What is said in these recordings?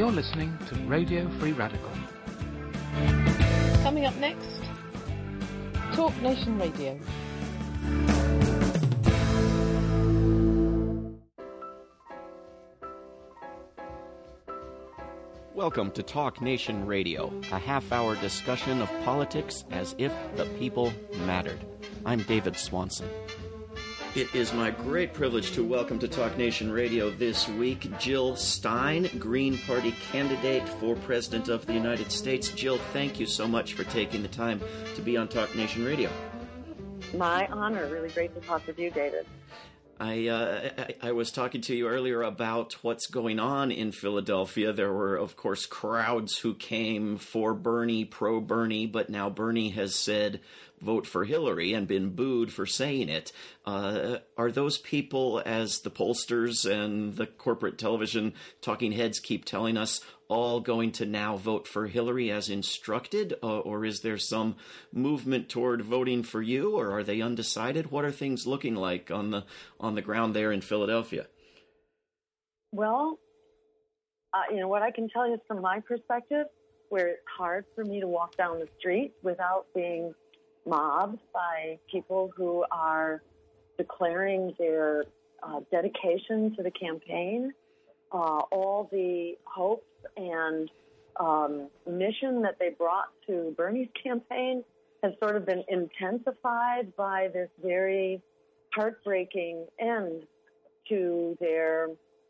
You're listening to Radio Free Radical. Coming up next, Talk Nation Radio. Welcome to Talk Nation Radio, a half-hour discussion of politics as if the people mattered. I'm David Swanson. It is my great privilege to welcome to Talk Nation Radio this week Jill Stein, Green Party candidate for President of the United States. Jill, thank you so much for taking the time to be on Talk Nation Radio. My honor. Really great to talk with you, David. I was talking to you earlier about what's going on in Philadelphia. There were, of course, crowds who came for Bernie, pro-Bernie, but now Bernie has said vote for Hillary and been booed for saying it. Are those people, as the pollsters and the corporate television talking heads keep telling us, all going to now vote for Hillary as instructed? Or is there some movement toward voting for you, or are they undecided? What are things looking like on the ground there in Philadelphia? Well, what I can tell you is from my perspective, where it's hard for me to walk down the street without being mobbed by people who are declaring their dedication to the campaign, all the hopes and mission that they brought to Bernie's campaign has sort of been intensified by this very heartbreaking end to their,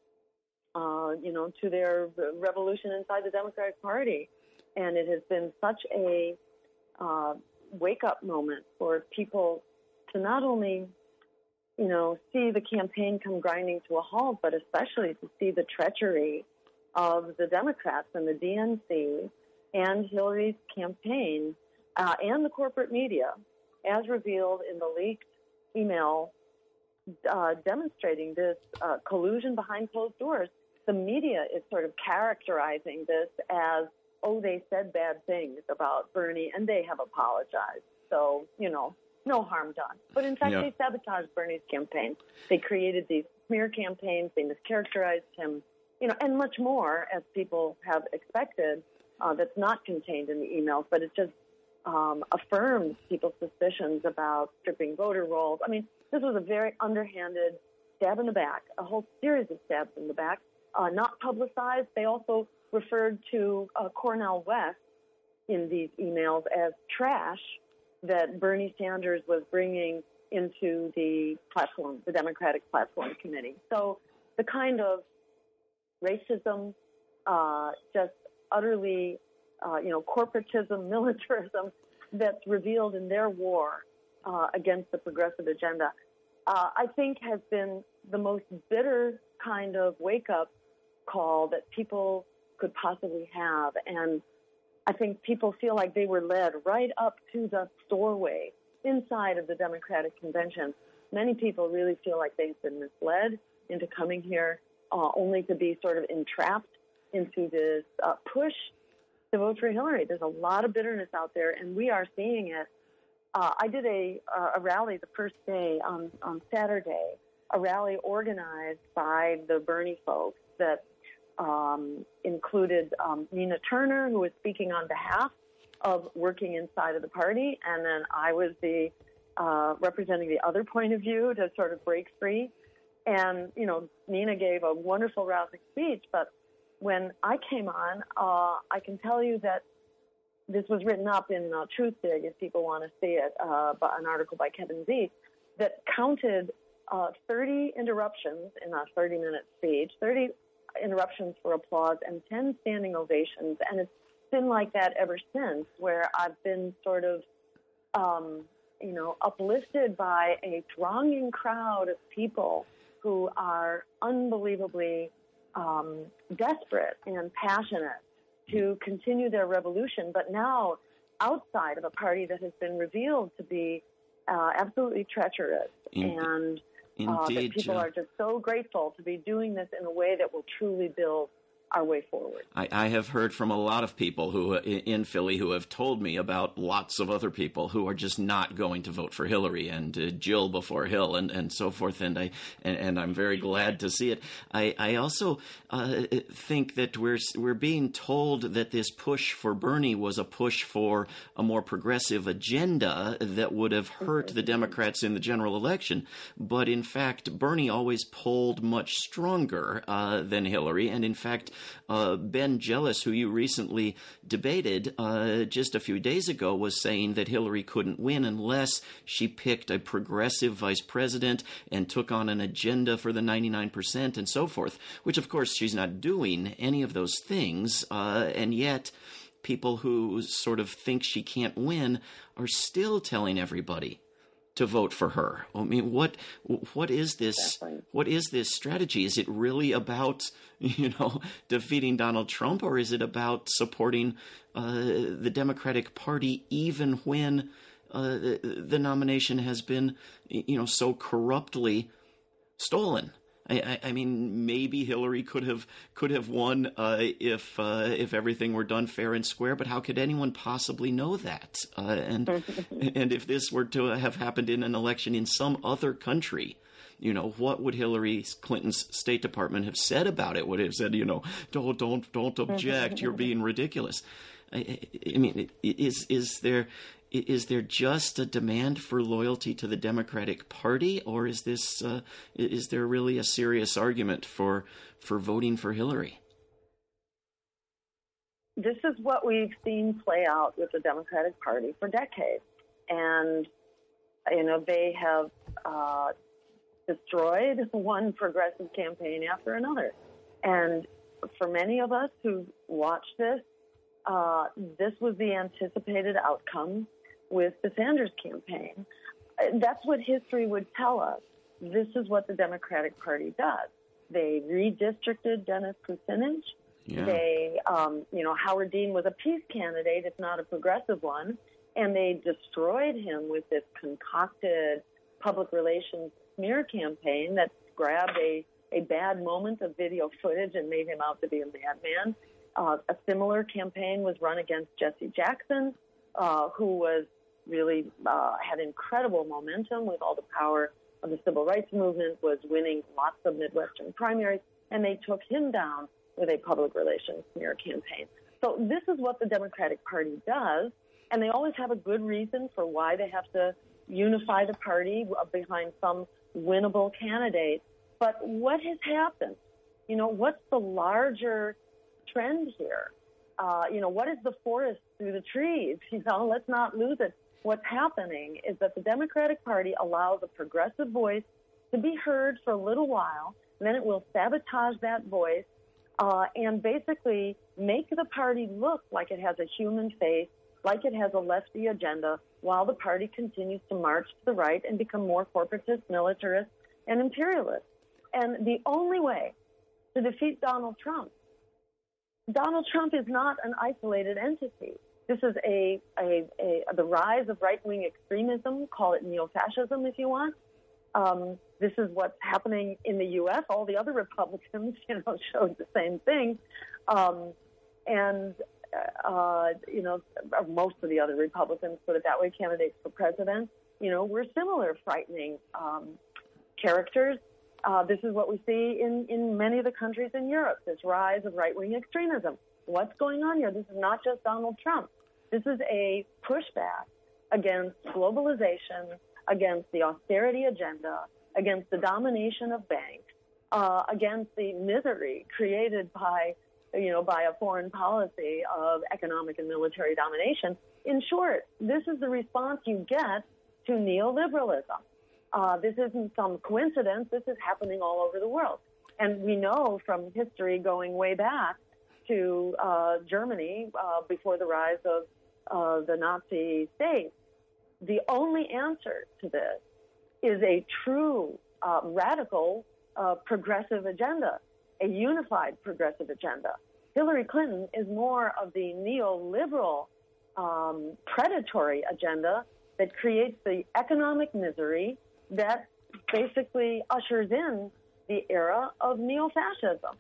to their revolution inside the Democratic Party. And it has been such a wake-up moment for people to not only, see the campaign come grinding to a halt, but especially to see the treachery of the Democrats and the DNC and Hillary's campaign and the corporate media, as revealed in the leaked email demonstrating this collusion behind closed doors. The media is sort of characterizing this as, they said bad things about Bernie and they have apologized. So, no harm done. But in fact, They sabotaged Bernie's campaign. They created these smear campaigns. They mischaracterized him, and much more, as people have expected, that's not contained in the emails, but it just affirms people's suspicions about stripping voter rolls. I mean, this was a very underhanded stab in the back, a whole series of stabs in the back, not publicized. They also referred to Cornel West in these emails as trash that Bernie Sanders was bringing into the platform, the Democratic Platform Committee. So the kind of racism, just utterly, corporatism, militarism that's revealed in their war against the progressive agenda, I think has been the most bitter kind of wake-up call that people could possibly have. And I think people feel like they were led right up to the doorway inside of the Democratic Convention. Many people really feel like they've been misled into coming here only to be sort of entrapped into this push to vote for Hillary. There's a lot of bitterness out there, and we are seeing it. I did a rally the first day on Saturday, a rally organized by the Bernie folks that included Nina Turner, who was speaking on behalf of working inside of the party, and then I was the representing the other point of view to sort of break free. And, Nina gave a wonderful rousing speech, but when I came on, I can tell you that this was written up in Truthdig, if people want to see it, an article by Kevin Zeese, that counted 30 interruptions in a 30-minute speech, 30 interruptions for applause, and 10 standing ovations. And it's been like that ever since, where I've been sort of, uplifted by a thronging crowd of people who are unbelievably desperate and passionate to continue their revolution, but now outside of a party that has been revealed to be absolutely treacherous. That people are just so grateful to be doing this in a way that will truly build our way forward. I have heard from a lot of people who in Philly who have told me about lots of other people who are just not going to vote for Hillary and Jill before Hill and so forth. And I'm very glad to see it. I also think that we're being told that this push for Bernie was a push for a more progressive agenda that would have hurt the Democrats in the general election. But in fact, Bernie always polled much stronger than Hillary. And in fact, Ben Jealous, who you recently debated just a few days ago, was saying that Hillary couldn't win unless she picked a progressive vice president and took on an agenda for the 99% and so forth, which of course she's not doing any of those things. And yet people who sort of think she can't win are still telling everybody to vote for her. I mean, what is this? Exactly. What is this strategy? Is it really about defeating Donald Trump, or is it about supporting the Democratic Party even when the nomination has been so corruptly stolen? I mean, maybe Hillary could have won if everything were done fair and square. But how could anyone possibly know that? And if this were to have happened in an election in some other country, what would Hillary Clinton's State Department have said about it? Would it have said, don't object, you're being ridiculous? I mean, is there just a demand for loyalty to the Democratic Party, or is there really a serious argument for voting for Hillary? This is what we've seen play out with the Democratic Party for decades, and they have destroyed one progressive campaign after another. And for many of us who watched this was the anticipated outcome with the Sanders campaign. That's what history would tell us. This is what the Democratic Party does. They redistricted Dennis Kucinich. Yeah. They, Howard Dean was a peace candidate, if not a progressive one, and they destroyed him with this concocted public relations smear campaign that grabbed a bad moment of video footage and made him out to be a madman. A similar campaign was run against Jesse Jackson, who was really had incredible momentum with all the power of the civil rights movement, was winning lots of Midwestern primaries, and they took him down with a public relations smear campaign. So this is what the Democratic Party does, and they always have a good reason for why they have to unify the party behind some winnable candidate. But what has happened? What's the larger trend here? What is the forest through the trees? Let's not lose it. What's happening is that the Democratic Party allows a progressive voice to be heard for a little while, and then it will sabotage that voice and basically make the party look like it has a human face, like it has a lefty agenda, while the party continues to march to the right and become more corporatist, militarist, and imperialist. And the only way to defeat Donald Trump is not an isolated entity. This is the rise of right-wing extremism. Call it neo-fascism if you want. This is what's happening in the U.S. All the other Republicans, showed the same thing. Most of the other Republicans, put it that way, candidates for president, were similar frightening characters. This is what we see in many of the countries in Europe, this rise of right-wing extremism. What's going on here? This is not just Donald Trump. This is a pushback against globalization, against the austerity agenda, against the domination of banks, against the misery created by a foreign policy of economic and military domination. In short, this is the response you get to neoliberalism. This isn't some coincidence. This is happening all over the world. And we know from history going way back to Germany before the rise of the Nazi state, the only answer to this is a true radical progressive agenda, a unified progressive agenda. Hillary Clinton is more of the neoliberal predatory agenda that creates the economic misery that basically ushers in the era of neo-fascism.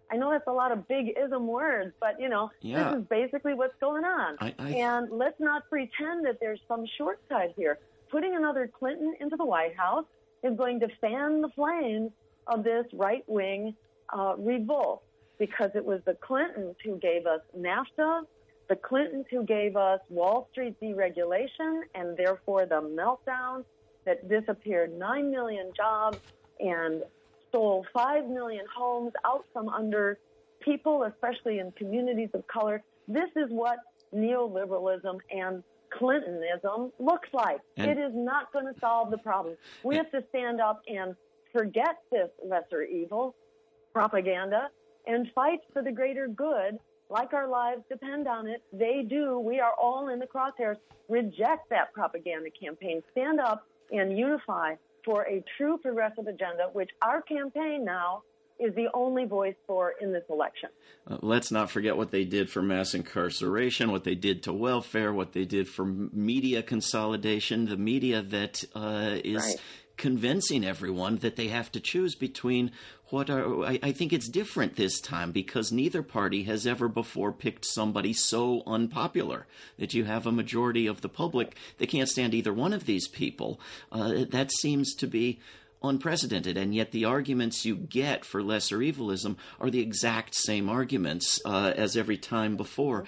I know that's a lot of big ism words, but, Yeah. this is basically what's going on. I- And let's not pretend that there's some shortcut here. Putting another Clinton into the White House is going to fan the flames of this right-wing revolt, because it was the Clintons who gave us NAFTA, the Clintons who gave us Wall Street deregulation, and therefore the meltdown that disappeared 9 million jobs and stole 5 million homes out from under people, especially in communities of color. This is what neoliberalism and Clintonism looks like. And it is not going to solve the problem. We have to stand up and forget this lesser evil propaganda and fight for the greater good, like our lives depend on it. They do. We are all in the crosshairs. Reject that propaganda campaign. Stand up and unify for a true progressive agenda, which our campaign now is the only voice for in this election. Let's not forget what they did for mass incarceration, what they did to welfare, what they did for media consolidation, the media that is Right. convincing everyone that they have to choose between what are. I think it's different this time because neither party has ever before picked somebody so unpopular that you have a majority of the public that can't stand either one of these people. That seems to be unprecedented, and yet the arguments you get for lesser evilism are the exact same arguments as every time before.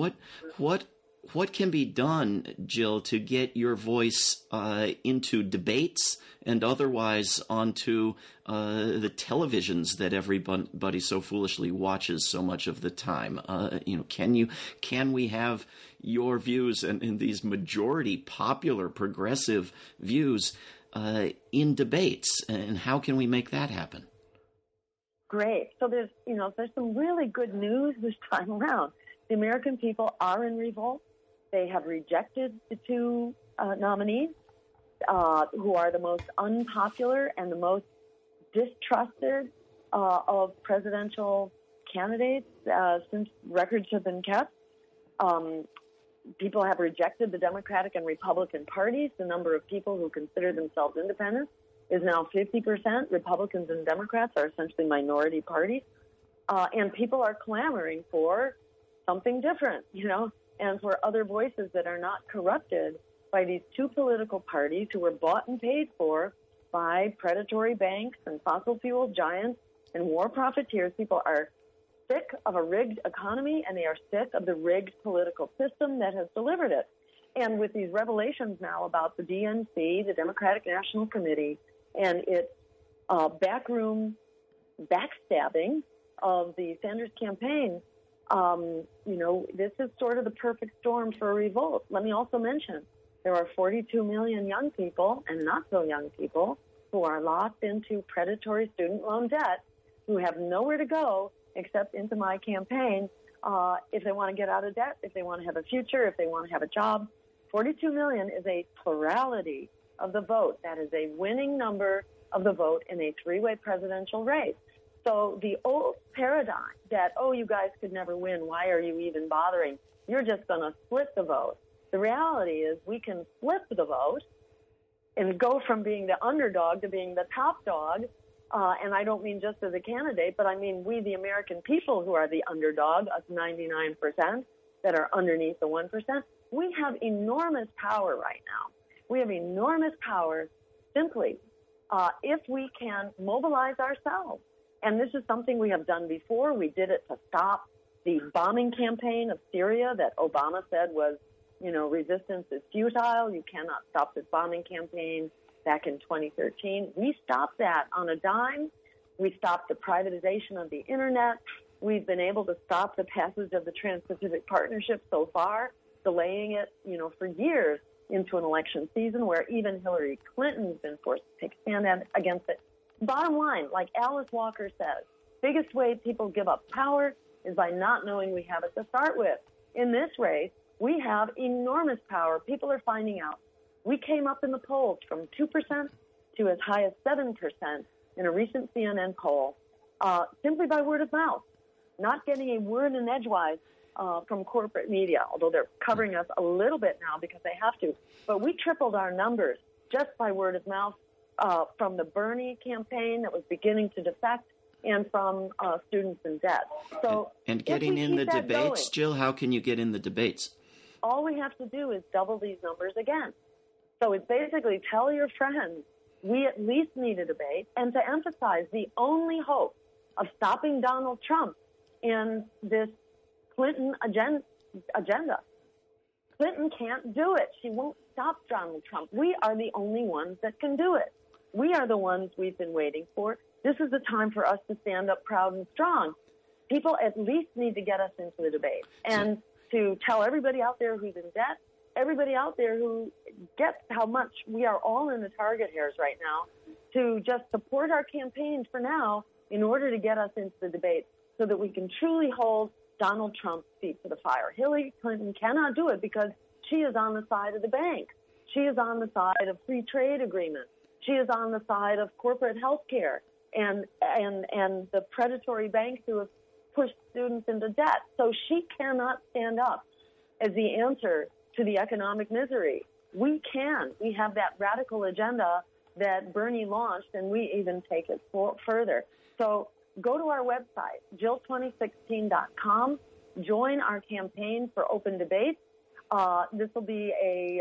What can be done, Jill, to get your voice into debates and otherwise onto the televisions that everybody so foolishly watches so much of the time? Can we have your views and these majority popular progressive views in debates, and how can we make that happen? Great. So there's some really good news this time around. The American people are in revolt. They have rejected the two nominees who are the most unpopular and the most distrusted of presidential candidates since records have been kept. People have rejected the Democratic and Republican parties. The number of people who consider themselves independent is now 50%. Republicans and Democrats are essentially minority parties. And people are clamoring for something different, and for other voices that are not corrupted by these two political parties who were bought and paid for by predatory banks and fossil fuel giants and war profiteers. People are sick of a rigged economy, and they are sick of the rigged political system that has delivered it. And with these revelations now about the DNC, the Democratic National Committee, and its backroom backstabbing of the Sanders campaign, this is sort of the perfect storm for a revolt. Let me also mention there are 42 million young people and not so young people who are locked into predatory student loan debt, who have nowhere to go except into my campaign if they want to get out of debt, if they want to have a future, if they want to have a job. 42 million is a plurality of the vote. That is a winning number of the vote in a three-way presidential race. So the old paradigm that, you guys could never win, why are you even bothering? You're just going to split the vote. The reality is we can flip the vote and go from being the underdog to being the top dog. And I don't mean just as a candidate, but I mean we, the American people, who are the underdog, us 99% that are underneath the 1%. We have enormous power right now. We have enormous power simply if we can mobilize ourselves. And this is something we have done before. We did it to stop the bombing campaign of Syria that Obama said was, resistance is futile. You cannot stop this bombing campaign back in 2013. We stopped that on a dime. We stopped the privatization of the Internet. We've been able to stop the passage of the Trans-Pacific Partnership so far, delaying it, for years into an election season where even Hillary Clinton's been forced to take a stand against it. Bottom line, like Alice Walker says, biggest way people give up power is by not knowing we have it to start with. In this race, we have enormous power. People are finding out. We came up in the polls from 2% to as high as 7% in a recent CNN poll, simply by word of mouth, not getting a word in edgewise from corporate media, although they're covering us a little bit now because they have to. But we tripled our numbers just by word of mouth from the Bernie campaign that was beginning to defect and from students in debt. So, and getting in the debates, Jill, how can you get in the debates? All we have to do is double these numbers again. So it's basically tell your friends we at least need a debate, and to emphasize the only hope of stopping Donald Trump in this Clinton agenda. Clinton can't do it. She won't stop Donald Trump. We are the only ones that can do it. We are the ones we've been waiting for. This is the time for us to stand up proud and strong. People at least need to get us into the debate and to tell everybody out there who's in debt, everybody out there who gets how much we are all in the target hairs right now, to just support our campaigns for now in order to get us into the debate so that we can truly hold Donald Trump's feet to the fire. Hillary Clinton cannot do it because she is on the side of the banks. She is on the side of free trade agreements. She is on the side of corporate health care and the predatory banks who have pushed students into debt. So she cannot stand up as the answer to the economic misery. We can. We have that radical agenda that Bernie launched, and we even take it further. So go to our website, jill2016.com. Join our campaign for open debates. This will be a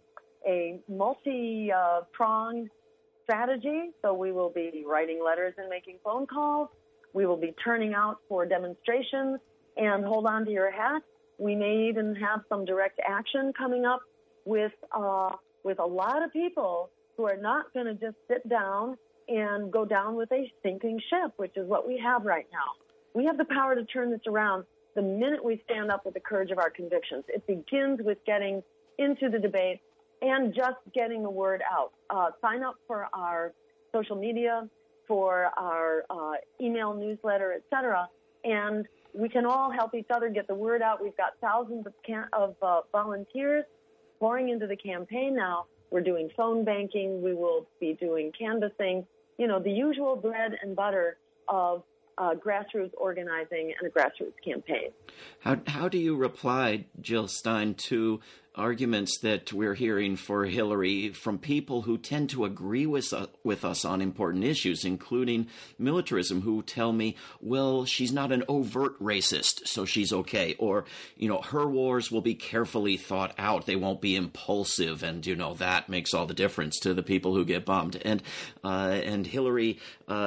multi-pronged strategy. So we will be writing letters and making phone calls. We will be turning out for demonstrations, and hold on to your hat. We may even have some direct action coming up with a lot of people who are not going to just sit down and go down with a sinking ship, which is what we have right now. We have the power to turn this around the minute we stand up with the courage of our convictions. It begins with getting into the debate and just getting the word out. Sign up for our social media, for our email newsletter, etc., and we can all help each other get the word out. We've got thousands of volunteers pouring into the campaign now. We're doing phone banking. We will be doing canvassing, the usual bread and butter of grassroots organizing and a grassroots campaign. How do you reply, Jill Stein, to arguments that we're hearing for Hillary from people who tend to agree with us on important issues, including militarism, who tell me, well, she's not an overt racist, so she's okay. Or, her wars will be carefully thought out. They won't be impulsive. And, that makes all the difference to the people who get bombed. And Hillary,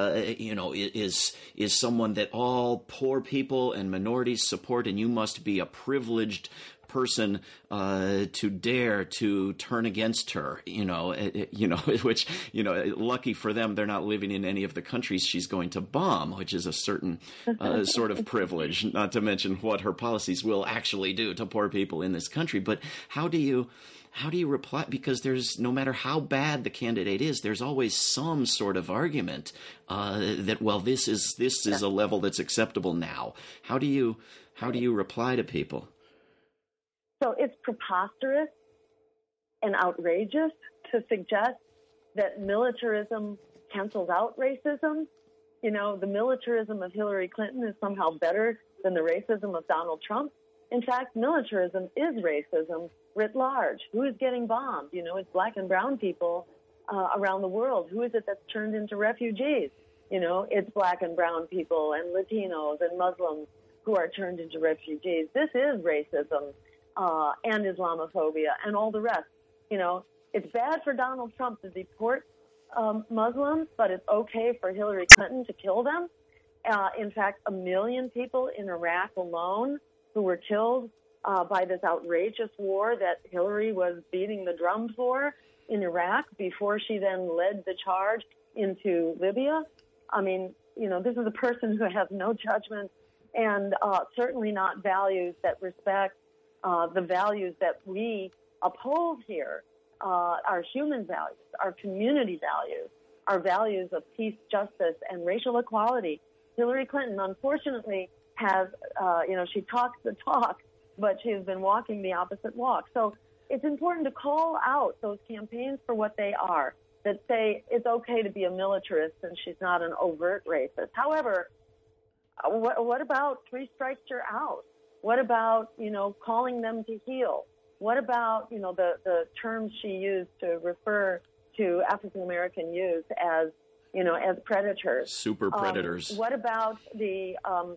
is someone that all poor people and minorities support, and you must be a privileged person to dare to turn against her, which, lucky for them, they're not living in any of the countries she's going to bomb, which is a certain sort of privilege, not to mention what her policies will actually do to poor people in this country. But how do you reply? Because there's, no matter how bad the candidate is, there's always some sort of argument that, well, this is a level that's acceptable now. How do you reply to people? So it's preposterous and outrageous to suggest that militarism cancels out racism. The militarism of Hillary Clinton is somehow better than the racism of Donald Trump. In fact, militarism is racism writ large. Who is getting bombed? It's black and brown people around the world. Who is it that's turned into refugees? It's black and brown people and Latinos and Muslims who are turned into refugees. This is racism. And Islamophobia and all the rest. It's bad for Donald Trump to deport Muslims, but it's okay for Hillary Clinton to kill them. In fact, 1 million people in Iraq alone who were killed by this outrageous war that Hillary was beating the drum for in Iraq before she then led the charge into Libya. I mean, this is a person who has no judgment and certainly not values that respect the values that we uphold here, our human values, our community values, our values of peace, justice, and racial equality. Hillary Clinton, unfortunately, has, she talks the talk, but she has been walking the opposite walk. So it's important to call out those campaigns for what they are, that say it's okay to be a militarist and she's not an overt racist. However, what about three strikes you're out? What about, calling them to heel? What about, the terms she used to refer to African-American youth as as predators. Super predators. What about the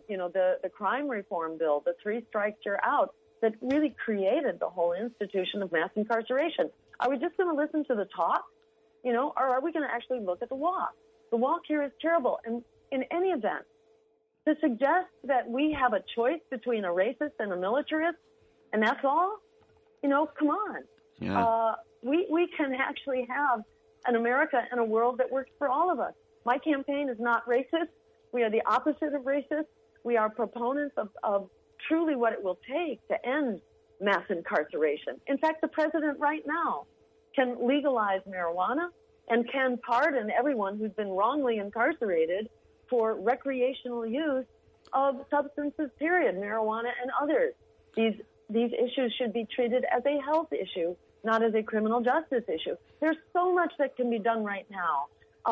crime reform bill, the 3 strikes you're out, that really created the whole institution of mass incarceration? Are we just going to listen to the talk, or are we going to actually look at the walk? The walk here is terrible. And in any event, to suggest that we have a choice between a racist and a militarist, and that's all, come on. Yeah. We can actually have an America and a world that works for all of us. My campaign is not racist. We are the opposite of racist. We are proponents of truly what it will take to end mass incarceration. In fact, the president right now can legalize marijuana and can pardon everyone who's been wrongly incarcerated for recreational use of substances, period, marijuana and others. These issues should be treated as a health issue, not as a criminal justice issue. There's so much that can be done right now.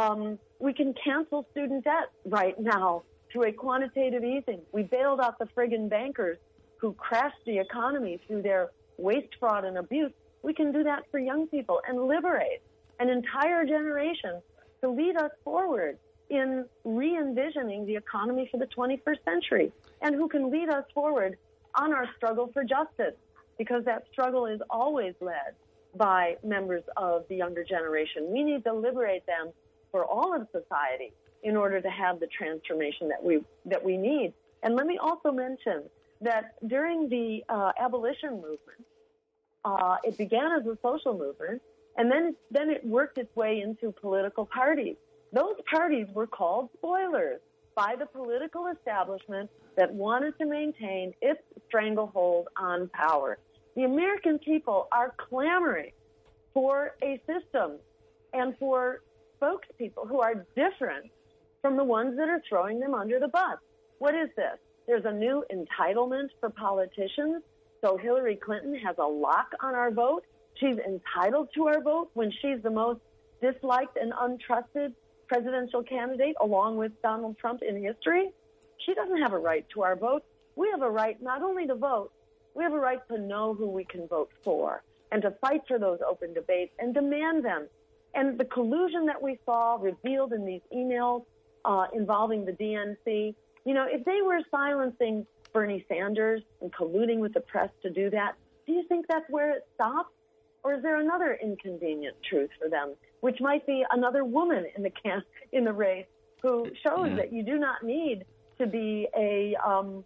We can cancel student debt right now through a quantitative easing. We bailed out the friggin' bankers who crashed the economy through their waste, fraud, and abuse. We can do that for young people and liberate an entire generation to lead us forward in re-envisioning the economy for the 21st century, and who can lead us forward on our struggle for justice, because that struggle is always led by members of the younger generation. We need to liberate them for all of society in order to have the transformation that we need. And let me also mention that during the abolition movement, it began as a social movement, and then it worked its way into political parties. Those parties were called spoilers by the political establishment that wanted to maintain its stranglehold on power. The American people are clamoring for a system and for spokespeople who are different from the ones that are throwing them under the bus. What is this? There's a new entitlement for politicians. So Hillary Clinton has a lock on our vote. She's entitled to our vote when she's the most disliked and untrusted presidential candidate, along with Donald Trump in history. She doesn't have a right to our vote. We have a right not only to vote, we have a right to know who we can vote for and to fight for those open debates and demand them. And the collusion that we saw revealed in these emails involving the DNC, if they were silencing Bernie Sanders and colluding with the press to do that, do you think that's where it stops? Or is there another inconvenient truth for them, which might be another woman in the race who shows that you do not need to be an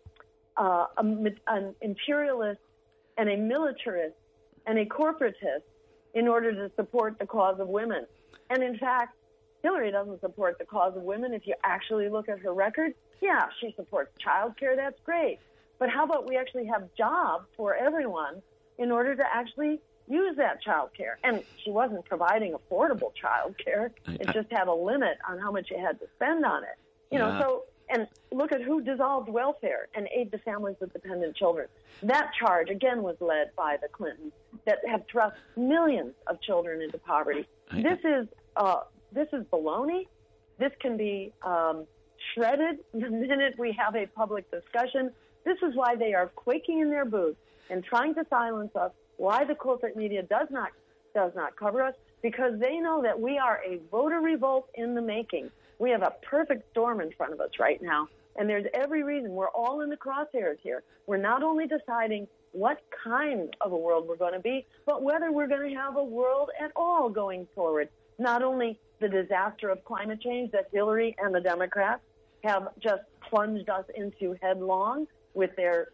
imperialist and a militarist and a corporatist in order to support the cause of women. And in fact, Hillary doesn't support the cause of women. If you actually look at her record, yeah, she supports child care. That's great. But how about we actually have jobs for everyone in order to actually use that child care? And she wasn't providing affordable child care. It just had a limit on how much you had to spend on it. And look at who dissolved welfare and aid to families with dependent children. That charge, again, was led by the Clintons that have thrust millions of children into poverty. This is baloney. This can be shredded the minute we have a public discussion. This is why they are quaking in their boots and trying to silence us, why the corporate media does not cover us, because they know that we are a voter revolt in the making. We have a perfect storm in front of us right now, and there's every reason. We're all in the crosshairs here. We're not only deciding what kind of a world we're going to be, but whether we're going to have a world at all going forward. Not only the disaster of climate change that Hillary and the Democrats have just plunged us into headlong with their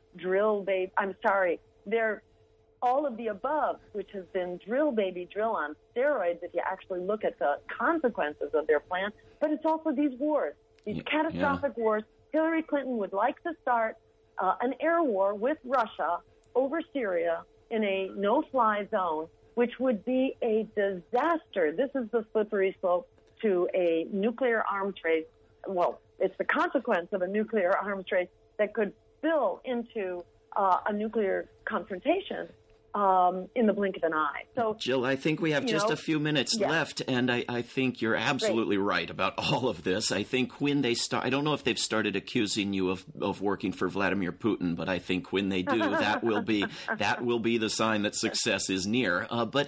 their all of the above, which has been drill baby drill on steroids if you actually look at the consequences of their plan. But it's also these wars, these catastrophic wars. Hillary Clinton would like to start an air war with Russia over Syria in a no-fly zone, which would be a disaster. This is the slippery slope to a nuclear arms race. Well, it's the consequence of a nuclear arms race that could spill into a nuclear confrontation. in the blink of an eye. So, Jill, I think we have just a few minutes left, and I think you're absolutely right about all of this. I think when they start, I don't know if they've started accusing you of working for Vladimir Putin, but I think when they do, that will be the sign that success is near. But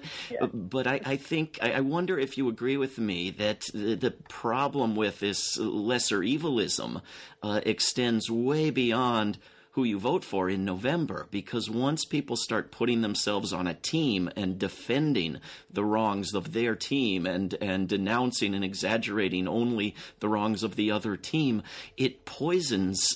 I think I wonder if you agree with me that the problem with this lesser evilism extends way beyond who you vote for in November, because once people start putting themselves on a team and defending the wrongs of their team and denouncing and exaggerating only the wrongs of the other team, it poisons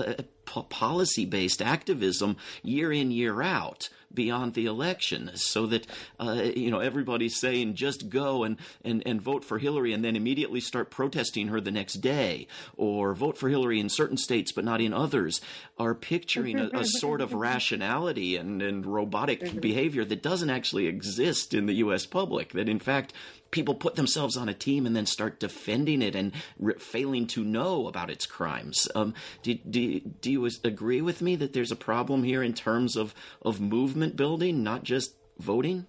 policy-based activism year in, year out beyond the election, so that everybody's saying just go and vote for Hillary and then immediately start protesting her the next day, or vote for Hillary in certain states but not in others, are picturing a sort of rationality and robotic behavior that doesn't actually exist in the U.S. public, that in fact people put themselves on a team and then start defending it and failing to know about its crimes. Do you agree with me that there's a problem here in terms of movement building, not just voting?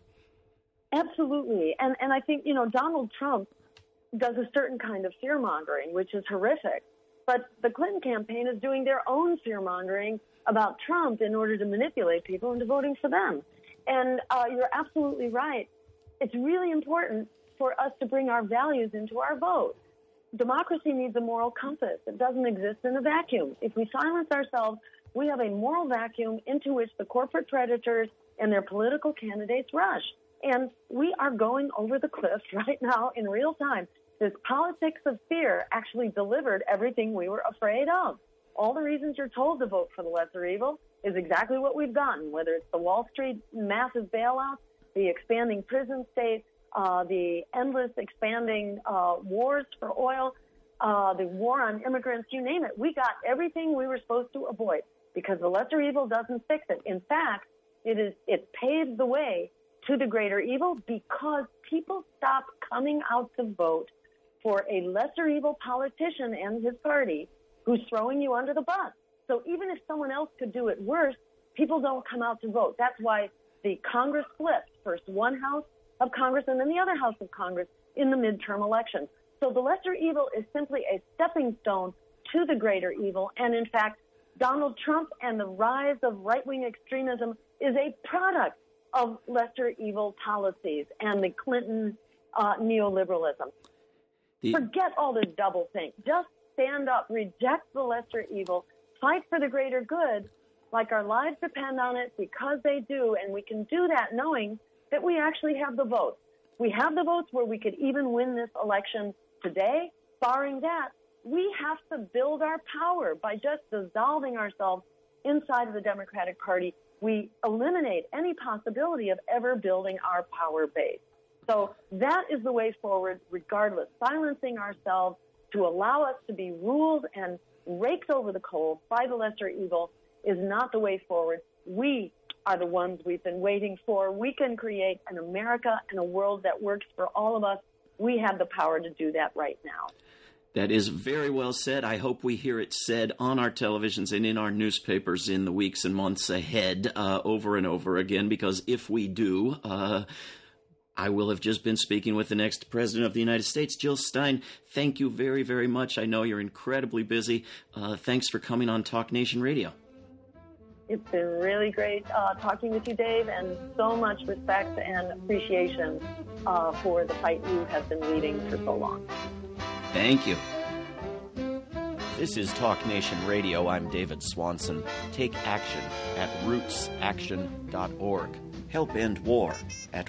Absolutely. And I think, Donald Trump does a certain kind of fear-mongering, which is horrific. But the Clinton campaign is doing their own fear-mongering about Trump in order to manipulate people into voting for them. And you're absolutely right. It's really important for us to bring our values into our vote. Democracy needs a moral compass. It doesn't exist in a vacuum. If we silence ourselves, we have a moral vacuum into which the corporate predators and their political candidates rush. And we are going over the cliff right now in real time. This politics of fear actually delivered everything we were afraid of. All the reasons you're told to vote for the lesser evil is exactly what we've gotten, whether it's the Wall Street massive bailouts, the expanding prison state, the endless expanding wars for oil, the war on immigrants, you name it. We got everything we were supposed to avoid because the lesser evil doesn't fix it. In fact, it paves the way to the greater evil because people stop coming out to vote for a lesser evil politician and his party who's throwing you under the bus. So even if someone else could do it worse, people don't come out to vote. That's why the Congress flipped, first one house of Congress and then the other house of Congress in the midterm election. So the lesser evil is simply a stepping stone to the greater evil. And in fact, Donald Trump and the rise of right-wing extremism is a product of lesser evil policies and the Clinton neoliberalism. Forget all this double think. Just stand up, reject the lesser evil, fight for the greater good, like our lives depend on it because they do. And we can do that knowing that we actually have the votes. We have the votes where we could even win this election today. Barring that, we have to build our power by just dissolving ourselves inside of the Democratic Party. We eliminate any possibility of ever building our power base. So that is the way forward, regardless. Silencing ourselves to allow us to be ruled and raked over the coals by the lesser evil is not the way forward. We are the ones we've been waiting for. We can create an America and a world that works for all of us. We have the power to do that right now. That is very well said. I hope we hear it said on our televisions and in our newspapers in the weeks and months ahead over and over again, because if we do, I will have just been speaking with the next president of the United States. Jill Stein, thank you very, very much. I know you're incredibly busy. Thanks for coming on Talk Nation Radio. It's been really great talking with you, Dave, and so much respect and appreciation for the fight you have been leading for so long. Thank you. This is Talk Nation Radio. I'm David Swanson. Take action at rootsaction.org. Help end war at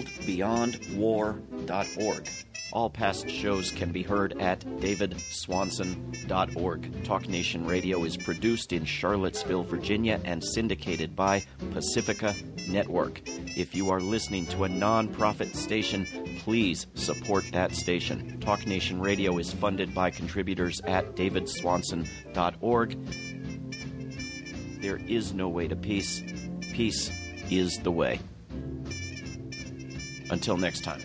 worldbeyondwar.org. All past shows can be heard at davidswanson.org. Talk Nation Radio is produced in Charlottesville, Virginia, and syndicated by Pacifica Network. If you are listening to a non-profit station, please support that station. Talk Nation Radio is funded by contributors at davidswanson.org. There is no way to peace. Peace is the way. Until next time.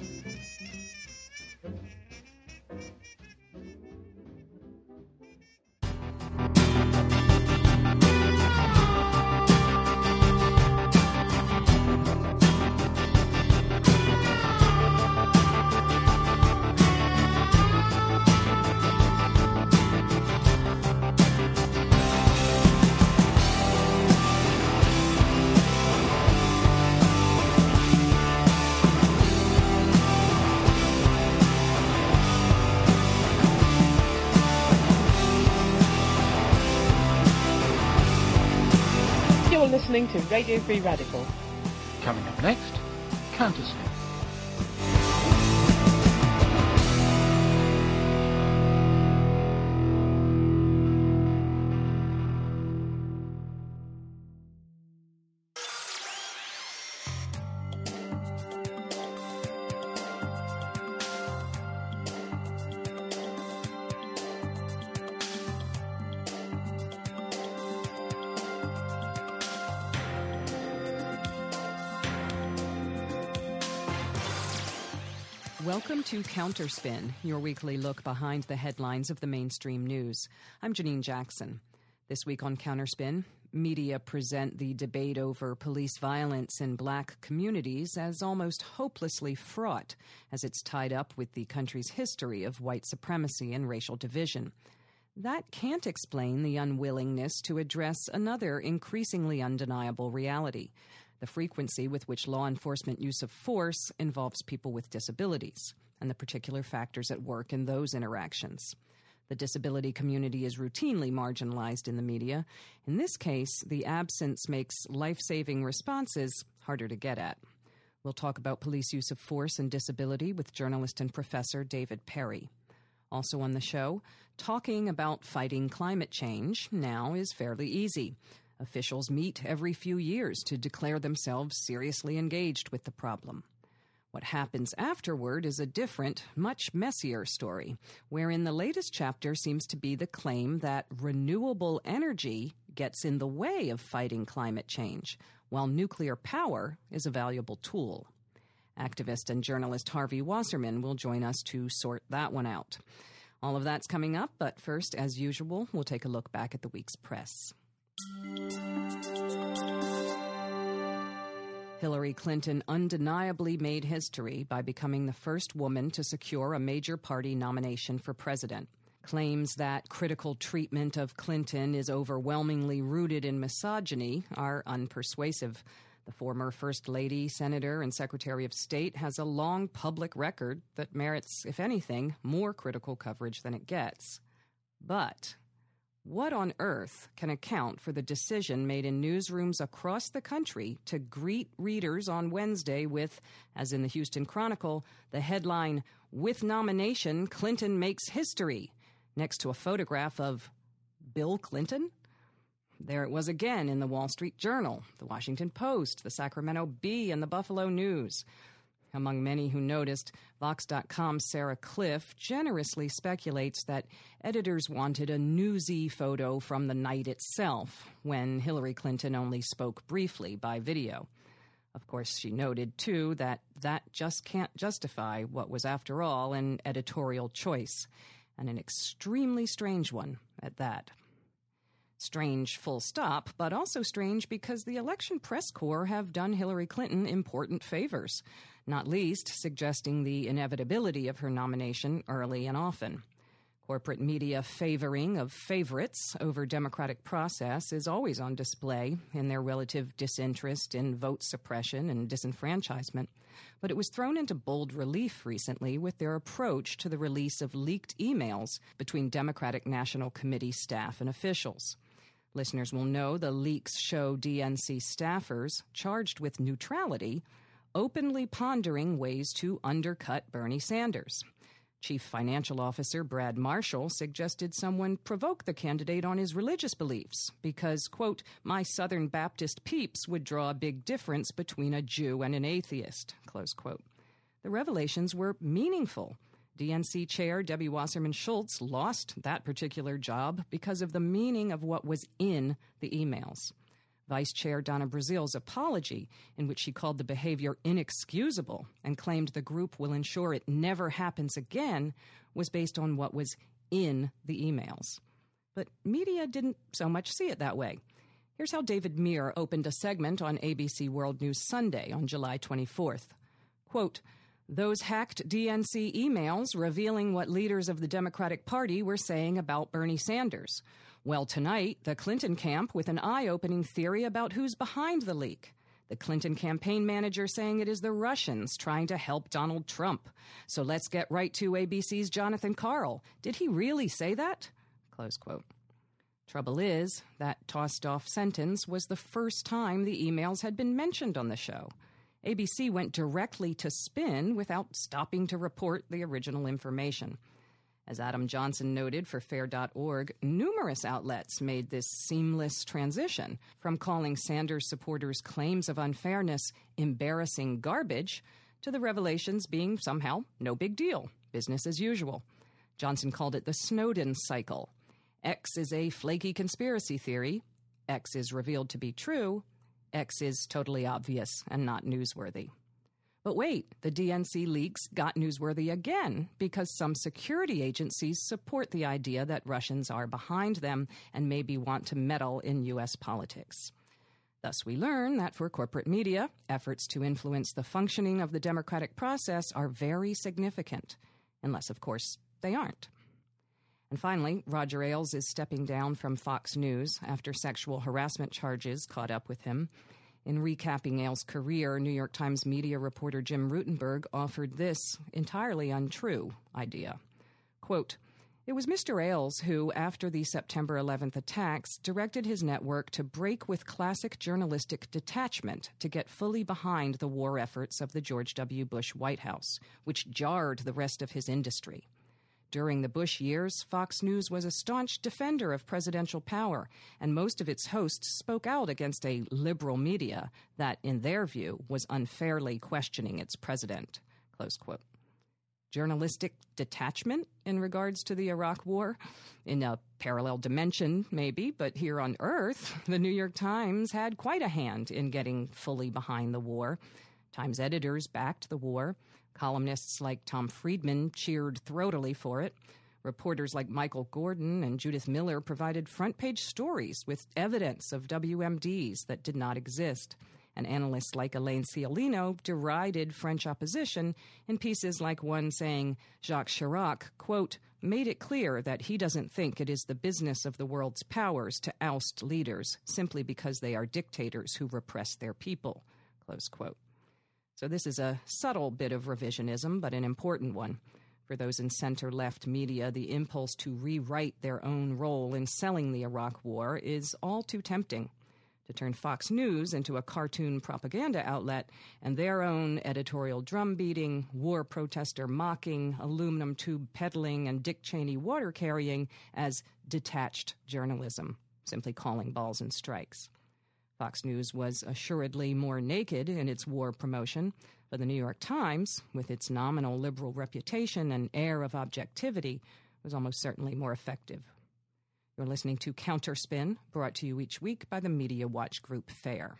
You're listening to Radio Free Radical. Coming up next, Counterspin. Welcome to Counterspin, your weekly look behind the headlines of the mainstream news. I'm Janine Jackson. This week on Counterspin, media present the debate over police violence in black communities as almost hopelessly fraught, as it's tied up with the country's history of white supremacy and racial division. That can't explain the unwillingness to address another increasingly undeniable reality: the frequency with which law enforcement use of force involves people with disabilities, and the particular factors at work in those interactions. The disability community is routinely marginalized in the media. In this case, the absence makes life-saving responses harder to get at. We'll talk about police use of force and disability with journalist and professor David Perry. Also on the show, talking about fighting climate change now is fairly easy. Officials meet every few years to declare themselves seriously engaged with the problem. What happens afterward is a different, much messier story, wherein the latest chapter seems to be the claim that renewable energy gets in the way of fighting climate change, while nuclear power is a valuable tool. Activist and journalist Harvey Wasserman will join us to sort that one out. All of that's coming up, but first, as usual, we'll take a look back at the week's press. Hillary Clinton undeniably made history by becoming the first woman to secure a major party nomination for president. Claims that critical treatment of Clinton is overwhelmingly rooted in misogyny are unpersuasive. The former First Lady, Senator, and Secretary of State has a long public record that merits, if anything, more critical coverage than it gets. But what on earth can account for the decision made in newsrooms across the country to greet readers on Wednesday with, as in the Houston Chronicle, the headline, "With nomination, Clinton makes history," next to a photograph of Bill Clinton? There it was again in the Wall Street Journal, the Washington Post, the Sacramento Bee, and the Buffalo News. Among many who noticed, Vox.com's Sarah Cliff generously speculates that editors wanted a newsy photo from the night itself, when Hillary Clinton only spoke briefly by video. Of course, she noted, too, that just can't justify what was, after all, an editorial choice, and an extremely strange one at that. Strange full stop, but also strange because the election press corps have done Hillary Clinton important favors, not least suggesting the inevitability of her nomination early and often. Corporate media favoring of favorites over democratic process is always on display in their relative disinterest in vote suppression and disenfranchisement, but it was thrown into bold relief recently with their approach to the release of leaked emails between Democratic National Committee staff and officials. Listeners will know the leaks show DNC staffers charged with neutrality openly pondering ways to undercut Bernie Sanders. Chief Financial Officer Brad Marshall suggested someone provoke the candidate on his religious beliefs because, quote, "my Southern Baptist peeps would draw a big difference between a Jew and an atheist," close quote. The revelations were meaningful. DNC Chair Debbie Wasserman Schultz lost that particular job because of the meaning of what was in the emails. Vice Chair Donna Brazil's apology, in which she called the behavior inexcusable and claimed the group will ensure it never happens again, was based on what was in the emails. But media didn't so much see it that way. Here's how David Muir opened a segment on ABC World News Sunday on July 24th. Quote, "Those hacked DNC emails revealing what leaders of the Democratic Party were saying about Bernie Sanders. Well, tonight, the Clinton camp with an eye-opening theory about who's behind the leak. The Clinton campaign manager saying it is the Russians trying to help Donald Trump. So let's get right to ABC's Jonathan Karl. Did he really say that?" Close quote. Trouble is, that tossed-off sentence was the first time the emails had been mentioned on the show. ABC went directly to spin without stopping to report the original information. As Adam Johnson noted for FAIR.org, numerous outlets made this seamless transition from calling Sanders supporters' claims of unfairness embarrassing garbage to the revelations being somehow no big deal, business as usual. Johnson called it the Snowden cycle. X is a flaky conspiracy theory. X is revealed to be true. X is totally obvious and not newsworthy. But wait, the DNC leaks got newsworthy again because some security agencies support the idea that Russians are behind them and maybe want to meddle in U.S. politics. Thus, we learn that for corporate media, efforts to influence the functioning of the democratic process are very significant, unless, of course, they aren't. And finally, Roger Ailes is stepping down from Fox News after sexual harassment charges caught up with him. In recapping Ailes' career, New York Times media reporter Jim Rutenberg offered this entirely untrue idea. Quote, "It was Mr. Ailes who, after the September 11th attacks, directed his network to break with classic journalistic detachment to get fully behind the war efforts of the George W. Bush White House, which jarred the rest of his industry. During the Bush years, Fox News was a staunch defender of presidential power, and most of its hosts spoke out against a liberal media that, in their view, was unfairly questioning its president." Close quote. Journalistic detachment in regards to the Iraq War? In a parallel dimension, maybe, but here on Earth, the New York Times had quite a hand in getting fully behind the war. Times editors backed the war. Columnists like Tom Friedman cheered throatily for it. Reporters like Michael Gordon and Judith Miller provided front-page stories with evidence of WMDs that did not exist. And analysts like Elaine Ciolino derided French opposition in pieces like one saying Jacques Chirac, quote, "made it clear that he doesn't think it is the business of the world's powers to oust leaders simply because they are dictators who repress their people," close quote. So this is a subtle bit of revisionism, but an important one. For those in center-left media, the impulse to rewrite their own role in selling the Iraq War is all too tempting. To turn Fox News into a cartoon propaganda outlet and their own editorial drumbeating, war protester mocking, aluminum tube peddling, and Dick Cheney water carrying as detached journalism, simply calling balls and strikes. Fox News was assuredly more naked in its war promotion, but the New York Times, with its nominal liberal reputation and air of objectivity, was almost certainly more effective. You're listening to Counterspin, brought to you each week by the Media Watch Group FAIR.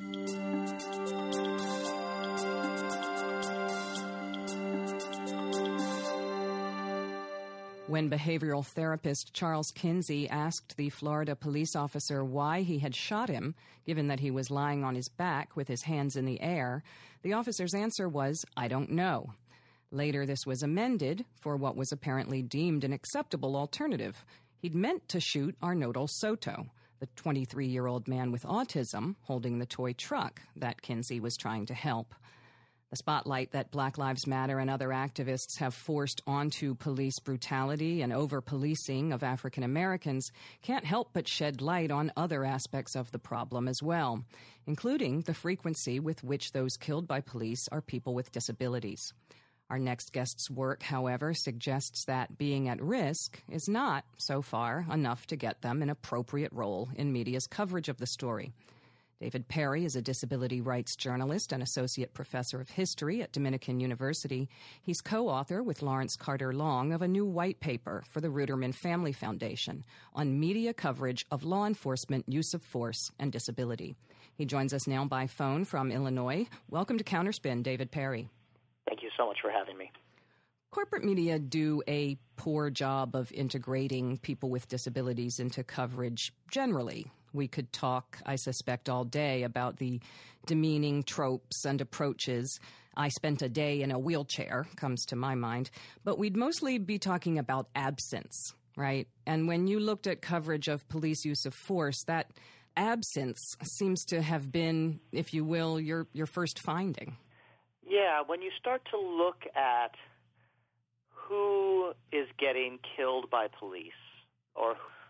When behavioral therapist Charles Kinsey asked the Florida police officer why he had shot him, given that he was lying on his back with his hands in the air, the officer's answer was, "I don't know." Later, this was amended for what was apparently deemed an acceptable alternative. He'd meant to shoot Arnoldo Soto, the 23-year-old man with autism holding the toy truck that Kinsey was trying to help. The spotlight that Black Lives Matter and other activists have forced onto police brutality and over-policing of African Americans can't help but shed light on other aspects of the problem as well, including the frequency with which those killed by police are people with disabilities. Our next guest's work, however, suggests that being at risk is not, so far, enough to get them an appropriate role in media's coverage of the story. David Perry is a disability rights journalist and associate professor of history at Dominican University. He's co-author with Lawrence Carter Long of a new white paper for the Ruderman Family Foundation on media coverage of law enforcement use of force and disability. He joins us now by phone from Illinois. Welcome to Counterspin, David Perry. Thank you so much for having me. Corporate media do a poor job of integrating people with disabilities into coverage generally. We could talk, I suspect, all day about the demeaning tropes and approaches. "I spent a day in a wheelchair" comes to my mind. But we'd mostly be talking about absence, right? And when you looked at coverage of police use of force, that absence seems to have been, if you will, your first finding. Yeah, when you start to look at who is getting killed by police or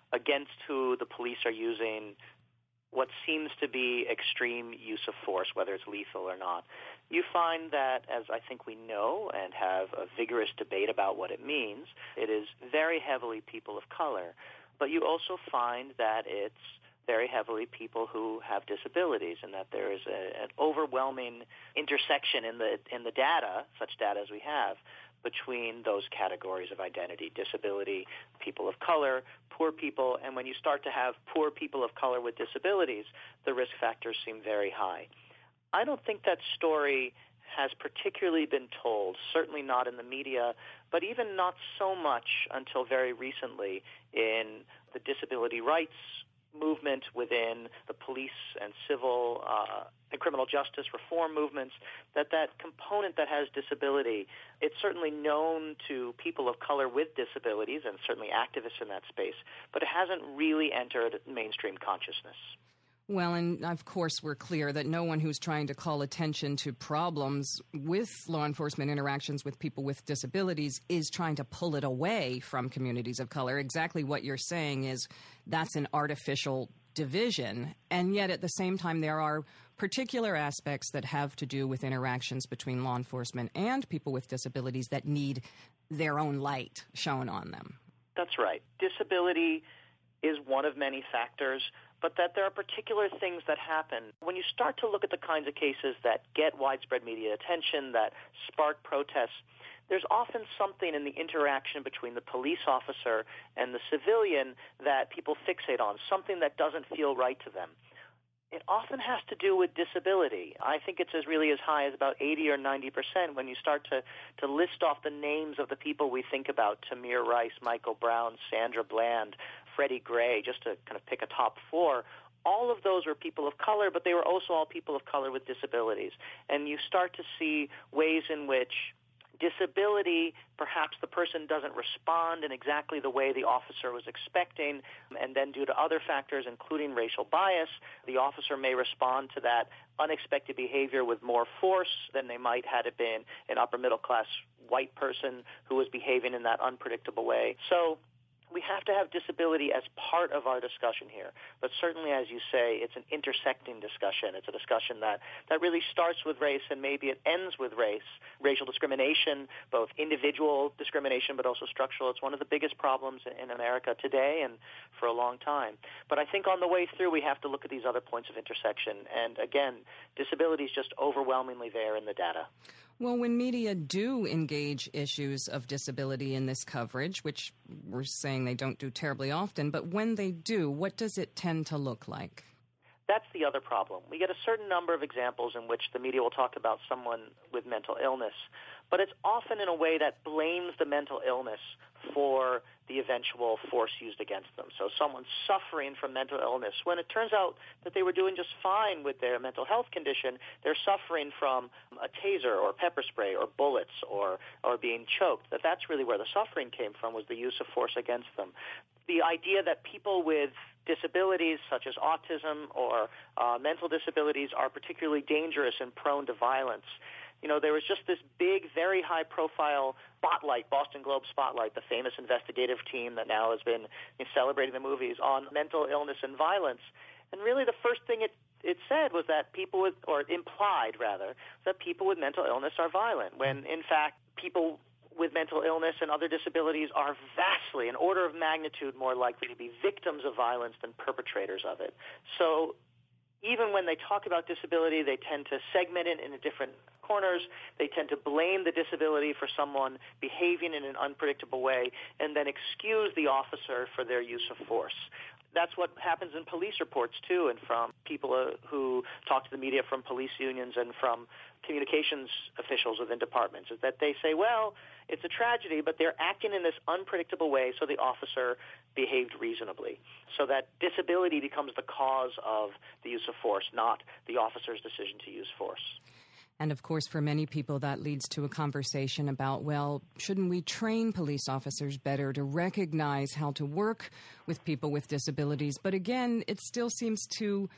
against who the police are using what seems to be extreme use of force, whether it's lethal or not, you find that, as I think we know and have a vigorous debate about what it means, it is very heavily people of color. But you also find that it's very heavily people who have disabilities, and that there is an overwhelming intersection in the data, such data as we have, between those categories of identity: disability, people of color, poor people. And when you start to have poor people of color with disabilities, the risk factors seem very high. I don't think that story has particularly been told, certainly not in the media, but even not so much until very recently in the disability rights movement within the police and civil and criminal justice reform movements, that component that has disability, it's certainly known to people of color with disabilities and certainly activists in that space, but it hasn't really entered mainstream consciousness. Well, and of course we're clear that no one who's trying to call attention to problems with law enforcement interactions with people with disabilities is trying to pull it away from communities of color. Exactly what you're saying is that's an artificial division, and yet at the same time there are particular aspects that have to do with interactions between law enforcement and people with disabilities that need their own light shown on them. That's right. Disability is one of many factors, but that there are particular things that happen. When you start to look at the kinds of cases that get widespread media attention, that spark protests, there's often something in the interaction between the police officer and the civilian that people fixate on, something that doesn't feel right to them. It often has to do with disability. I think it's really as high as about 80 or 90% when you start to list off the names of the people we think about: Tamir Rice, Michael Brown, Sandra Bland, Freddie Gray, just to kind of pick a top four. All of those were people of color, but they were also all people of color with disabilities. And you start to see ways in which disability, perhaps the person doesn't respond in exactly the way the officer was expecting, and then due to other factors, including racial bias, the officer may respond to that unexpected behavior with more force than they might had it been an upper-middle-class white person who was behaving in that unpredictable way. So we have to have disability as part of our discussion here. But certainly, as you say, it's an intersecting discussion. It's a discussion that really starts with race and maybe it ends with race. Racial discrimination, both individual discrimination but also structural, it's one of the biggest problems in America today and for a long time. But I think on the way through, we have to look at these other points of intersection. And again, disability is just overwhelmingly there in the data. Well, when media do engage issues of disability in this coverage, which we're saying they don't do terribly often, but when they do, what does it tend to look like? That's the other problem. We get a certain number of examples in which the media will talk about someone with mental illness, but it's often in a way that blames the mental illness for the eventual force used against them. So someone's suffering from mental illness when it turns out that they were doing just fine with their mental health condition. They're suffering from a taser or pepper spray or bullets or being choked. That's really where the suffering came from, was the use of force against them. The idea that people with disabilities such as autism or mental disabilities are particularly dangerous and prone to violence. You know, there was just this big, very high-profile spotlight, Boston Globe Spotlight, the famous investigative team that now has been celebrating the movies on mental illness and violence. And really the first thing it said was that people with, or implied rather, that people with mental illness are violent, when in fact people with mental illness and other disabilities are vastly, an order of magnitude more likely to be victims of violence than perpetrators of it. So even when they talk about disability, they tend to segment it into different corners. They tend to blame the disability for someone behaving in an unpredictable way and then excuse the officer for their use of force. That's what happens in police reports, too, and from people who talk to the media from police unions and from communications officials within departments, is that they say, well, it's a tragedy, but they're acting in this unpredictable way, so the officer behaved reasonably. So that disability becomes the cause of the use of force, not the officer's decision to use force. And, of course, for many people, that leads to a conversation about, well, shouldn't we train police officers better to recognize how to work with people with disabilities? But, again, it still seems to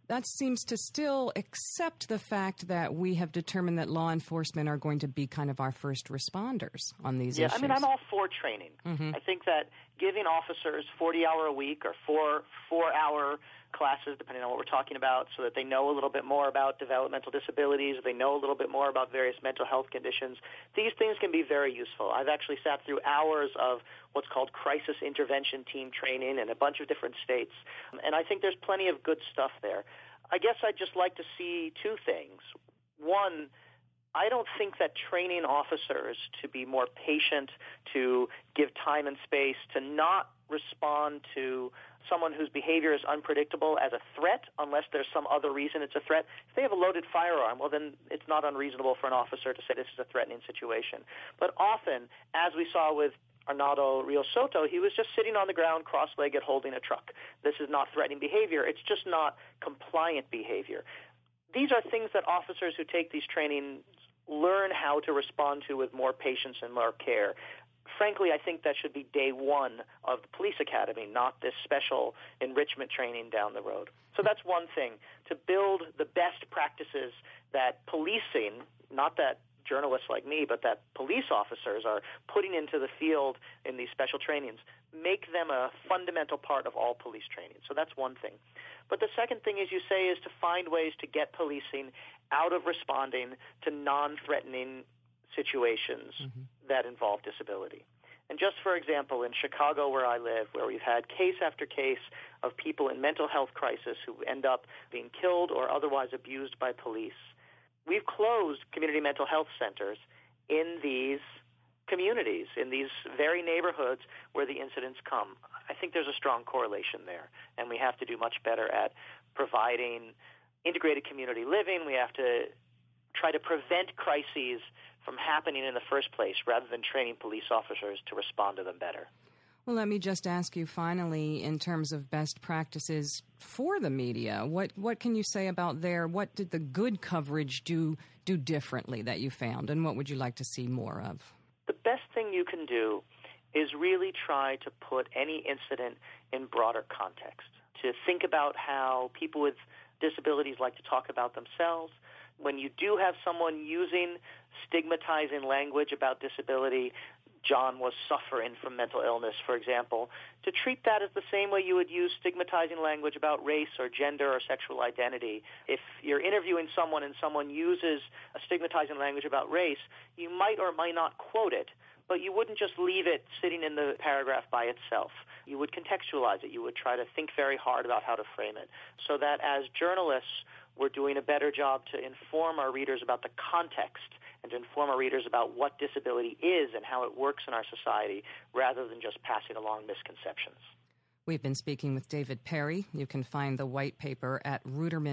that seems to still accept the fact that we have determined that law enforcement are going to be kind of our first responders on these issues. Yeah, I mean, I'm all for training. Mm-hmm. I think that giving officers 40-hour a week or four-hour classes, depending on what we're talking about, so that they know a little bit more about developmental disabilities, they know a little bit more about various mental health conditions, these things can be very useful. I've actually sat through hours of what's called crisis intervention team training in a bunch of different states, and I think there's plenty of good stuff there. I guess I'd just like to see two things. One, I don't think that training officers to be more patient, to give time and space, to not respond to someone whose behavior is unpredictable as a threat, unless there's some other reason it's a threat. If they have a loaded firearm, well, then it's not unreasonable for an officer to say this is a threatening situation. But often, as we saw with Arnaldo Rios Soto, he was just sitting on the ground, cross-legged, holding a truck. This is not threatening behavior. It's just not compliant behavior. These are things that officers who take these trainings learn how to respond to with more patience and more care. Frankly, I think that should be day one of the police academy, not this special enrichment training down the road. So that's one thing, to build the best practices that policing, not that journalists like me, but that police officers are putting into the field in these special trainings, make them a fundamental part of all police training. So that's one thing. But the second thing, as you say, is to find ways to get policing out of responding to non-threatening situations that involve disability. And just for example, in Chicago where I live, where we've had case after case of people in mental health crisis who end up being killed or otherwise abused by police, we've closed community mental health centers in these communities, in these very neighborhoods where the incidents come. I think there's a strong correlation there, and we have to do much better at providing integrated community living. We have to try to prevent crises from happening in the first place rather than training police officers to respond to them better. Well, let me just ask you finally, in terms of best practices for the media, what can you say about what did the good coverage do differently that you found, and what would you like to see more of? The best thing you can do is really try to put any incident in broader context, to think about how people with disabilities like to talk about themselves. When you do have someone using stigmatizing language about disability, John was suffering from mental illness, for example, to treat that as the same way you would use stigmatizing language about race or gender or sexual identity. If you're interviewing someone and someone uses a stigmatizing language about race, you might or might not quote it, but you wouldn't just leave it sitting in the paragraph by itself. You would contextualize it. You would try to think very hard about how to frame it, so that as journalists, we're doing a better job to inform our readers about the context and to inform our readers about what disability is and how it works in our society, rather than just passing along misconceptions. We've been speaking with David Perry. You can find the white paper at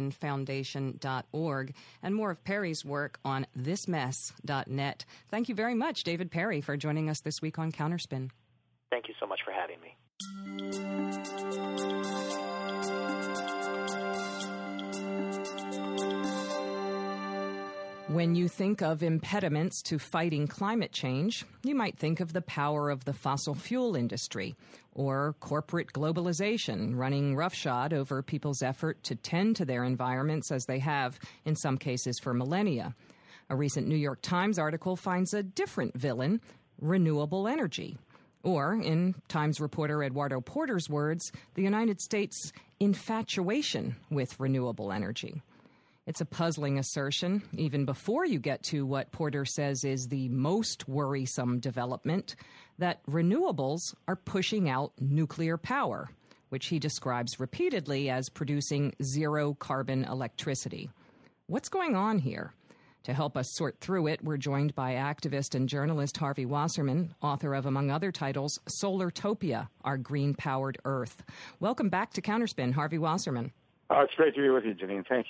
rudermanfoundation.org and more of Perry's work on thismess.net. Thank you very much, David Perry, for joining us this week on Counterspin. Thank you so much for having me. When you think of impediments to fighting climate change, you might think of the power of the fossil fuel industry or corporate globalization running roughshod over people's effort to tend to their environments as they have, in some cases, for millennia. A recent New York Times article finds a different villain, renewable energy. Or, in Times reporter Eduardo Porter's words, the United States' infatuation with renewable energy. It's a puzzling assertion, even before you get to what Porter says is the most worrisome development, that renewables are pushing out nuclear power, which he describes repeatedly as producing zero-carbon electricity. What's going on here? To help us sort through it, we're joined by activist and journalist Harvey Wasserman, author of, among other titles, Solartopia, Our Green-Powered Earth. Welcome back to Counterspin, Harvey Wasserman. It's great to be with you, Janine. Thank you.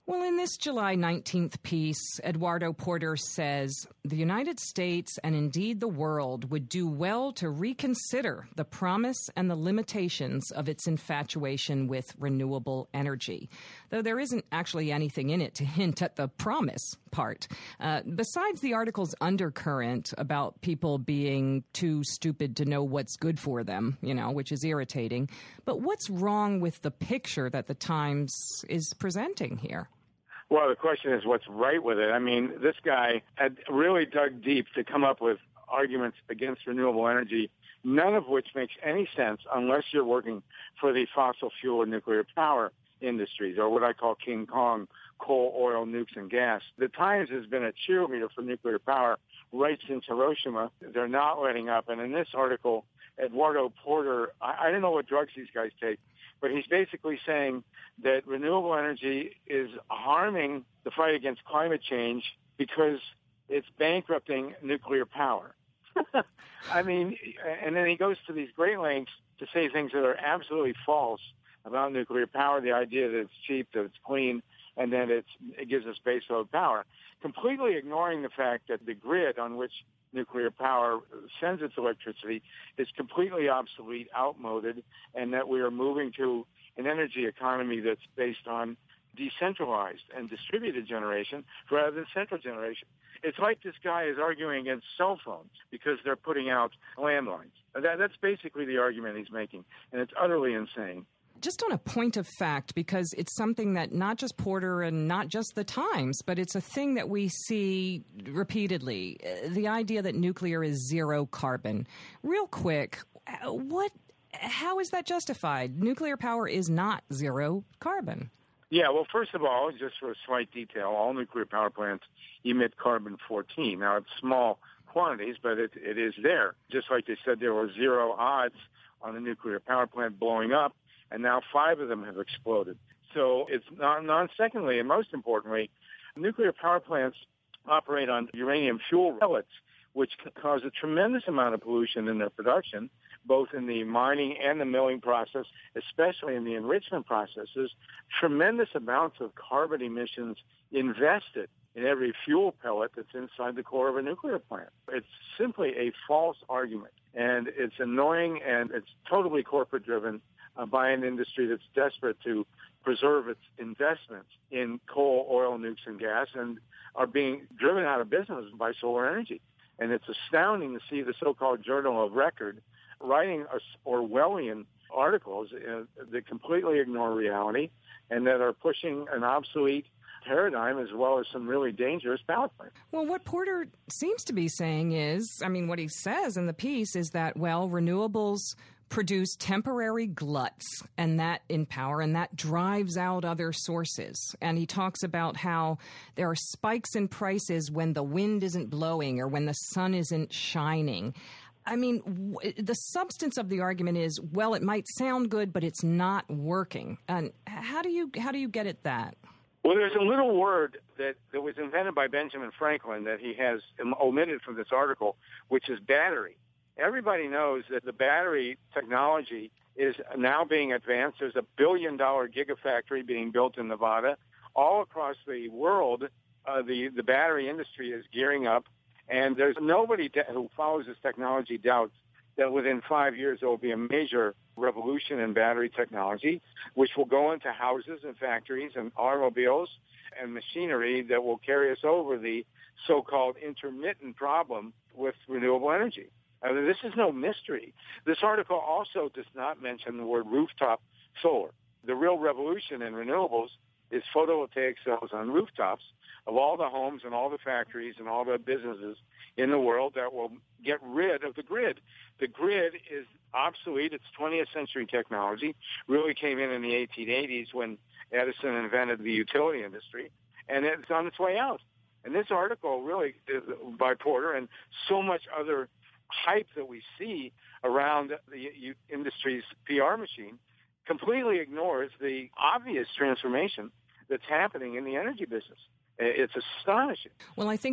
Well, in this July 19th piece, Eduardo Porter says the United States and indeed the world would do well to reconsider the promise and the limitations of its infatuation with renewable energy, though there isn't actually anything in it to hint at the promise part. Besides the article's undercurrent about people being too stupid to know what's good for them, which is irritating. But what's wrong with the picture that the Times is presenting here? Well, the question is what's right with it. I mean, this guy had really dug deep to come up with arguments against renewable energy, none of which makes any sense unless you're working for the fossil fuel and nuclear power industries, or what I call King Kong, coal, oil, nukes, and gas. The Times has been a cheerleader for nuclear power right since Hiroshima. They're not letting up. And in this article, Eduardo Porter, I don't know what drugs these guys take, but he's basically saying that renewable energy is harming the fight against climate change because it's bankrupting nuclear power. I mean, and then he goes to these great lengths to say things that are absolutely false about nuclear power, the idea that it's cheap, that it's clean, and that it gives us baseload power, completely ignoring the fact that the grid on which nuclear power sends its electricity is completely obsolete, outmoded, and that we are moving to an energy economy that's based on decentralized and distributed generation rather than central generation. It's like this guy is arguing against cell phones because they're putting out landlines. That's basically the argument he's making, and it's utterly insane. Just on a point of fact, because it's something that not just Porter and not just the Times, but it's a thing that we see repeatedly, the idea that nuclear is zero carbon. Real quick, how is that justified? Nuclear power is not zero carbon. Yeah, well, first of all, just for a slight detail, all nuclear power plants emit carbon-14. Now, it's small quantities, but it is there. Just like they said there were zero odds on a nuclear power plant blowing up, and now 5 of them have exploded. So it's secondly, and most importantly, nuclear power plants operate on uranium fuel pellets, which cause a tremendous amount of pollution in their production, both in the mining and the milling process, especially in the enrichment processes. Tremendous amounts of carbon emissions invested in every fuel pellet that's inside the core of a nuclear plant. It's simply a false argument, and it's annoying, and it's totally corporate-driven by an industry that's desperate to preserve its investments in coal, oil, nukes, and gas, and are being driven out of business by solar energy. And it's astounding to see the so-called Journal of Record writing Orwellian articles that completely ignore reality and that are pushing an obsolete paradigm as well as some really dangerous power plants. Well, what Porter seems to be saying is, what he says in the piece is that, renewables produce temporary gluts and that in power, and that drives out other sources. And he talks about how there are spikes in prices when the wind isn't blowing or when the sun isn't shining. The substance of the argument is, it might sound good, but it's not working. And how do you get at that? Well, there's a little word that was invented by Benjamin Franklin that he has omitted from this article, which is battery. Everybody knows that the battery technology is now being advanced. There's $1 billion gigafactory being built in Nevada. All across the world, the battery industry is gearing up, and there's nobody who follows this technology doubts that within 5 years there will be a major revolution in battery technology, which will go into houses and factories and automobiles and machinery that will carry us over the so-called intermittent problem with renewable energy. This is no mystery. This article also does not mention the word rooftop solar. The real revolution in renewables is photovoltaic cells on rooftops of all the homes and all the factories and all the businesses in the world that will get rid of the grid. The grid is obsolete. It's 20th century technology. Really came in the 1880s when Edison invented the utility industry, and it's on its way out. And this article really, by Porter, and so much other hype that we see around the industry's PR machine, completely ignores the obvious transformation that's happening in the energy business. It's astonishing. Well, I think you're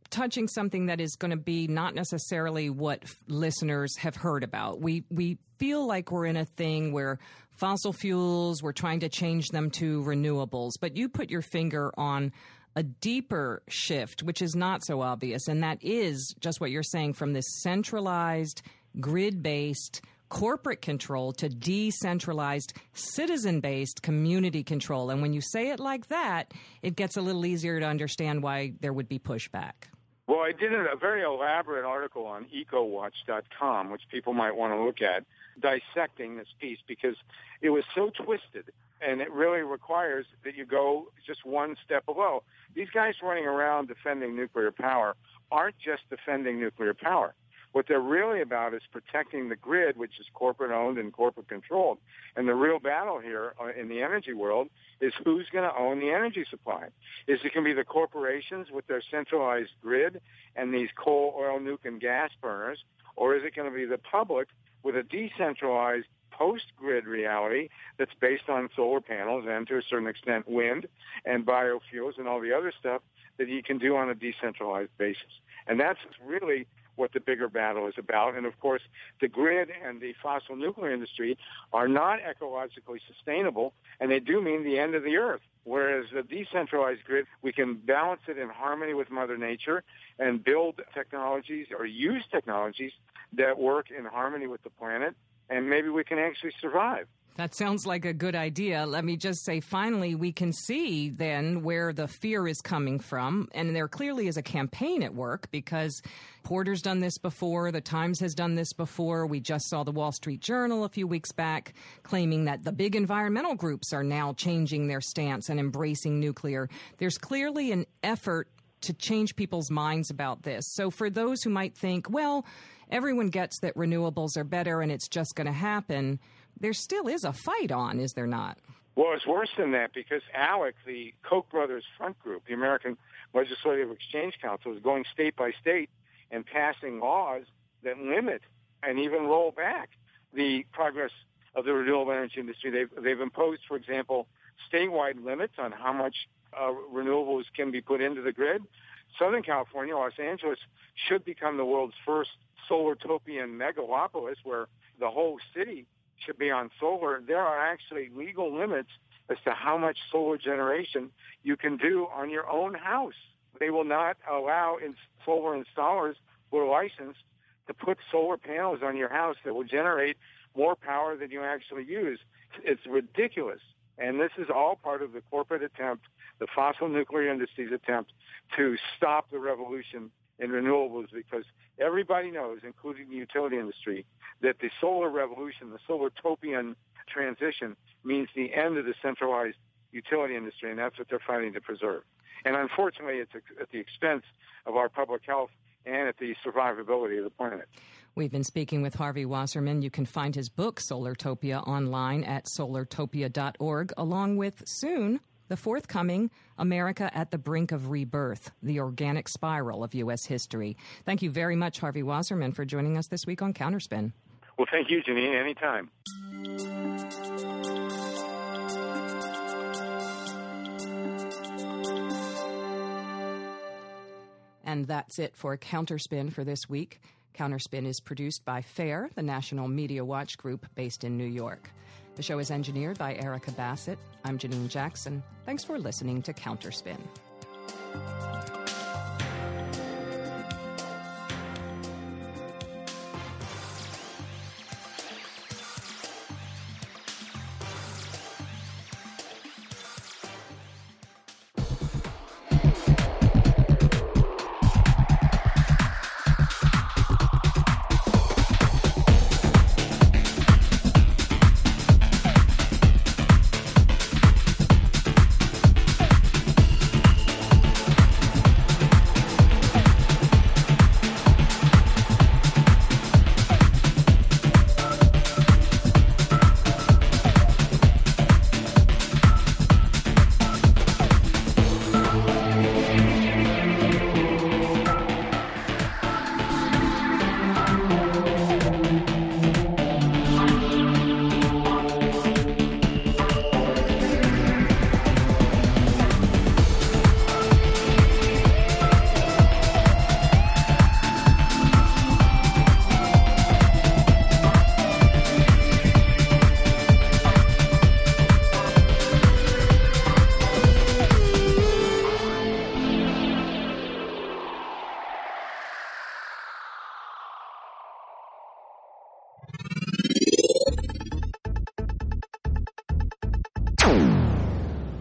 touching something that is going to be not necessarily what listeners have heard about. We feel like we're in a thing where fossil fuels, we're trying to change them to renewables, but you put your finger on a deeper shift, which is not so obvious, and that is just what you're saying, from this centralized, grid-based corporate control to decentralized, citizen-based community control. And when you say it like that, it gets a little easier to understand why there would be pushback. Well, I did a very elaborate article on ecowatch.com, which people might want to look at, dissecting this piece, because it was so twisted, and it really requires that you go just one step below. These guys running around defending nuclear power aren't just defending nuclear power. What they're really about is protecting the grid, which is corporate-owned and corporate-controlled. And the real battle here in the energy world is who's going to own the energy supply. Is it going to be the corporations with their centralized grid and these coal, oil, nuke, and gas burners, or is it going to be the public with a decentralized post-grid reality that's based on solar panels and, to a certain extent, wind and biofuels and all the other stuff that you can do on a decentralized basis? And that's really what the bigger battle is about. And, of course, the grid and the fossil nuclear industry are not ecologically sustainable, and they do mean the end of the earth. Whereas the decentralized grid, we can balance it in harmony with Mother Nature and build technologies or use technologies that work in harmony with the planet, and maybe we can actually survive. That sounds like a good idea. Let me just say, finally, we can see then where the fear is coming from. And there clearly is a campaign at work, because Porter's done this before. The Times has done this before. We just saw the Wall Street Journal a few weeks back claiming that the big environmental groups are now changing their stance and embracing nuclear. There's clearly an effort to change people's minds about this. So for those who might think, well, everyone gets that renewables are better and it's just going to happen, there still is a fight on, is there not? Well, it's worse than that, because ALEC, the Koch brothers front group, the American Legislative Exchange Council, is going state by state and passing laws that limit and even roll back the progress of the renewable energy industry. They've imposed, for example, statewide limits on how much renewables can be put into the grid. Southern California, Los Angeles, should become the world's first solar-topian megalopolis, where the whole city should be on solar. There are actually legal limits as to how much solar generation you can do on your own house. They will not allow solar installers who are licensed to put solar panels on your house that will generate more power than you actually use. It's ridiculous. And this is all part of the corporate attempt, the fossil nuclear industry's attempt to stop the revolution in renewables, because everybody knows, including the utility industry, that the solar revolution, the solar-topian transition, means the end of the centralized utility industry, and that's what they're fighting to preserve. And unfortunately, it's at the expense of our public health and at the survivability of the planet. We've been speaking with Harvey Wasserman. You can find his book, Solartopia, online at solartopia.org, along with, soon, the forthcoming America at the Brink of Rebirth, the Organic Spiral of U.S. History. Thank you very much, Harvey Wasserman, for joining us this week on Counterspin. Well, thank you, Janine. Anytime. And that's it for Counterspin for this week. Counterspin is produced by FAIR, the National Media Watch Group based in New York. The show is engineered by Erica Bassett. I'm Janine Jackson. Thanks for listening to Counterspin.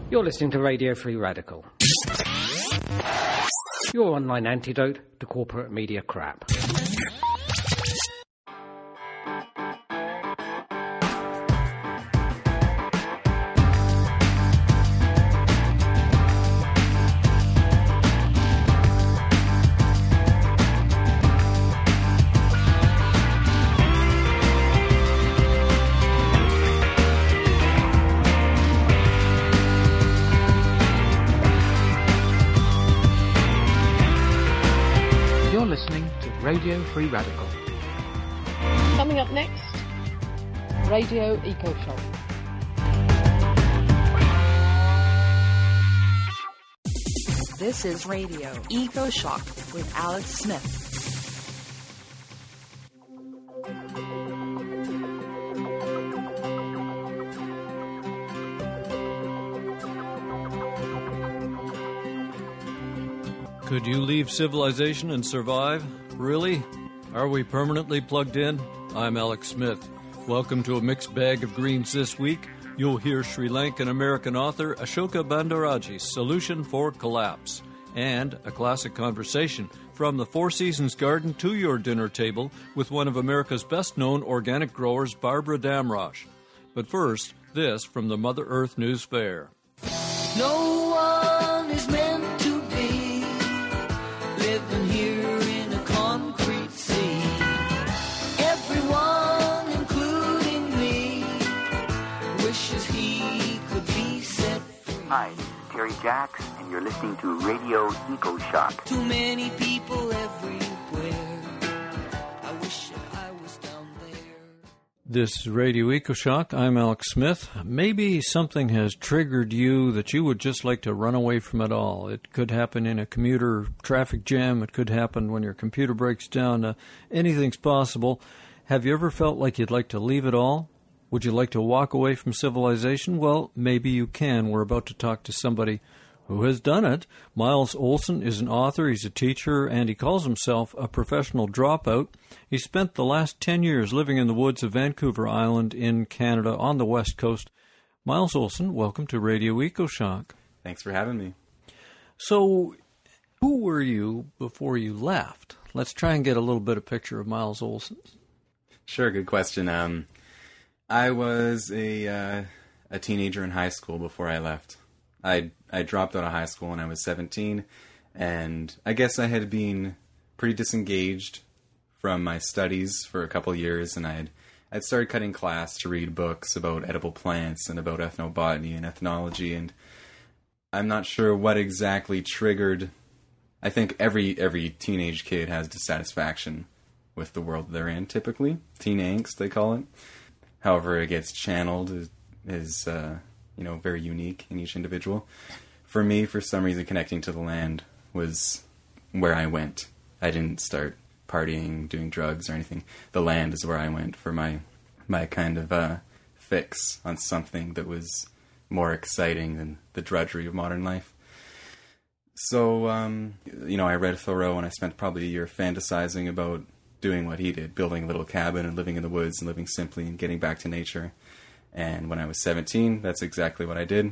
You're listening to Radio Free Radical, your online antidote to corporate media crap. Radio Free Radical. Coming up next, Radio EcoShock. This is Radio EcoShock with Alex Smith. Could you leave civilization and survive? Really? Are we permanently plugged in? I'm Alex Smith. Welcome to a mixed bag of greens this week. You'll hear Sri Lankan American author Ashoka Bandaraji's Solution for Collapse, and a classic conversation from the Four Seasons Garden to your dinner table with one of America's best-known organic growers, Barbara Damrosch. But first, this from the Mother Earth News Fair. No one is meant to be living here in a concrete sea. Everyone, including me, wishes he could be set free. Hi, Terry Jacks, and you're listening to Radio EcoShock. Too many people everywhere. I wish I was down there. This is Radio EcoShock. I'm Alex Smith. Maybe something has triggered you that you would just like to run away from it all. It could happen in a commuter traffic jam. It could happen when your computer breaks down. Anything's possible. Have you ever felt like you'd like to leave it all? Would you like to walk away from civilization? Well, maybe you can. We're about to talk to somebody who has done it. Miles Olson is an author, he's a teacher, and he calls himself a professional dropout. He spent the last 10 years living in the woods of Vancouver Island in Canada on the West Coast. Miles Olson, welcome to Radio EcoShock. Thanks for having me. So, who were you before you left? Let's try and get a little bit of picture of Miles Olson. Sure, good question. I was a teenager in high school before I left. I dropped out of high school when I was 17, and I guess I had been pretty disengaged from my studies for a couple of years, and I'd started cutting class to read books about edible plants and about ethnobotany and ethnology, and I'm not sure what exactly triggered. I think every teenage kid has dissatisfaction with the world they're in, typically. Teen angst, they call it. However it gets channeled is very unique in each individual. For me, for some reason, connecting to the land was where I went. I didn't start partying, doing drugs or anything. The land is where I went for my kind of fix on something that was more exciting than the drudgery of modern life. So, I read Thoreau, and I spent probably a year fantasizing about doing what he did, building a little cabin and living in the woods and living simply and getting back to nature. And when I was 17, that's exactly what I did.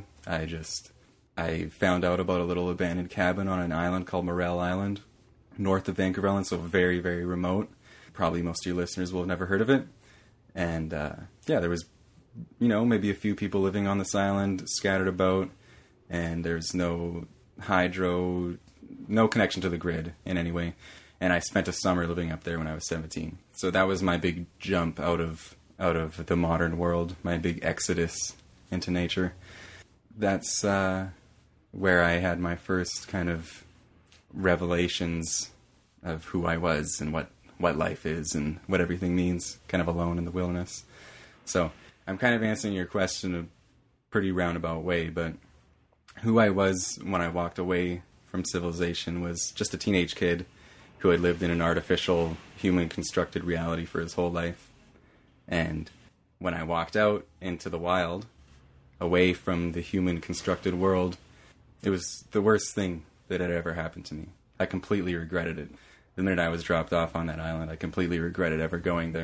I found out about a little abandoned cabin on an island called Morel Island, north of Vancouver Island, so very, very remote. Probably most of your listeners will have never heard of it. And, there was, maybe a few people living on this island scattered about, and there's no hydro, no connection to the grid in any way. And I spent a summer living up there when I was 17. So that was my big jump out of the modern world, my big exodus into nature. That's where I had my first kind of revelations of who I was and what life is and what everything means, kind of alone in the wilderness. So I'm kind of answering your question in a pretty roundabout way, but who I was when I walked away from civilization was just a teenage kid who had lived in an artificial, human-constructed reality for his whole life. And when I walked out into the wild, away from the human-constructed world, it was the worst thing that had ever happened to me. I completely regretted it. The minute I was dropped off on that island, I completely regretted ever going there.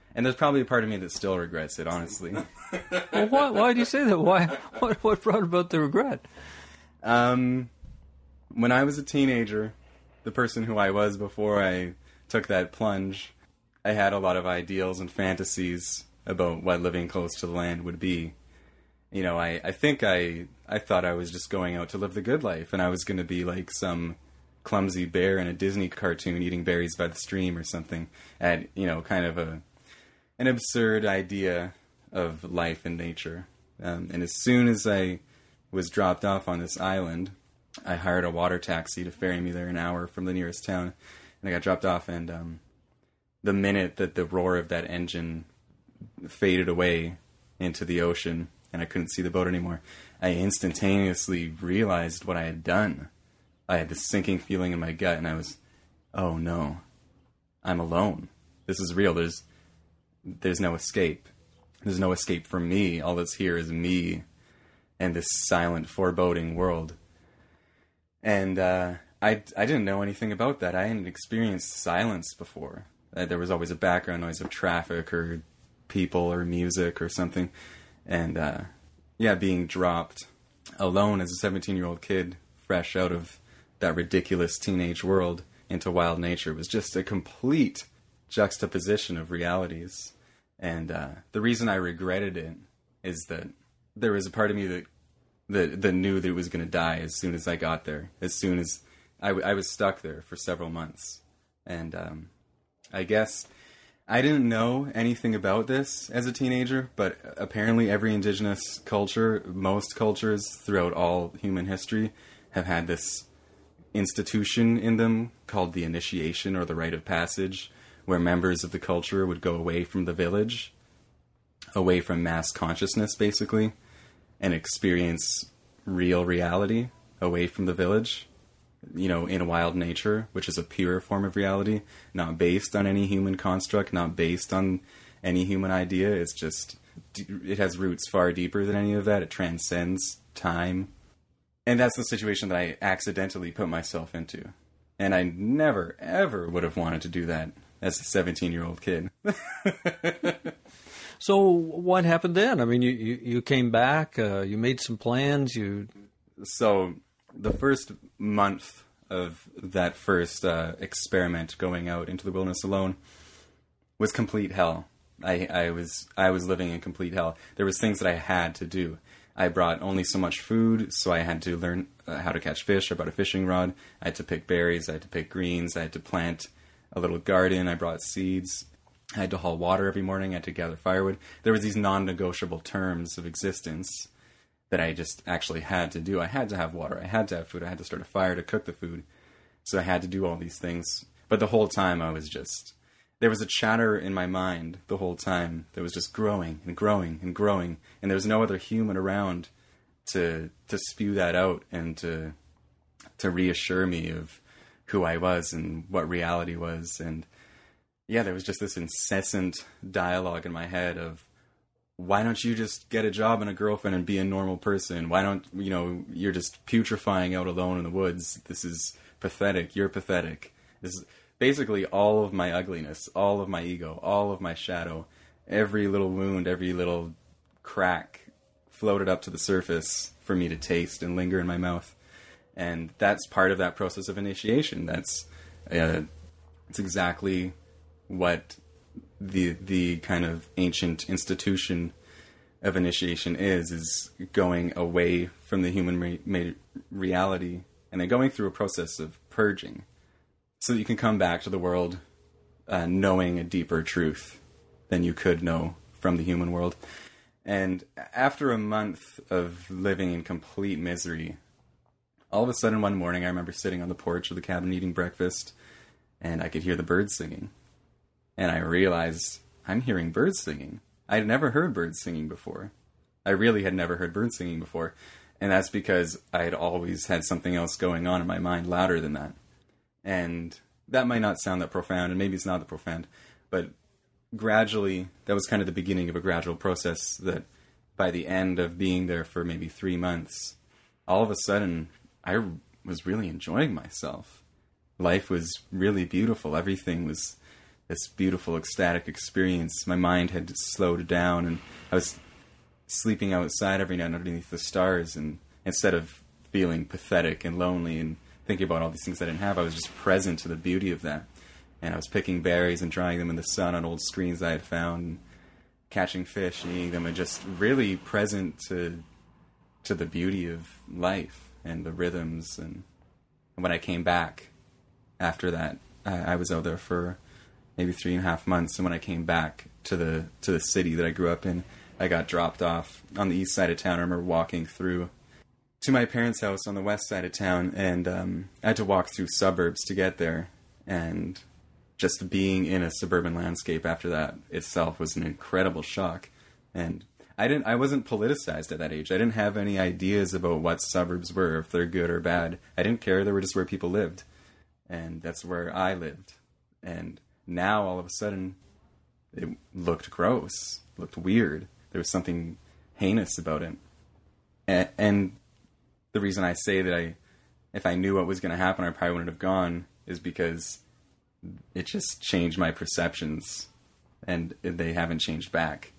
And there's probably a part of me that still regrets it, honestly. Well, why do you say that? What brought about the regret? When I was a teenager, the person who I was before I took that plunge, I had a lot of ideals and fantasies about what living close to the land would be. You know, I think I thought I was just going out to live the good life, and I was going to be like some clumsy bear in a Disney cartoon eating berries by the stream or something. And, you know, kind of an absurd idea of life and nature. And as soon as I was dropped off on this island, I hired a water taxi to ferry me there an hour from the nearest town. And I got dropped off, and the minute that the roar of that engine faded away into the ocean and I couldn't see the boat anymore, I instantaneously realized what I had done. I had this sinking feeling in my gut, and I was, oh no, I'm alone. This is real. There's no escape. There's no escape for me. All that's here is me and this silent, foreboding world. And I didn't know anything about that. I hadn't experienced silence before. There was always a background noise of traffic or people or music or something. And being dropped alone as a 17-year-old kid, fresh out of that ridiculous teenage world into wild nature, was just a complete juxtaposition of realities. And the reason I regretted it is that there was a part of me that knew that it was going to die as soon as I got there. As soon as I was stuck there for several months. And I guess I didn't know anything about this as a teenager, but apparently every indigenous culture, most cultures throughout all human history, have had this institution in them called the initiation or the rite of passage, where members of the culture would go away from the village, away from mass consciousness, basically, and experience real reality away from the village, you know, in wild nature, which is a pure form of reality, not based on any human construct, not based on any human idea. It's just, it has roots far deeper than any of that. It transcends time. And that's the situation that I accidentally put myself into. And I never, ever would have wanted to do that as a 17-year-old kid. So what happened then? I mean, you came back, you made some plans, So the first month of that first experiment going out into the wilderness alone was complete hell. I was living in complete hell. There was things that I had to do. I brought only so much food, so I had to learn how to catch fish. I brought a fishing rod. I had to pick berries. I had to pick greens. I had to plant a little garden. I brought seeds. I had to haul water every morning. I had to gather firewood. There was these non-negotiable terms of existence that I just actually had to do. I had to have water. I had to have food. I had to start a fire to cook the food. So I had to do all these things. But the whole time I was just... There was a chatter in my mind the whole time that was just growing and growing and growing. And there was no other human around to spew that out and to reassure me of who I was and what reality was. And yeah, there was just this incessant dialogue in my head of, why don't you just get a job and a girlfriend and be a normal person? Why don't, you're just putrefying out alone in the woods. This is pathetic. You're pathetic. This is basically all of my ugliness, all of my ego, all of my shadow, every little wound, every little crack floated up to the surface for me to taste and linger in my mouth. And that's part of that process of initiation. That's it's exactly what the kind of ancient institution of initiation is going away from the human reality and then going through a process of purging so that you can come back to the world knowing a deeper truth than you could know from the human world. And after a month of living in complete misery, all of a sudden one morning I remember sitting on the porch of the cabin eating breakfast, and I could hear the birds singing. And I realized I'm hearing birds singing. I had never heard birds singing before. I really had never heard birds singing before. And that's because I had always had something else going on in my mind louder than that. And that might not sound that profound, and maybe it's not that profound, but gradually, that was kind of the beginning of a gradual process that by the end of being there for maybe 3 months, all of a sudden, I was really enjoying myself. Life was really beautiful. Everything was this beautiful, ecstatic experience. My mind had slowed down, and I was sleeping outside every night underneath the stars, and instead of feeling pathetic and lonely and thinking about all these things I didn't have, I was just present to the beauty of that. And I was picking berries and drying them in the sun on old screens I had found, and catching fish and eating them, and just really present to the beauty of life and the rhythms. And when I came back after that, I was out there for maybe 3.5 months, and when I came back to the city that I grew up in, I got dropped off on the east side of town. I remember walking through to my parents' house on the west side of town, and I had to walk through suburbs to get there, and just being in a suburban landscape after that itself was an incredible shock. And I wasn't politicized at that age. I didn't have any ideas about what suburbs were, if they're good or bad. I didn't care. They were just where people lived. And that's where I lived. And now, all of a sudden, it looked gross, looked weird. There was something heinous about it. And the reason I say that if I knew what was going to happen, I probably wouldn't have gone, is because it just changed my perceptions, and they haven't changed back.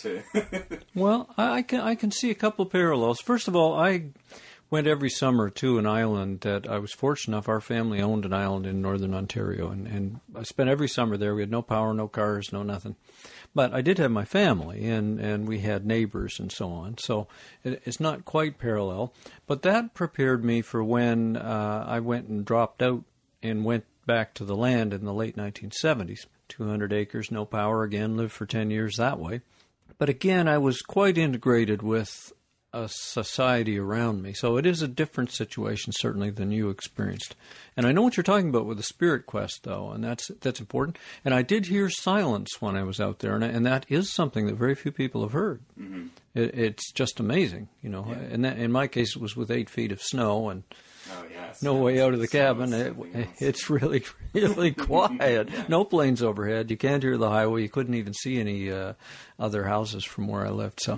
Well, I can see a couple of parallels. First of all, I went every summer to an island that I was fortunate enough. Our family owned an island in northern Ontario, and I spent every summer there. We had no power, no cars, no nothing. But I did have my family, and we had neighbors and so on. So it's not quite parallel. But that prepared me for when I went and dropped out and went back to the land in the late 1970s. 200 acres, no power again, lived for 10 years that way. But again, I was quite integrated with a society around me. So it is a different situation, certainly, than you experienced. And I know what you're talking about with the spirit quest, though, and that's important. And I did hear silence when I was out there, and that is something that very few people have heard. Mm-hmm. It's just amazing, you know. Yeah. And that, in my case, it was with 8 feet of snow and no way out of the cabin. It's really, really quiet. Yeah. No planes overhead. You can't hear the highway. You couldn't even see any other houses from where I lived. So,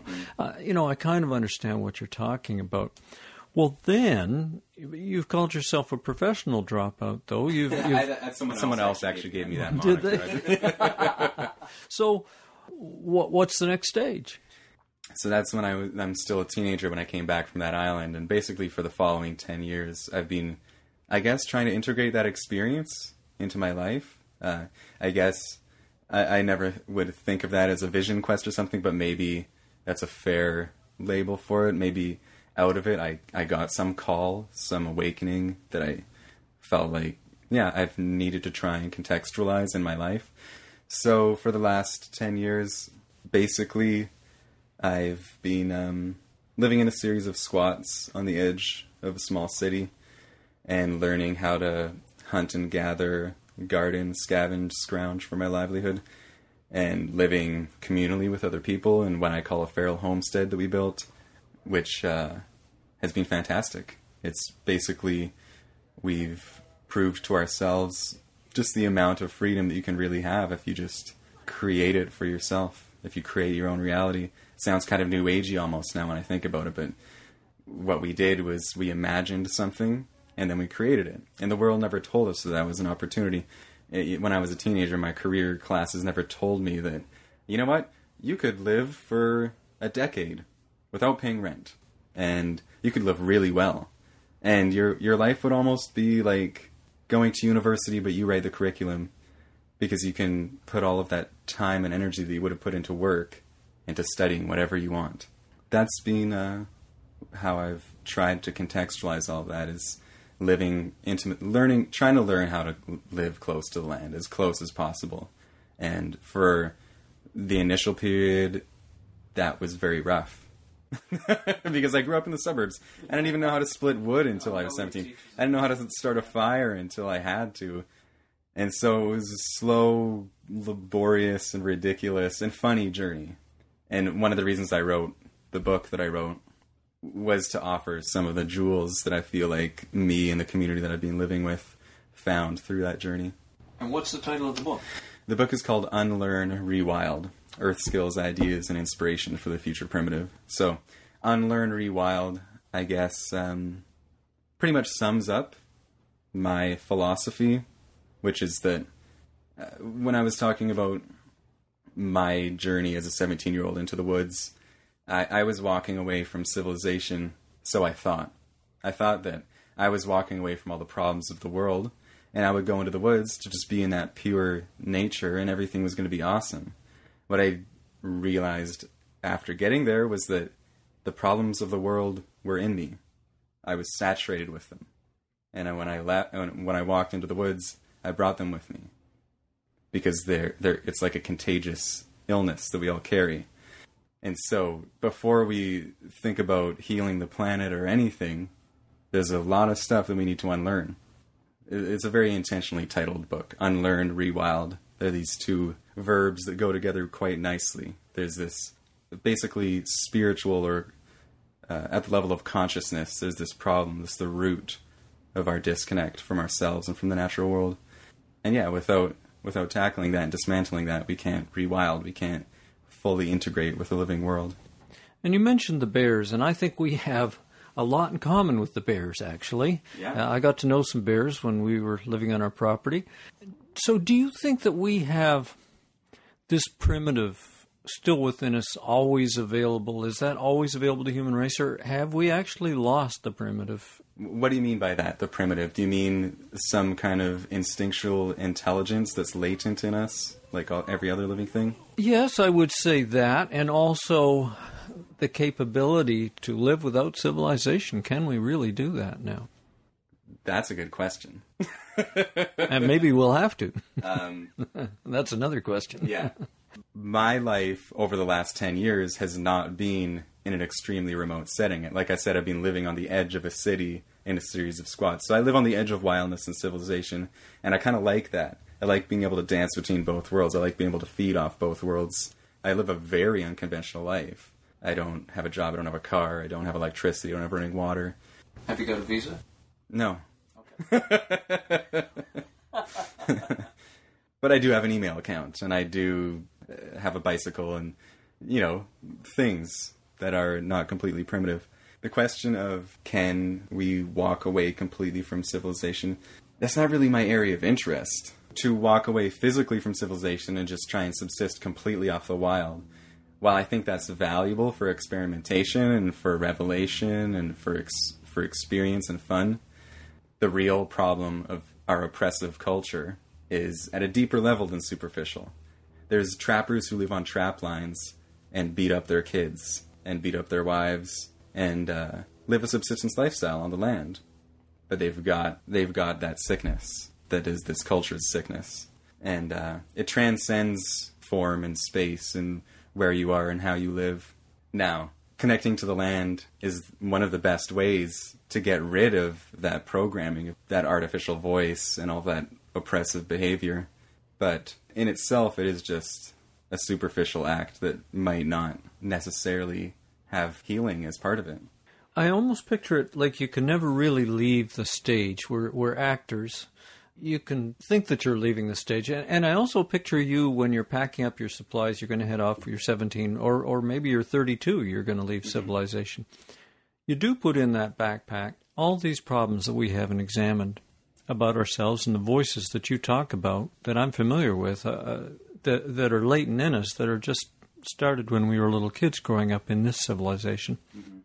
I kind of understand what you're talking about. Well, then, you've called yourself a professional dropout, though. Someone else actually gave me that moniker. Did they? So, what's the next stage? So that's when I'm still a teenager when I came back from that island. And basically for the following 10 years, I've been, I guess, trying to integrate that experience into my life. I guess I never would think of that as a vision quest or something, but maybe that's a fair label for it. Maybe out of it, I got some call, some awakening that I felt like, I've needed to try and contextualize in my life. So for the last 10 years, basically, I've been living in a series of squats on the edge of a small city and learning how to hunt and gather, garden, scavenge, scrounge for my livelihood, and living communally with other people in what I call a feral homestead that we built, which has been fantastic. It's basically, we've proved to ourselves just the amount of freedom that you can really have if you just create it for yourself, if you create your own reality. It sounds kind of new agey almost now when I think about it, but what we did was we imagined something and then we created it. And the world never told us that was an opportunity. When I was a teenager, my career classes never told me that, you know what, you could live for a decade without paying rent. And you could live really well. And your life would almost be like going to university, but you write the curriculum, because you can put all of that time and energy that you would have put into work into studying whatever you want. That's been how I've tried to contextualize all of that, is living intimate, trying to learn how to live close to the land, as close as possible. And for the initial period, that was very rough. Because I grew up in the suburbs. I didn't even know how to split wood until I was 17. I didn't know how to start a fire until I had to. And so it was a slow, laborious, and ridiculous, and funny journey. And one of the reasons I wrote the book that I wrote was to offer some of the jewels that I feel like me and the community that I've been living with found through that journey. And what's the title of the book? The book is called Unlearn, Rewild: Earth Skills, Ideas, and Inspiration for the Future Primitive. So, Unlearn, Rewild, I guess, pretty much sums up my philosophy, which is that When I was talking about my journey as a 17-year-old into the woods, I was walking away from civilization, so I thought. I thought that I was walking away from all the problems of the world, and I would go into the woods to just be in that pure nature, and everything was going to be awesome. What I realized after getting there was that the problems of the world were in me. I was saturated with them. And when I walked into the woods, I brought them with me. Because it's like a contagious illness that we all carry. And so, before we think about healing the planet or anything, there's a lot of stuff that we need to unlearn. It's a very intentionally titled book. Unlearn, rewild. They're these two verbs that go together quite nicely. There's this basically spiritual or at the level of consciousness, there's this problem, this is the root of our disconnect from ourselves and from the natural world. And yeah, without tackling that and dismantling that, we can't rewild, we can't fully integrate with the living world. And you mentioned the bears, and I think we have a lot in common with the bears, actually. Yeah. I got to know some bears when we were living on our property. So do you think that we have this primitive still within us, always available? Is that always available to the human race, or have we actually lost the primitive? What do you mean by that, the primitive? Do you mean some kind of instinctual intelligence that's latent in us, like every other living thing? Yes, I would say that, and also the capability to live without civilization. Can we really do that now? That's a good question. And maybe we'll have to. That's another question. Yeah. My life over the last 10 years has not been in an extremely remote setting. Like I said, I've been living on the edge of a city in a series of squats. So I live on the edge of wildness and civilization, and I kind of like that. I like being able to dance between both worlds. I like being able to feed off both worlds. I live a very unconventional life. I don't have a job, I don't have a car, I don't have electricity, I don't have running water. Have you got a visa? No. Okay. But I do have an email account, and I do have a bicycle and, things that are not completely primitive. The question of can we walk away completely from civilization, that's not really my area of interest. To walk away physically from civilization and just try and subsist completely off the wild, while I think that's valuable for experimentation and for revelation and for experience and fun, the real problem of our oppressive culture is at a deeper level than superficial. There's trappers who live on trap lines and beat up their kids and beat up their wives and live a subsistence lifestyle on the land. But they've got that sickness that is this culture's sickness. And it transcends form and space and where you are and how you live. Now, connecting to the land is one of the best ways to get rid of that programming, that artificial voice and all that oppressive behavior. But in itself, it is just a superficial act that might not necessarily have healing as part of it. I almost picture it like you can never really leave the stage. We're actors. You can think that you're leaving the stage. And I also picture you when you're packing up your supplies, you're going to head off, you're 17, or maybe you're 32, you're going to leave civilization. You do put in that backpack all these problems that we haven't examined about ourselves and the voices that you talk about that I'm familiar with, that are latent in us, that are just started when we were little kids growing up in this civilization. Mm-hmm.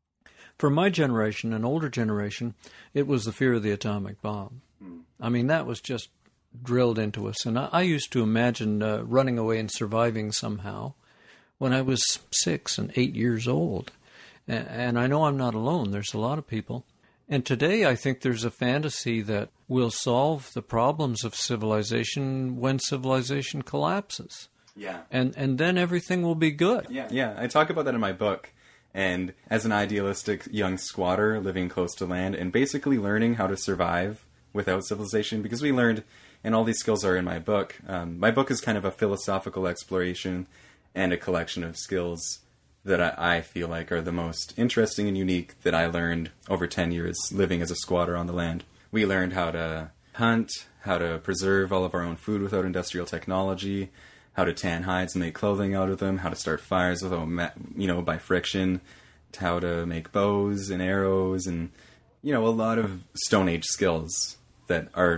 For my generation, an older generation, it was the fear of the atomic bomb. I mean, that was just drilled into us. And I used to imagine running away and surviving somehow when I was 6 and 8 years old. And I know I'm not alone. There's a lot of people. And today I think there's a fantasy that we'll solve the problems of civilization when civilization collapses. Yeah. And then everything will be good. Yeah. I talk about that in my book. And as an idealistic young squatter living close to land and basically learning how to survive without civilization, because we learned, and all these skills are in my book. My book is kind of a philosophical exploration and a collection of skills that I feel like are the most interesting and unique that I learned over 10 years living as a squatter on the land. We learned how to hunt, how to preserve all of our own food without industrial technology, how to tan hides and make clothing out of them, how to start fires without, by friction, how to make bows and arrows, and, a lot of Stone Age skills that are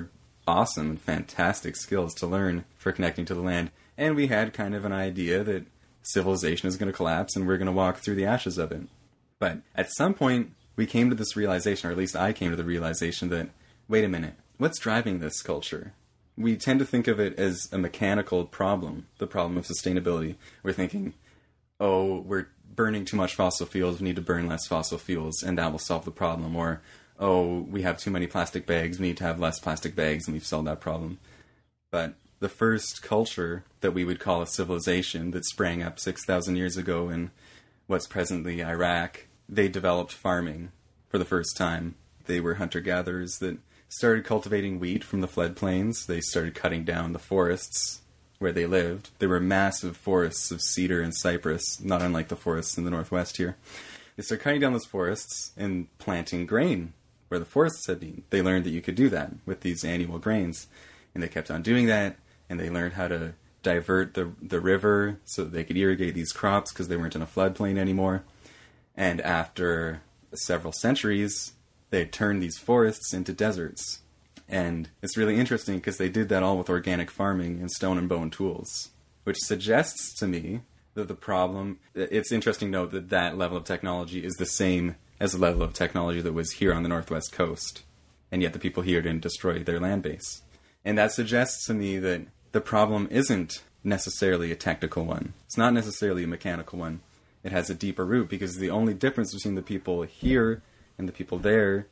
awesome and fantastic skills to learn for connecting to the land. And we had kind of an idea that civilization is going to collapse and we're going to walk through the ashes of it. But at some point, we came to this realization, or at least I came to the realization that, wait a minute, what's driving this culture? We tend to think of it as a mechanical problem, the problem of sustainability. We're thinking, oh, we're burning too much fossil fuels, we need to burn less fossil fuels, and that will solve the problem. Or, oh, we have too many plastic bags, we need to have less plastic bags, and we've solved that problem. But the first culture that we would call a civilization that sprang up 6,000 years ago in what's presently Iraq, they developed farming for the first time. They were hunter-gatherers that started cultivating wheat from the floodplains. They started cutting down the forests where they lived. There were massive forests of cedar and cypress, not unlike the forests in the northwest here. They started cutting down those forests and planting grain where the forests had been. They learned that you could do that with these annual grains. And they kept on doing that, and they learned how to divert the river so that they could irrigate these crops because they weren't in a floodplain anymore. And after several centuries, they turned these forests into deserts. And it's really interesting because they did that all with organic farming and stone and bone tools, which suggests to me that the problem, it's interesting to note that that level of technology is the same as the level of technology that was here on the northwest coast. And yet the people here didn't destroy their land base. And that suggests to me that the problem isn't necessarily a technical one. It's not necessarily a mechanical one. It has a deeper root because the only difference between the people here and the people there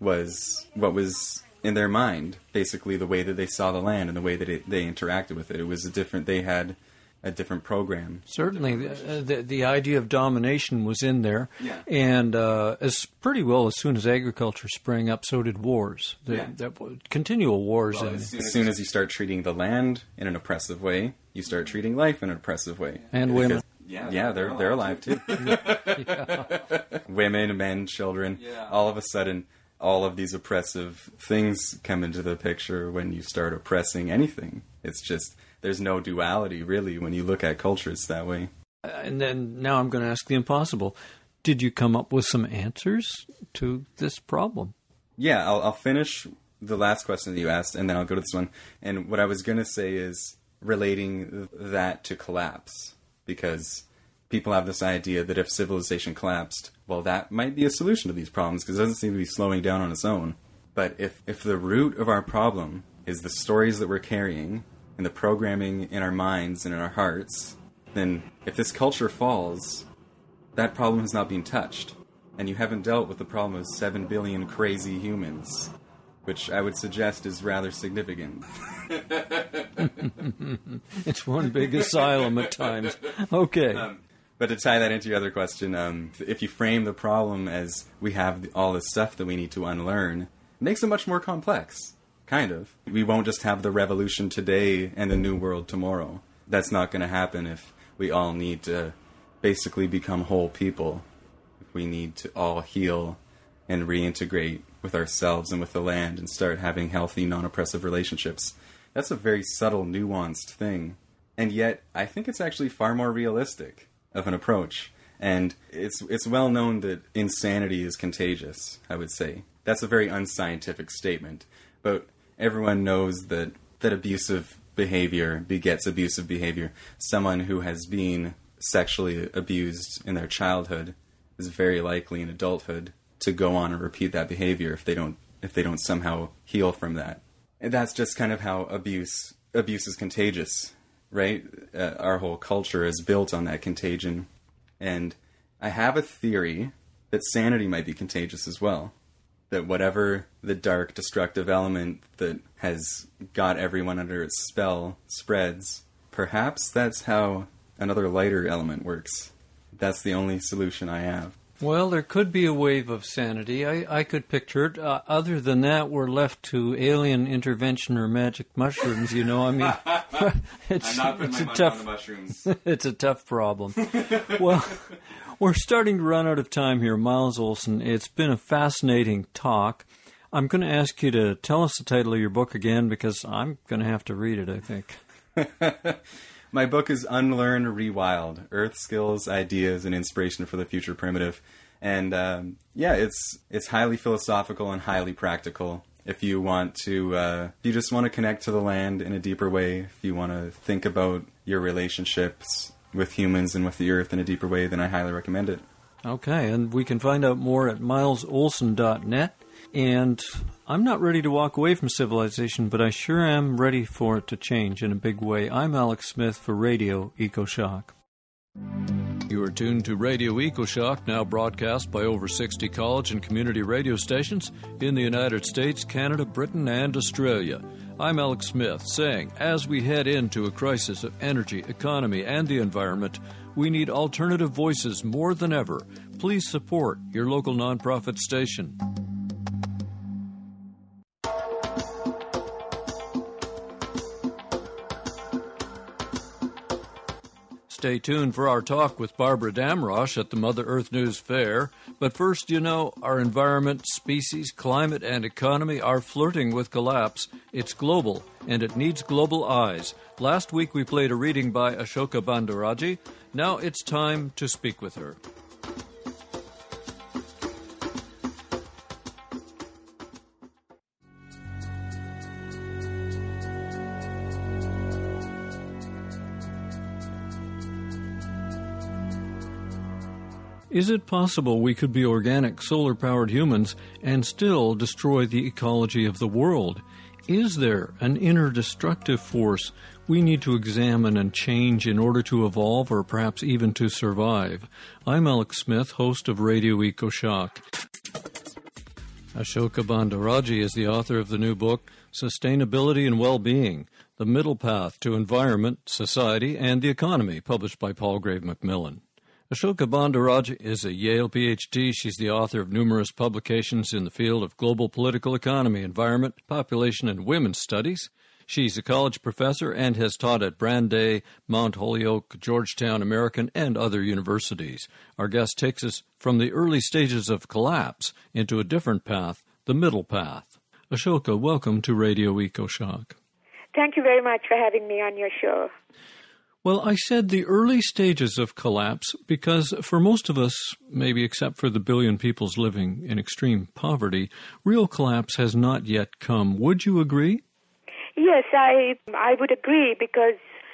was what was in their mind, basically the way that they saw the land and the way that they interacted with it. It was they had a different program. Certainly, the idea of domination was in there, yeah. And as pretty well as soon as agriculture sprang up, so did wars. Continual wars. Well, as soon as you start treating the land in an oppressive way, you start treating life in an oppressive way. And women. Yeah, they're alive too. Yeah. Women, men, children. Yeah. All of a sudden, all of these oppressive things come into the picture when you start oppressing anything. It's just, there's no duality, really, when you look at cultures that way. And then now I'm going to ask the impossible. Did you come up with some answers to this problem? Yeah, I'll finish the last question that you asked, and then I'll go to this one. And what I was going to say is relating that to collapse, because people have this idea that if civilization collapsed, well, that might be a solution to these problems, because it doesn't seem to be slowing down on its own. But if the root of our problem is the stories that we're carrying and the programming in our minds and in our hearts, then if this culture falls, that problem has not been touched. And you haven't dealt with the problem of 7 billion crazy humans, which I would suggest is rather significant. It's one big asylum at times. Okay. But to tie that into your other question, if you frame the problem as we have all this stuff that we need to unlearn, it makes it much more complex. Kind of. We won't just have the revolution today and the new world tomorrow. That's not going to happen if we all need to basically become whole people. If we need to all heal and reintegrate with ourselves and with the land and start having healthy, non-oppressive relationships. That's a very subtle, nuanced thing. And yet, I think it's actually far more realistic of an approach. And it's well known that insanity is contagious, I would say. That's a very unscientific statement. But everyone knows that abusive behavior begets abusive behavior. Someone who has been sexually abused in their childhood is very likely in adulthood to go on and repeat that behavior if they don't somehow heal from that. And that's just kind of how abuse is contagious, right? Our whole culture is built on that contagion. And I have a theory that sanity might be contagious as well. That whatever the dark, destructive element that has got everyone under its spell spreads, perhaps that's how another lighter element works. That's the only solution I have. Well, there could be a wave of sanity. I could picture it. Other than that, we're left to alien intervention or magic mushrooms, you know. I mean, I'm not putting my money on the mushrooms. It's a tough problem. Well, we're starting to run out of time here, Miles Olson. It's been a fascinating talk. I'm going to ask you to tell us the title of your book again, because I'm going to have to read it, I think. My book is Unlearn, Rewild, Earth Skills, Ideas, and Inspiration for the Future Primitive. And, it's highly philosophical and highly practical. if you just want to connect to the land in a deeper way, if you want to think about your relationships with humans and with the earth in a deeper way, then I highly recommend it. Okay, and we can find out more at milesolson.net. And I'm not ready to walk away from civilization, but I sure am ready for it to change in a big way. I'm Alex Smith for Radio EcoShock. You are tuned to Radio EcoShock, now broadcast by over 60 college and community radio stations in the United States, Canada, Britain, and Australia. I'm Alex Smith, saying, as we head into a crisis of energy, economy, and the environment, we need alternative voices more than ever. Please support your local nonprofit station. Stay tuned for our talk with Barbara Damrosch at the Mother Earth News Fair. But first, our environment, species, climate, and economy are flirting with collapse. It's global, and it needs global eyes. Last week we played a reading by Ashoka Bandaraji. Now it's time to speak with her. Is it possible we could be organic, solar-powered humans and still destroy the ecology of the world? Is there an inner destructive force we need to examine and change in order to evolve or perhaps even to survive? I'm Alex Smith, host of Radio EcoShock. Ashoka Bandaraji is the author of the new book, Sustainability and Well-Being, The Middle Path to Environment, Society, and the Economy, published by Palgrave Macmillan. Ashoka Bandaraji is a Yale PhD. She's the author of numerous publications in the field of global political economy, environment, population, and women's studies. She's a college professor and has taught at Brandeis, Mount Holyoke, Georgetown American, and other universities. Our guest takes us from the early stages of collapse into a different path, the middle path. Ashoka, welcome to Radio EcoShock. Thank you very much for having me on your show. Well, I said the early stages of collapse because for most of us, maybe except for the billion peoples living in extreme poverty, real collapse has not yet come. Would you agree? Yes, I would agree because,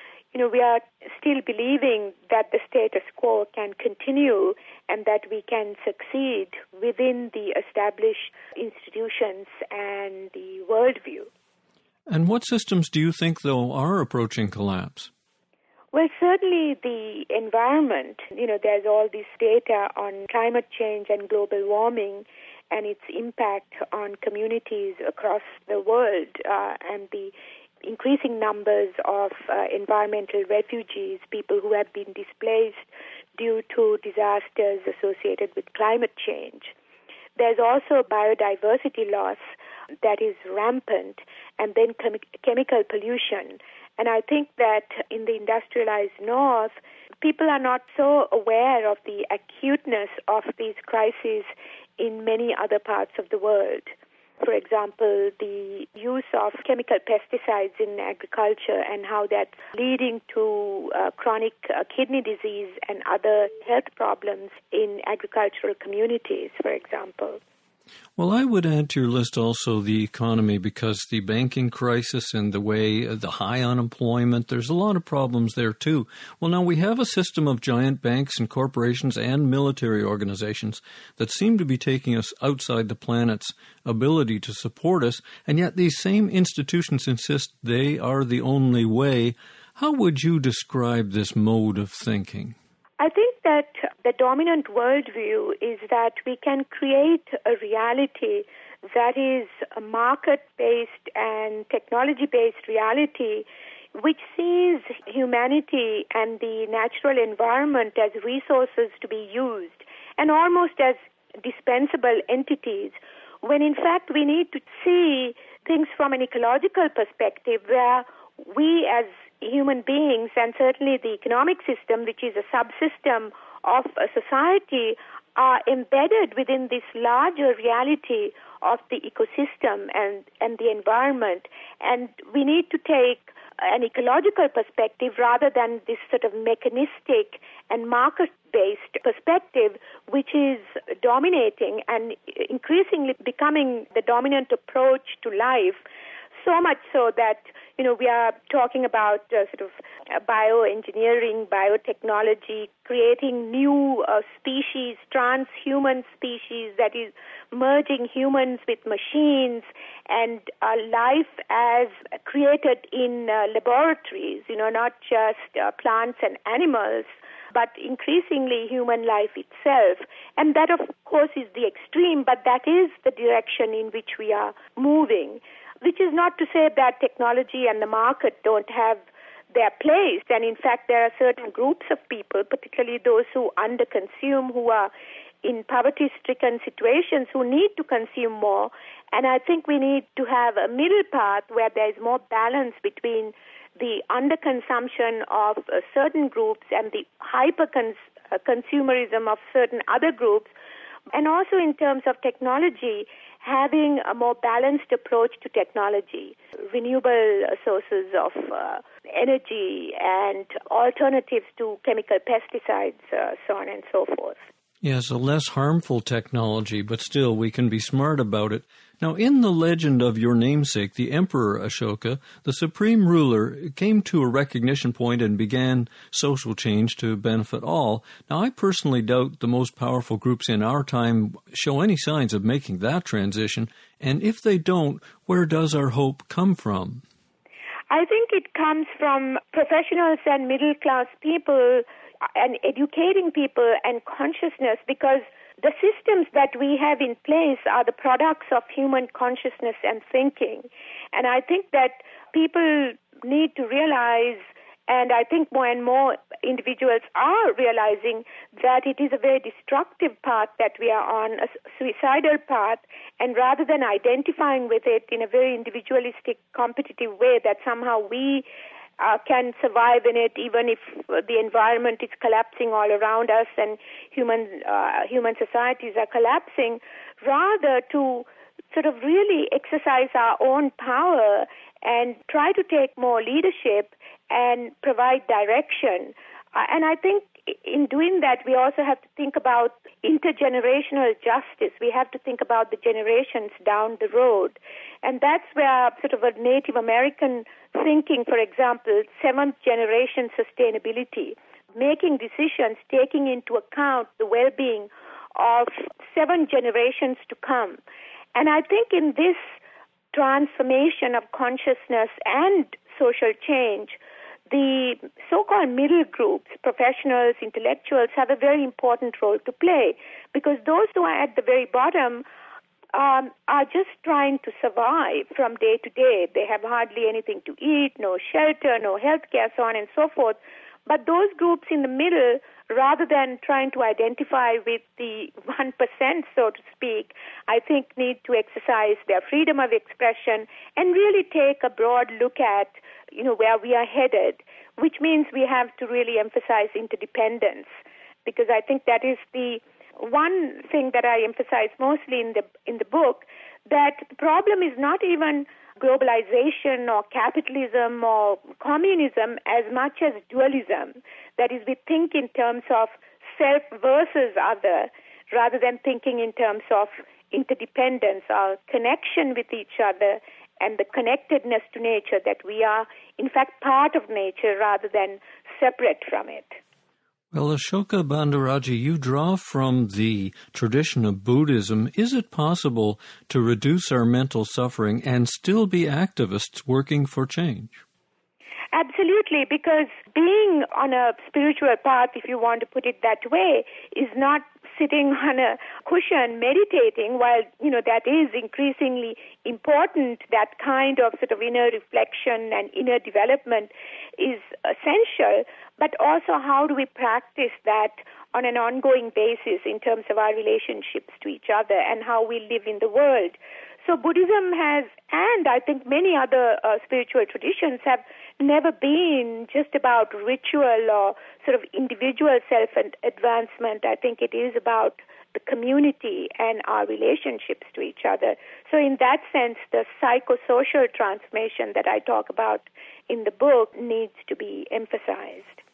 we are still believing that the status quo can continue and that we can succeed within the established institutions and the worldview. And what systems do you think, though, are approaching collapse? Well, certainly the environment, there's all this data on climate change and global warming and its impact on communities across the world and the increasing numbers of environmental refugees, people who have been displaced due to disasters associated with climate change. There's also biodiversity loss that is rampant, and then chemical pollution. And I think that in the industrialized North, people are not so aware of the acuteness of these crises in many other parts of the world. For example, the use of chemical pesticides in agriculture and how that's leading to chronic kidney disease and other health problems in agricultural communities, for example. Well, I would add to your list also the economy because the banking crisis and the high unemployment, there's a lot of problems there too. Well, now we have a system of giant banks and corporations and military organizations that seem to be taking us outside the planet's ability to support us, and yet these same institutions insist they are the only way. How would you describe this mode of thinking? I think that the dominant worldview is that we can create a reality that is a market-based and technology-based reality which sees humanity and the natural environment as resources to be used and almost as dispensable entities, when in fact we need to see things from an ecological perspective where we as human beings, and certainly the economic system, which is a subsystem of a society, are embedded within this larger reality of the ecosystem and the environment. And we need to take an ecological perspective rather than this sort of mechanistic and market need-based perspective, which is dominating and increasingly becoming the dominant approach to life, so much so that, we are talking about bioengineering, biotechnology, creating new species, transhuman species, that is merging humans with machines, and life as created in laboratories, not just plants and animals, but increasingly human life itself. And that, of course, is the extreme, but that is the direction in which we are moving, which is not to say that technology and the market don't have their place. And in fact, there are certain groups of people, particularly those who underconsume, who are in poverty-stricken situations, who need to consume more. And I think we need to have a middle path where there is more balance between the underconsumption of certain groups and the hyper-consumerism of certain other groups. And also in terms of technology, having a more balanced approach to technology, renewable sources of energy and alternatives to chemical pesticides, so on and so forth. Yes, a less harmful technology, but still we can be smart about it. Now, in the legend of your namesake, the Emperor Ashoka, the supreme ruler came to a recognition point and began social change to benefit all. Now, I personally doubt the most powerful groups in our time show any signs of making that transition. And if they don't, where does our hope come from? I think it comes from professionals and middle-class people and educating people and consciousness, because the systems that we have in place are the products of human consciousness and thinking. And I think that people need to realize, and I think more and more individuals are realizing, that it is a very destructive path that we are on, a suicidal path, and rather than identifying with it in a very individualistic, competitive way, that somehow we can survive in it even if the environment is collapsing all around us and human societies are collapsing, rather to sort of really exercise our own power and try to take more leadership and provide direction. And I think in doing that, we also have to think about intergenerational justice. We have to think about the generations down the road. And that's where sort of a Native American thinking, for example, seventh generation sustainability, making decisions taking into account the well-being of 7 generations to come. And I think in this transformation of consciousness and social change, the so-called middle groups, professionals, intellectuals, have a very important role to play, because those who are at the very bottom are just trying to survive from day to day. They have hardly anything to eat, no shelter, no health care, so on and so forth. But those groups in the middle, rather than trying to identify with the 1%, so to speak, I think need to exercise their freedom of expression and really take a broad look at, where we are headed, which means we have to really emphasize interdependence, because I think that is the one thing that I emphasize mostly in the book, that the problem is not even globalization or capitalism or communism as much as dualism. That is, we think in terms of self versus other, rather than thinking in terms of interdependence, our connection with each other, and the connectedness to nature, that we are, in fact, part of nature rather than separate from it. Well, Ashoka Bandaraji, you draw from the tradition of Buddhism. Is it possible to reduce our mental suffering and still be activists working for change? Absolutely, because being on a spiritual path, if you want to put it that way, is not sitting on a cushion meditating, while, that is increasingly important. That kind of sort of inner reflection and inner development is essential, but also how do we practice that on an ongoing basis in terms of our relationships to each other and how we live in the world. So Buddhism has, and I think many other spiritual traditions have never been just about ritual or sort of individual self-advancement. I think it is about the community and our relationships to each other. So in that sense, the psychosocial transformation that I talk about in the book needs to be emphasized.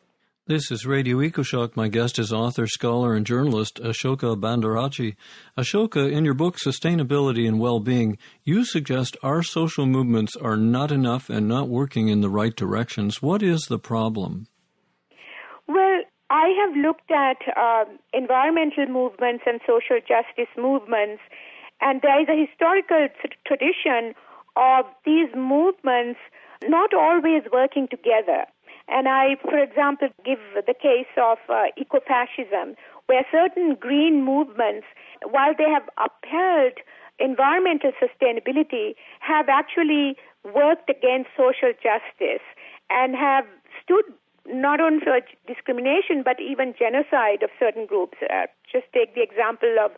This is Radio EcoShock. My guest is author, scholar, and journalist Ashoka Bandarachi. Ashoka, in your book Sustainability and Well-Being, you suggest our social movements are not enough and not working in the right directions. What is the problem? Well, I have looked at environmental movements and social justice movements, and there is a historical tradition of these movements not always working together. And I, for example, give the case of ecofascism, where certain green movements, while they have upheld environmental sustainability, have actually worked against social justice and have stood not only for discrimination but even genocide of certain groups. Just take the example of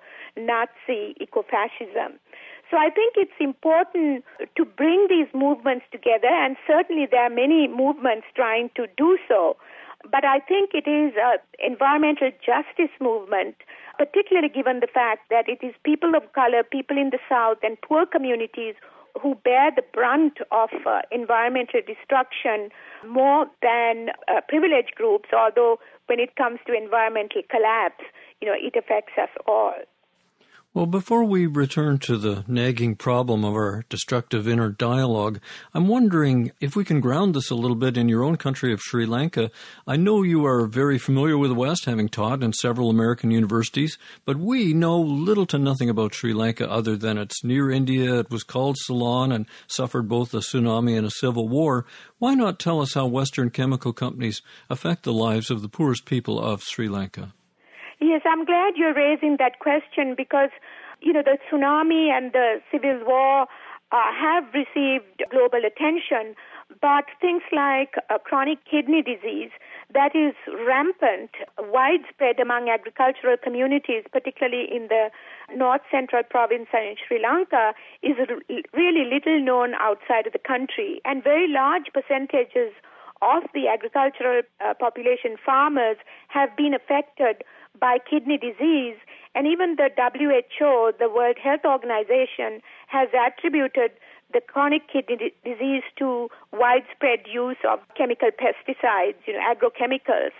Nazi ecofascism. So I think it's important to bring these movements together, and certainly there are many movements trying to do so. But I think it is an environmental justice movement, particularly given the fact that it is people of color, people in the South, and poor communities who bear the brunt of environmental destruction more than privileged groups, although when it comes to environmental collapse, it affects us all. Well, before we return to the nagging problem of our destructive inner dialogue, I'm wondering if we can ground this a little bit in your own country of Sri Lanka. I know you are very familiar with the West, having taught in several American universities, but we know little to nothing about Sri Lanka other than it's near India, it was called Ceylon, and suffered both a tsunami and a civil war. Why not tell us how Western chemical companies affect the lives of the poorest people of Sri Lanka? Yes, I'm glad you're raising that question because, the tsunami and the civil war have received global attention, but things like chronic kidney disease that is rampant, widespread among agricultural communities, particularly in the north-central province and in Sri Lanka, is really little known outside of the country, and very large percentages of the agricultural population, farmers, have been affected by kidney disease, and even the WHO, the World Health Organization, has attributed the chronic kidney disease to widespread use of chemical pesticides, agrochemicals.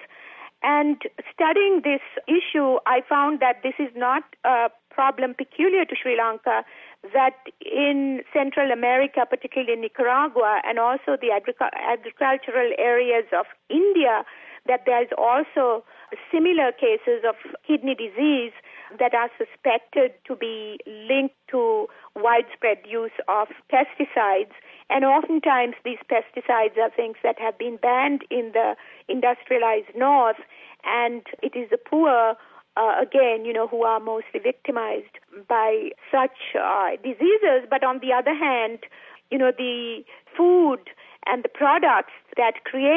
And studying this issue, I found that this is not a problem peculiar to Sri Lanka, that in Central America, particularly in Nicaragua, and also the agricultural areas of India, that there is also similar cases of kidney disease that are suspected to be linked to widespread use of pesticides. And oftentimes these pesticides are things that have been banned in the industrialized north, and it is the poor, again, who are mostly victimized by such diseases. But on the other hand, the food and the products that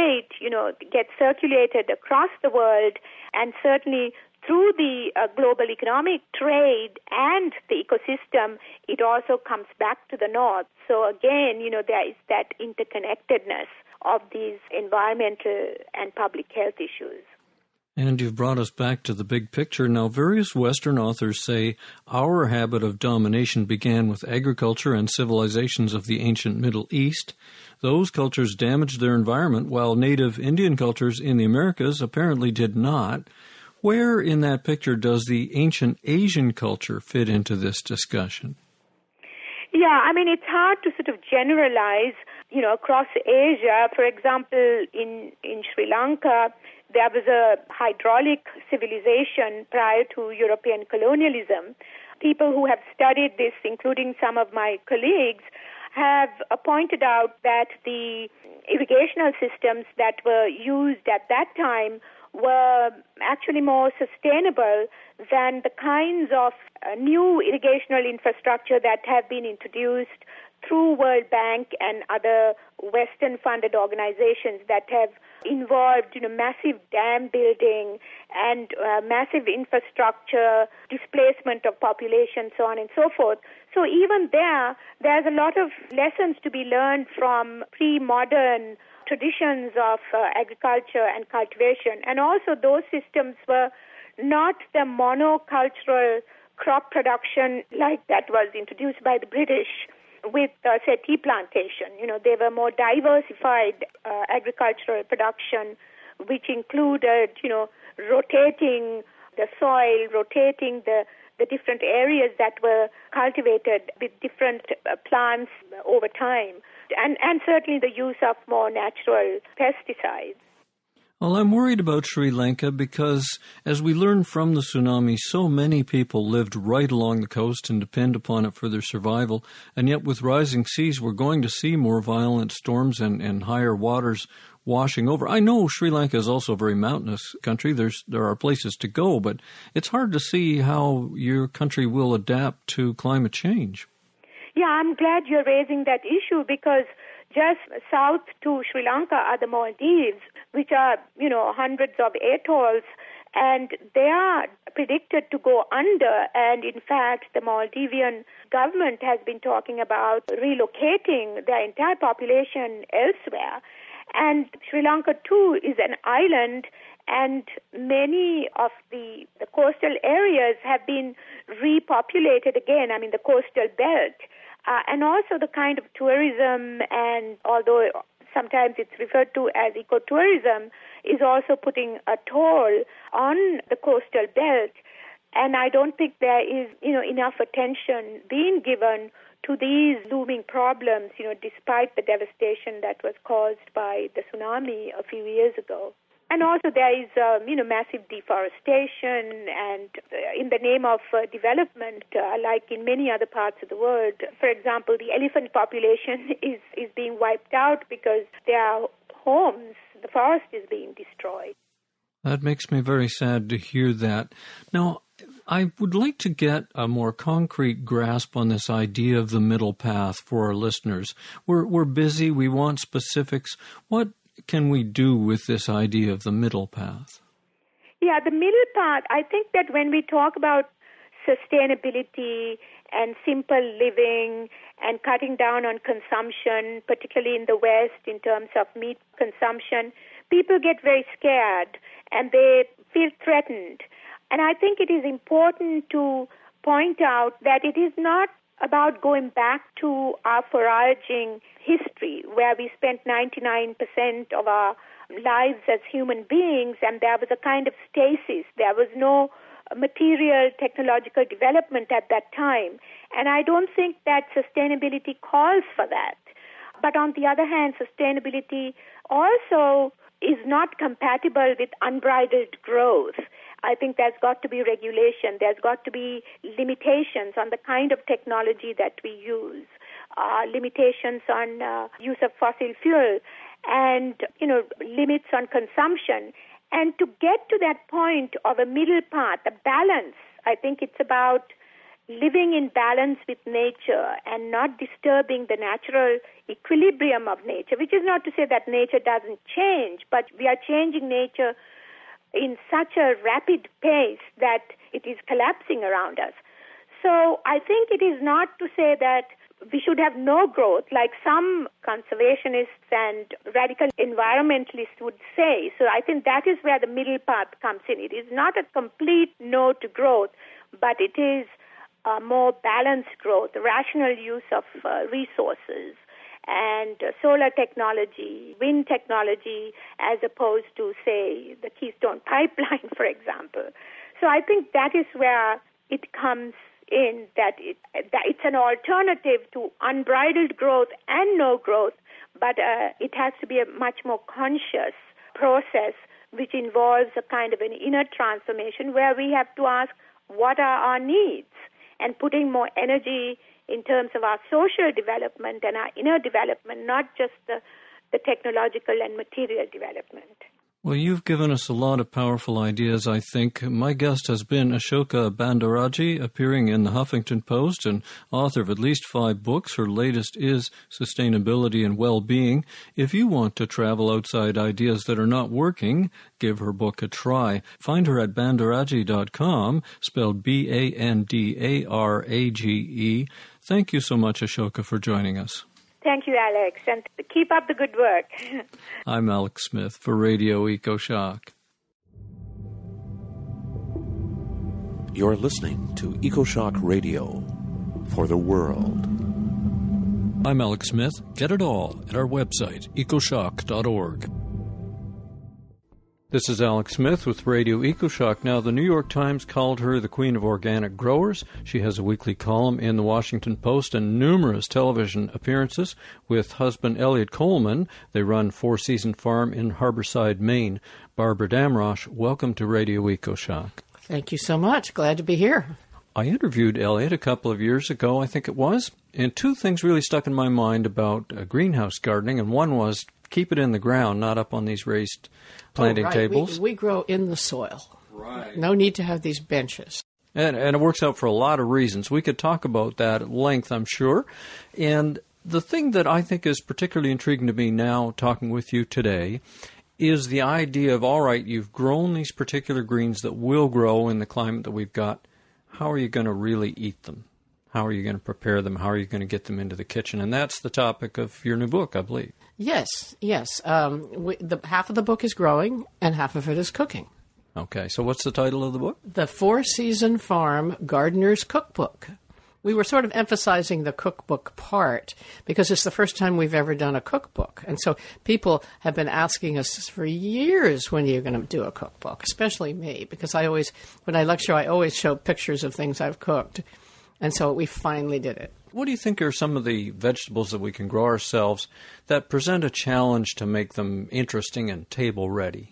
get circulated across the world, and certainly through the global economic trade and the ecosystem, it also comes back to the north. So again, there is that interconnectedness of these environmental and public health issues. And you've brought us back to the big picture. Now, various Western authors say our habit of domination began with agriculture and civilizations of the ancient Middle East. Those cultures damaged their environment, while native Indian cultures in the Americas apparently did not. Where in that picture does the ancient Asian culture fit into this discussion? Yeah, it's hard to sort of generalize, across Asia. For example, in Sri Lanka, there was a hydraulic civilization prior to European colonialism. People who have studied this, including some of my colleagues, have pointed out that the irrigational systems that were used at that time were actually more sustainable than the kinds of new irrigational infrastructure that have been introduced through World Bank and other Western-funded organizations that have involved, massive dam building and massive infrastructure, displacement of population, so on and so forth. So even there's a lot of lessons to be learned from pre-modern traditions of agriculture and cultivation. And also those systems were not the monocultural crop production like that was introduced by the British with, say, tea plantation. They were more diversified agricultural production which included, rotating the soil, rotating the different areas that were cultivated with different plants over time, and certainly the use of more natural pesticides. Well, I'm worried about Sri Lanka because, as we learned from the tsunami, so many people lived right along the coast and depend upon it for their survival. And yet with rising seas, we're going to see more violent storms and higher waters washing over. I know Sri Lanka is also a very mountainous country. There are places to go, but it's hard to see how your country will adapt to climate change. Yeah, I'm glad you're raising that issue because just south to Sri Lanka are the Maldives, which are, hundreds of atolls, and they are predicted to go under. And in fact, the Maldivian government has been talking about relocating their entire population elsewhere. And Sri Lanka, too, is an island, and many of the coastal areas have been repopulated again, the coastal belt. And also the kind of tourism, and although sometimes it's referred to as ecotourism, is also putting a toll on the coastal belt. And I don't think there is, enough attention being given to these looming problems, despite the devastation that was caused by the tsunami a few years ago. And also there is, massive deforestation, and in the name of development, like in many other parts of the world. For example, the elephant population is being wiped out because their homes, the forest is being destroyed. That makes me very sad to hear that. Now, I would like to get a more concrete grasp on this idea of the middle path for our listeners. We're busy. We want specifics. What can we do with this idea of the middle path? Yeah, the middle path, I think that when we talk about sustainability and simple living and cutting down on consumption, particularly in the West in terms of meat consumption, people get very scared and they feel threatened. And I think it is important to point out that it is not about going back to our foraging history, where we spent 99% of our lives as human beings, and there was a kind of stasis. There was no material technological development at that time. And I don't think that sustainability calls for that. But on the other hand, sustainability also is not compatible with unbridled growth. I think there's got to be regulation. There's got to be limitations on the kind of technology that we use, limitations on use of fossil fuel, and, limits on consumption. And to get to that point of a middle path, a balance, I think it's about living in balance with nature and not disturbing the natural equilibrium of nature, which is not to say that nature doesn't change, but we are changing nature in such a rapid pace that it is collapsing around us. So I think it is not to say that we should have no growth, like some conservationists and radical environmentalists would say. So I think that is where the middle path comes in. It is not a complete no to growth, but it is a more balanced growth, rational use of resources, and solar technology, wind technology, as opposed to, say, the Keystone Pipeline, for example. So I think that is where it comes in, that it's an alternative to unbridled growth and no growth, but it has to be a much more conscious process which involves a kind of an inner transformation where we have to ask, what are our needs? And putting more energy in terms of our social development and our inner development, not just the technological and material development. Well, you've given us a lot of powerful ideas, I think. My guest has been Ashoka Bandaraji, appearing in the Huffington Post and author of at least 5 books. Her latest is Sustainability and Well-Being. If you want to travel outside ideas that are not working, give her book a try. Find her at bandaraji.com, spelled Bandarage. Thank you so much, Ashoka, for joining us. Thank you, Alex, and keep up the good work. I'm Alex Smith for Radio EcoShock. You're listening to EcoShock Radio for the world. I'm Alex Smith. Get it all at our website, ecoshock.org. This is Alex Smith with Radio EcoShock. Now, the New York Times called her the Queen of Organic Growers. She has a weekly column in the Washington Post and numerous television appearances with husband Elliot Coleman. They run Four Season Farm in Harborside, Maine. Barbara Damrosch, welcome to Radio EcoShock. Thank you so much. Glad to be here. I interviewed Elliot a couple of years ago, I think it was, and two things really stuck in my mind about greenhouse gardening, and one was keep it in the ground, not up on these raised planting tables. We grow in the soil. Right. No need to have these benches. And it works out for a lot of reasons. We could talk about that at length, I'm sure. And the thing that I think is particularly intriguing to me now, talking with you today, is the idea of, all right, you've grown these particular greens that will grow in the climate that we've got. How are you going to really eat them? How are you going to prepare them? How are you going to get them into the kitchen? And that's the topic of your new book, I believe. Yes. Half of the book is growing, and half of it is cooking. Okay, so what's the title of the book? The Four Season Farm Gardener's Cookbook. We were sort of emphasizing the cookbook part because it's the first time we've ever done a cookbook. And so people have been asking us for years, when are you going to do a cookbook, especially me, because when I lecture, I always show pictures of things I've cooked. And so we finally did it. What do you think are some of the vegetables that we can grow ourselves that present a challenge to make them interesting and table ready?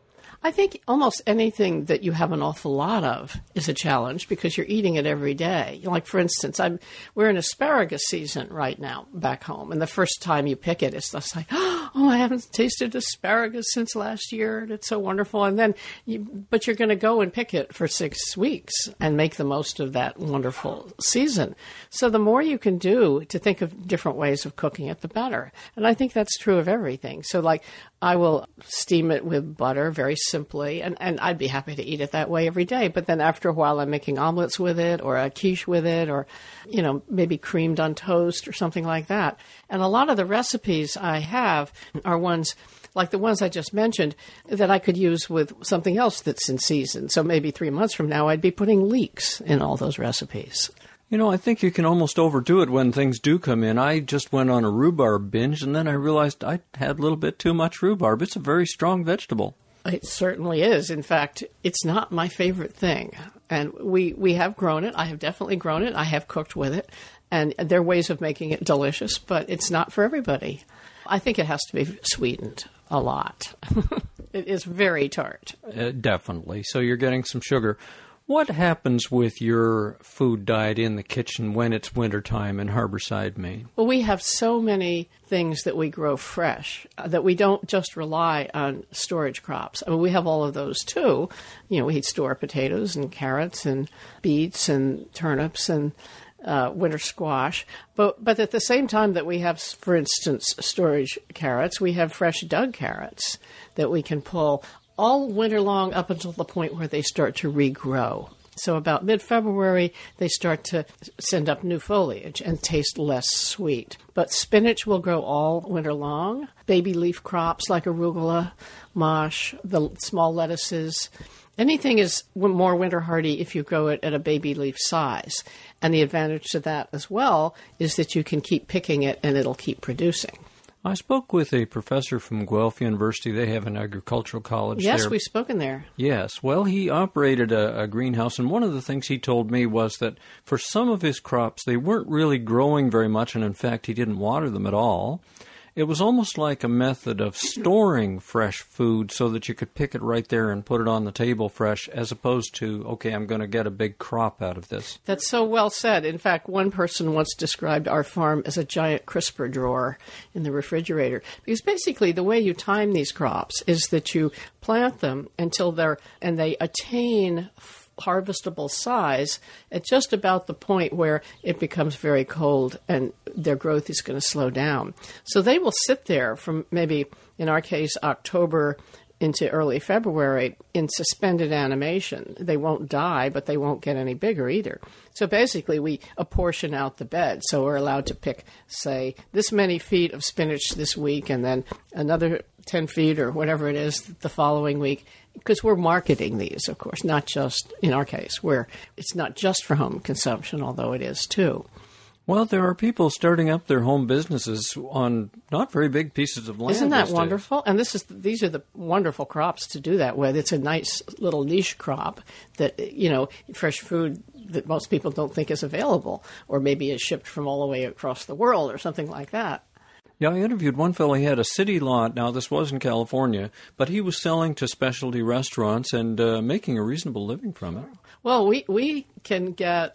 I think almost anything that you have an awful lot of is a challenge because you're eating it every day. Like, for instance, we're in asparagus season right now back home, and the first time you pick it, it's just like, oh, I haven't tasted asparagus since last year, and it's so wonderful. And then, but you're going to go and pick it for 6 weeks and make the most of that wonderful season. So the more you can do to think of different ways of cooking it, the better. And I think that's true of everything. So, like, I will steam it with butter very simply, and I'd be happy to eat it that way every day. But then after a while, I'm making omelets with it or a quiche with it or, maybe creamed on toast or something like that. And a lot of the recipes I have are ones like the ones I just mentioned that I could use with something else that's in season. So maybe 3 months from now, I'd be putting leeks in all those recipes. I think you can almost overdo it when things do come in. I just went on a rhubarb binge, and then I realized I had a little bit too much rhubarb. It's a very strong vegetable. It certainly is. In fact, it's not my favorite thing. And we have grown it. I have definitely grown it. I have cooked with it. And there are ways of making it delicious, but it's not for everybody. I think it has to be sweetened a lot. It is very tart. Definitely. So you're getting some sugar. What happens with your food diet in the kitchen when it's wintertime in Harborside, Maine? Well, we have so many things that we grow fresh that we don't just rely on storage crops. I mean, we have all of those too. We store potatoes and carrots and beets and turnips and winter squash. But at the same time that we have, for instance, storage carrots, we have fresh dug carrots that we can pull all winter long up until the point where they start to regrow. So about mid-February, they start to send up new foliage and taste less sweet. But spinach will grow all winter long. Baby leaf crops like arugula, mosh, the small lettuces. Anything is more winter hardy if you grow it at a baby leaf size. And the advantage to that as well is that you can keep picking it and it'll keep producing. I spoke with a professor from Guelph University. They have an agricultural college there. Yes, we've spoken there. Yes. Well, he operated a greenhouse, and one of the things he told me was that for some of his crops, they weren't really growing very much, and in fact, he didn't water them at all. It was almost like a method of storing fresh food so that you could pick it right there and put it on the table fresh, as opposed to, okay, I'm going to get a big crop out of this. That's so well said. In fact, one person once described our farm as a giant crisper drawer in the refrigerator. Because basically the way you time these crops is that you plant them until they attain harvestable size at just about the point where it becomes very cold and their growth is going to slow down. So they will sit there from maybe, in our case, October into early February in suspended animation. They won't die, but they won't get any bigger either. So basically, we apportion out the bed. So we're allowed to pick, say, this many feet of spinach this week and then another 10 feet or whatever it is the following week. Because we're marketing these, of course, not just, in our case, where it's not just for home consumption, although it is too. Well, there are people starting up their home businesses on not very big pieces of land. Isn't that these wonderful? And these are the wonderful crops to do that with. It's a nice little niche crop that, fresh food that most people don't think is available, or maybe is shipped from all the way across the world or something like that. Yeah, I interviewed one fellow. He had a city lot. Now, this was in California, but he was selling to specialty restaurants and making a reasonable living from it. Well, we can get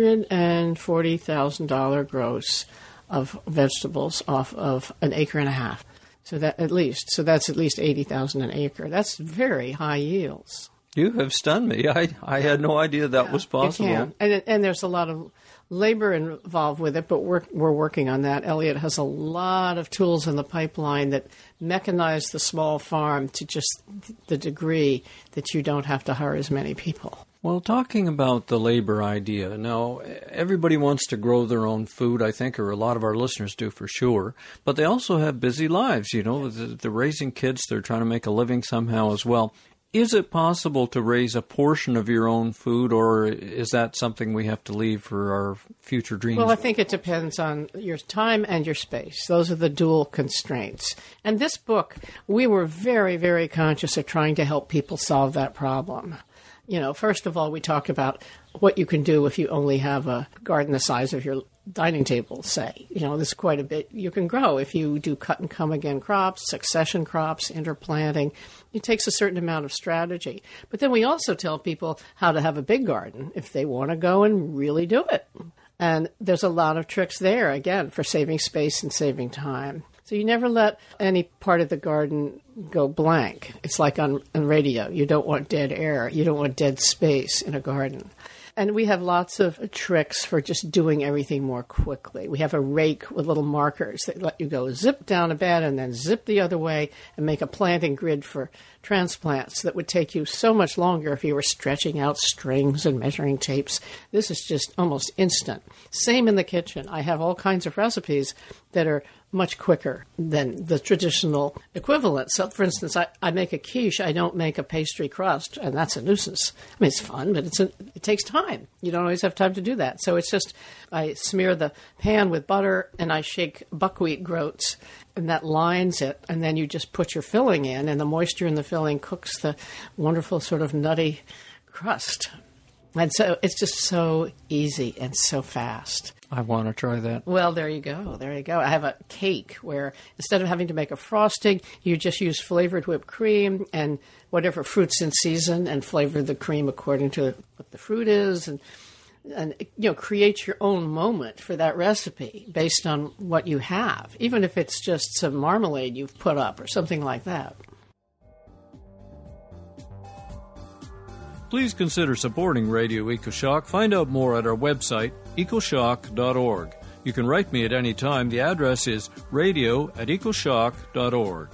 $140,000 gross of vegetables off of an acre and a half. So that's at least $80,000 an acre. That's very high yields. You have stunned me. I had no idea that was possible. You can. And there's a lot of labor involved with it, but we're working on that. Elliott has a lot of tools in the pipeline that mechanize the small farm to just the degree that you don't have to hire as many people. Well, talking about the labor idea, now, everybody wants to grow their own food, I think, or a lot of our listeners do for sure, but they also have busy lives, They're raising kids, they're trying to make a living somehow as well. Is it possible to raise a portion of your own food, or is that something we have to leave for our future dreams? Well, I think it depends on your time and your space. Those are the dual constraints. And this book, we were very, very conscious of trying to help people solve that problem. First of all, we talk about what you can do if you only have a garden the size of your dining table, say. There's quite a bit you can grow if you do cut and come again crops, succession crops, interplanting. It takes a certain amount of strategy. But then we also tell people how to have a big garden if they want to go and really do it. And there's a lot of tricks there, again, for saving space and saving time. So you never let any part of the garden go blank. It's like on radio. You don't want dead air. You don't want dead space in a garden. And we have lots of tricks for just doing everything more quickly. We have a rake with little markers that let you go zip down a bed and then zip the other way and make a planting grid for transplants that would take you so much longer if you were stretching out strings and measuring tapes. This is just almost instant. Same in the kitchen. I have all kinds of recipes that are much quicker than the traditional equivalent. So, for instance, I make a quiche. I don't make a pastry crust, and that's a nuisance. I mean, it's fun, but it takes time. You don't always have time to do that. So it's just I smear the pan with butter, and I shake buckwheat groats, and that lines it, and then you just put your filling in, and the moisture in the filling cooks the wonderful sort of nutty crust. And so it's just so easy and so fast. I want to try that. Well, there you go. There you go. I have a cake where instead of having to make a frosting, you just use flavored whipped cream and whatever fruit's in season and flavor the cream according to what the fruit is and create your own moment for that recipe based on what you have, even if it's just some marmalade you've put up or something like that. Please consider supporting Radio EcoShock. Find out more at our website, ecoshock.org. You can write me at any time. The address is radio@ecoshock.org.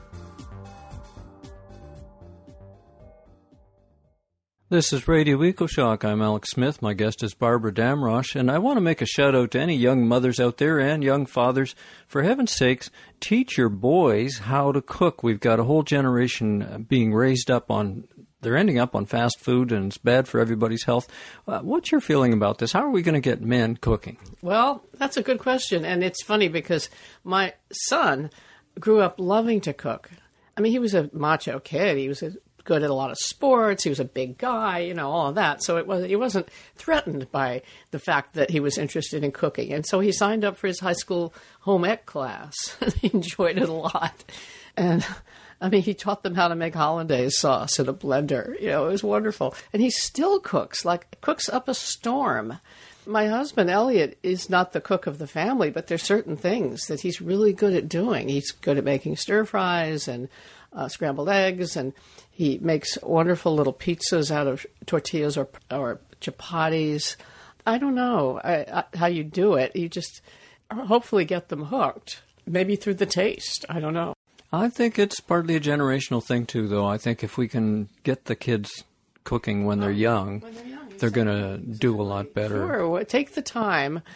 This is Radio EcoShock. I'm Alex Smith. My guest is Barbara Damrosch, and I want to make a shout-out to any young mothers out there and young fathers. For heaven's sakes, teach your boys how to cook. We've got a whole generation being raised up on... They're ending up on fast food, and it's bad for everybody's health. What's your feeling about this? How are we going to get men cooking? Well, that's a good question, and it's funny because my son grew up loving to cook. I mean, he was a macho kid. He was good at a lot of sports. He was a big guy, all of that. So he wasn't threatened by the fact that he was interested in cooking. And so he signed up for his high school home ec class. He enjoyed it a lot. And I mean, he taught them how to make hollandaise sauce in a blender. It was wonderful. And he still cooks up a storm. My husband, Elliott, is not the cook of the family, but there's certain things that he's really good at doing. He's good at making stir fries and scrambled eggs, and he makes wonderful little pizzas out of tortillas or chapatis. I don't know how you do it. You just hopefully get them hooked, maybe through the taste. I don't know. I think it's partly a generational thing, too, though. I think if we can get the kids cooking when they're young, they're going to do a lot better. Sure. Take the time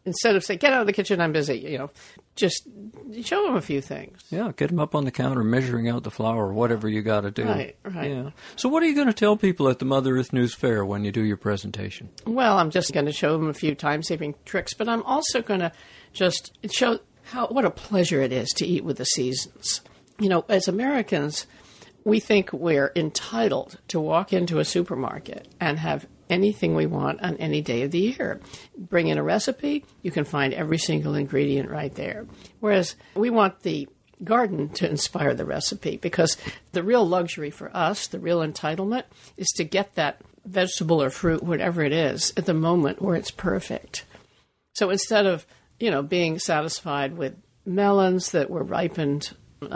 instead of saying, get out of the kitchen, I'm busy, just show them a few things. Yeah, get them up on the counter measuring out the flour, whatever you got to do. Right. Yeah. So what are you going to tell people at the Mother Earth News Fair when you do your presentation? Well, I'm just going to show them a few time-saving tricks, but I'm also going to just show what a pleasure it is to eat with the seasons. As Americans, we think we're entitled to walk into a supermarket and have anything we want on any day of the year. Bring in a recipe, you can find every single ingredient right there. Whereas we want the garden to inspire the recipe, because the real luxury for us, the real entitlement, is to get that vegetable or fruit, whatever it is, at the moment where it's perfect. So instead of, being satisfied with melons that were ripened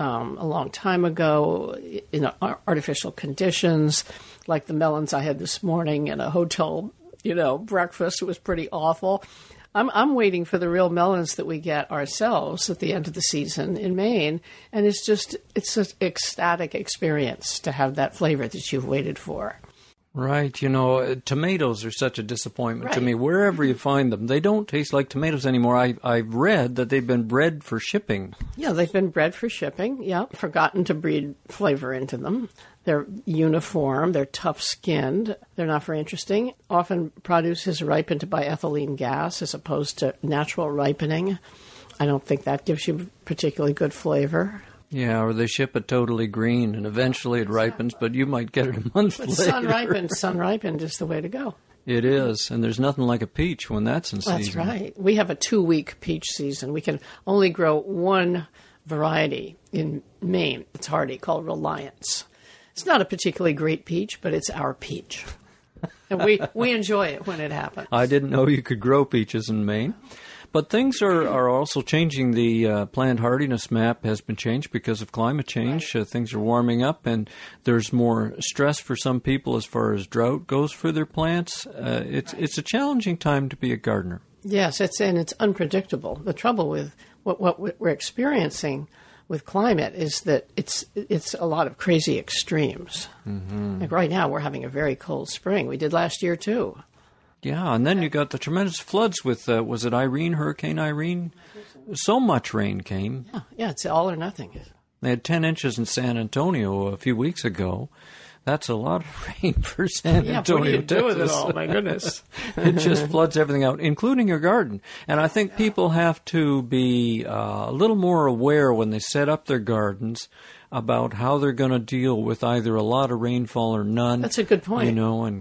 a long time ago in artificial conditions, like the melons I had this morning in a hotel, breakfast, it was pretty awful. I'm waiting for the real melons that we get ourselves at the end of the season in Maine, and it's an ecstatic experience to have that flavor that you've waited for. Right. Tomatoes are such a disappointment to me. Wherever you find them, they don't taste like tomatoes anymore. I've read that they've been bred for shipping. Yeah, they've been bred for shipping. Yeah, forgotten to breed flavor into them. They're uniform. They're tough-skinned. They're not very interesting. Often produce is ripened by ethylene gas as opposed to natural ripening. I don't think that gives you particularly good flavor. Yeah, or they ship it totally green, and eventually it ripens, but you might get it a month later. Sun ripened is the way to go. It is, and there's nothing like a peach when that's in season. That's right. We have a 2-week peach season. We can only grow one variety in Maine. It's hardy, called Reliance. It's not a particularly great peach, but it's our peach. And we enjoy it when it happens. I didn't know you could grow peaches in Maine. But things are also changing. The plant hardiness map has been changed because of climate change. Things are warming up, and there's more stress for some people as far as drought goes for their plants. It's a challenging time to be a gardener. Yes, it's unpredictable. The trouble with what we're experiencing with climate is that it's a lot of crazy extremes. Mm-hmm. Like right now, we're having a very cold spring. We did last year, too. Yeah, and then you got the tremendous floods with, was it Hurricane Irene? So much rain came. Yeah, it's all or nothing. They had 10 inches in San Antonio a few weeks ago. That's a lot of rain for San Antonio, Texas. What Texas. do you do with it all? My goodness. It just floods everything out, including your garden. And I think people have to be a little more aware when they set up their gardens about how they're going to deal with either a lot of rainfall or none. That's a good point.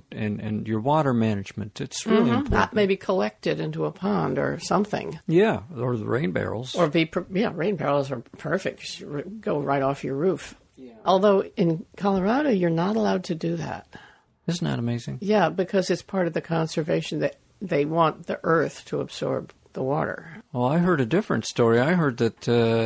And your water management. It's really important. That may be collected into a pond or something. Yeah, or the rain barrels. Rain barrels are perfect. Go right off your roof. Yeah. Although in Colorado, you're not allowed to do that. Isn't that amazing? Yeah, because it's part of the conservation that they want the earth to absorb the water. Well, I heard a different story. I heard that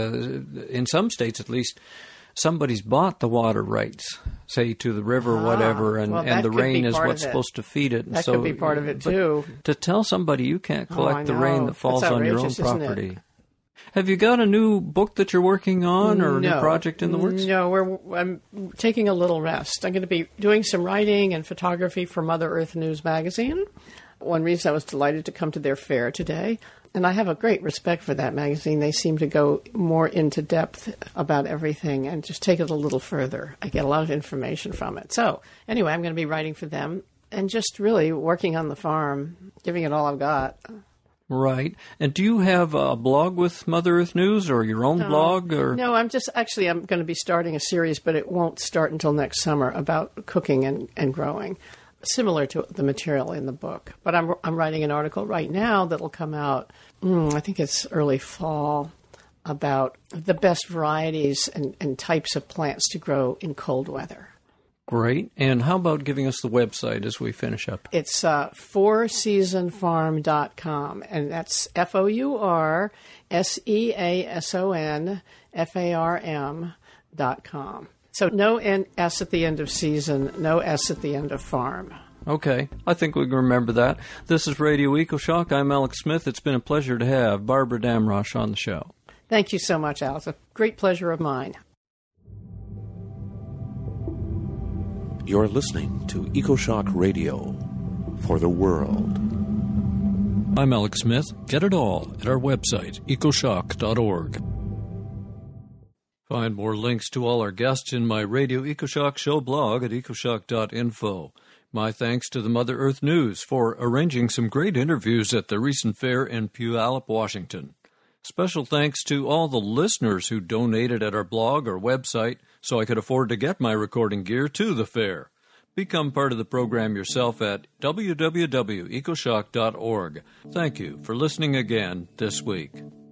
in some states, at least, somebody's bought the water rights, say to the river or whatever, and the rain is what's supposed to feed it. And that could be part of it, too. To tell somebody you can't collect the rain that falls on your own property. Have you got a new book that you're working on or a new project in the works? No, I'm taking a little rest. I'm going to be doing some writing and photography for Mother Earth News magazine. One reason I was delighted to come to their fair today. And I have a great respect for that magazine. They seem to go more into depth about everything and just take it a little further. I get a lot of information from it. So anyway, I'm going to be writing for them and just really working on the farm, giving it all I've got. Right. And do you have a blog with Mother Earth News or your own blog? Or? No, I'm going to be starting a series, but it won't start until next summer about cooking and growing, similar to the material in the book. But I'm writing an article right now that'll come out, I think it's early fall, about the best varieties and types of plants to grow in cold weather. Great. And how about giving us the website as we finish up? It's fourseasonfarm.com, and that's FOURSEASONFARM.com. So no S at the end of season, no S at the end of farm. Okay. I think we can remember that. This is Radio EcoShock. I'm Alex Smith. It's been a pleasure to have Barbara Damrosch on the show. Thank you so much, Alex. A great pleasure of mine. You're listening to EcoShock Radio for the world. I'm Alex Smith. Get it all at our website, ecoshock.org. Find more links to all our guests in my Radio EcoShock Show blog at ecoshock.info. My thanks to the Mother Earth News for arranging some great interviews at the recent fair in Puyallup, Washington. Special thanks to all the listeners who donated at our blog or website so I could afford to get my recording gear to the fair. Become part of the program yourself at www.ecoshock.org. Thank you for listening again this week.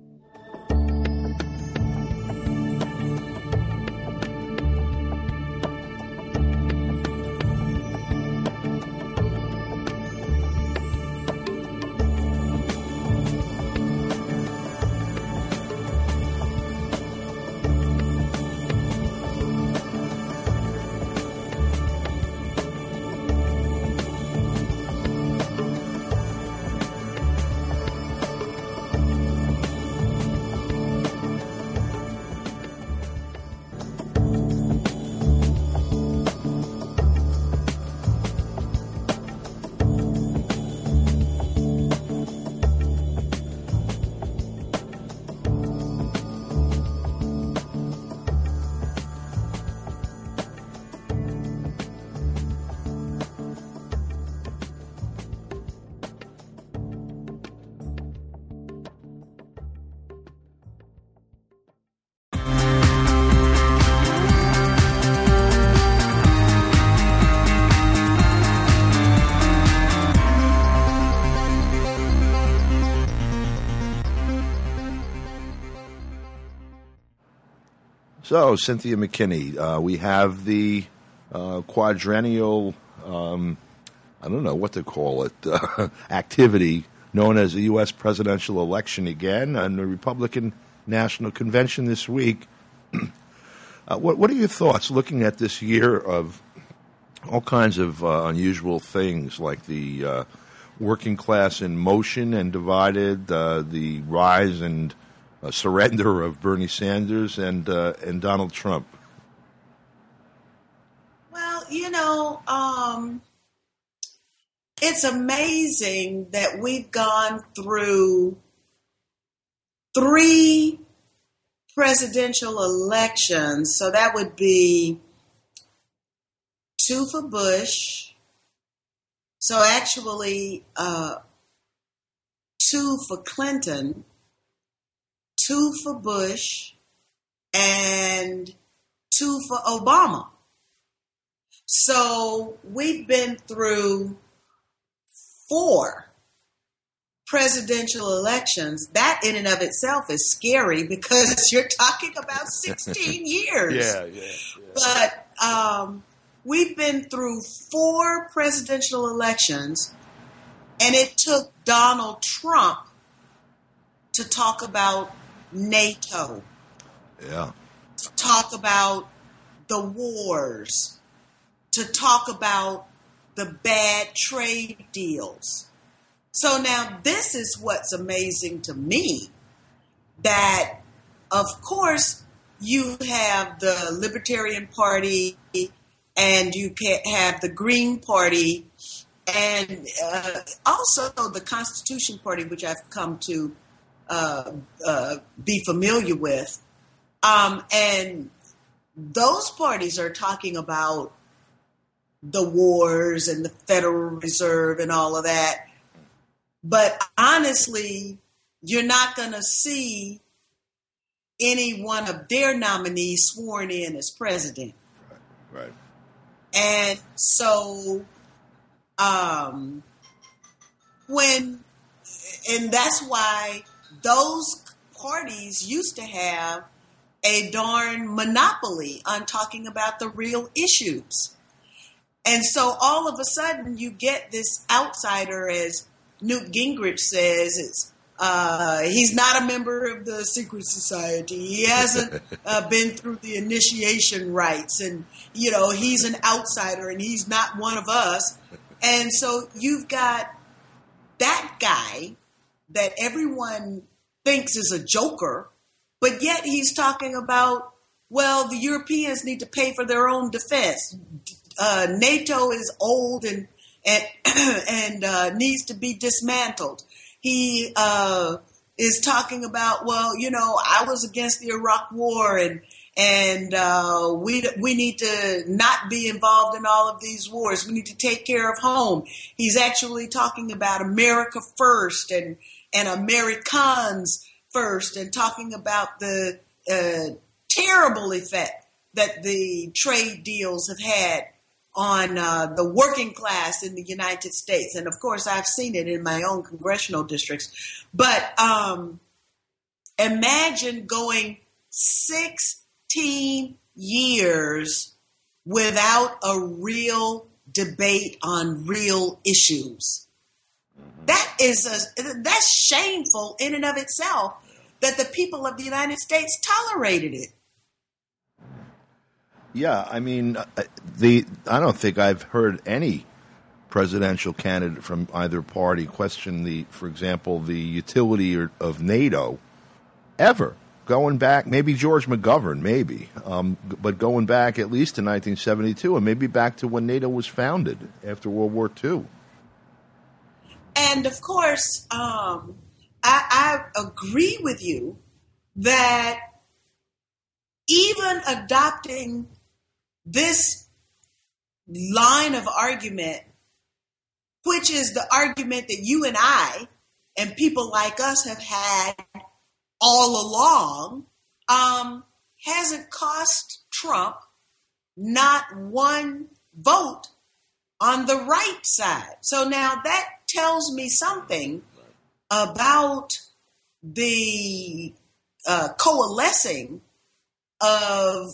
So, Cynthia McKinney, we have the quadrennial, I don't know what to call it, activity known as the U.S. presidential election again, and the Republican National Convention this week. What are your thoughts looking at this year of all kinds of unusual things like the working class in motion and divided, the rise and surrender of Bernie Sanders and Donald Trump? Well, it's amazing that we've gone through 3 presidential elections. So that would be 2 for Bush. So actually 2 for Clinton, 2 for Bush, and 2 for Obama. So we've been through 4 presidential elections. That in and of itself is scary because you're talking about 16 years. Yeah. But we've been through 4 presidential elections, and it took Donald Trump to talk about NATO. Yeah. To talk about the wars. To talk about the bad trade deals. So now this is what's amazing to me, that of course you have the Libertarian Party and you have the Green Party and also the Constitution Party, which I've come to be familiar with. And those parties are talking about the wars and the Federal Reserve and all of that. But honestly, you're not going to see any one of their nominees sworn in as president. Right. And so and that's why those parties used to have a darn monopoly on talking about the real issues. And so all of a sudden you get this outsider, as Newt Gingrich says, he's not a member of the secret society. He hasn't been through the initiation rites, and he's an outsider and he's not one of us. And so you've got that guy that everyone thinks is a joker, but yet he's talking about, well, the Europeans need to pay for their own defense. NATO is old and needs to be dismantled. he is talking about, well, I was against the Iraq War and we need to not be involved in all of these wars. We need to take care of home. He's actually talking about America first and Americans first, and talking about the terrible effect that the trade deals have had on the working class in the United States. And of course, I've seen it in my own congressional districts. But imagine going 16 years without a real debate on real issues. That's shameful in and of itself, that the people of the United States tolerated it. Yeah, I mean, I don't think I've heard any presidential candidate from either party question for example, the utility of NATO ever. Going back, maybe George McGovern, but going back at least to 1972 and maybe back to when NATO was founded after World War II. And of course, I agree with you that even adopting this line of argument, which is the argument that you and I and people like us have had all along, hasn't cost Trump not one vote on the right side. So now that tells me something about the coalescing of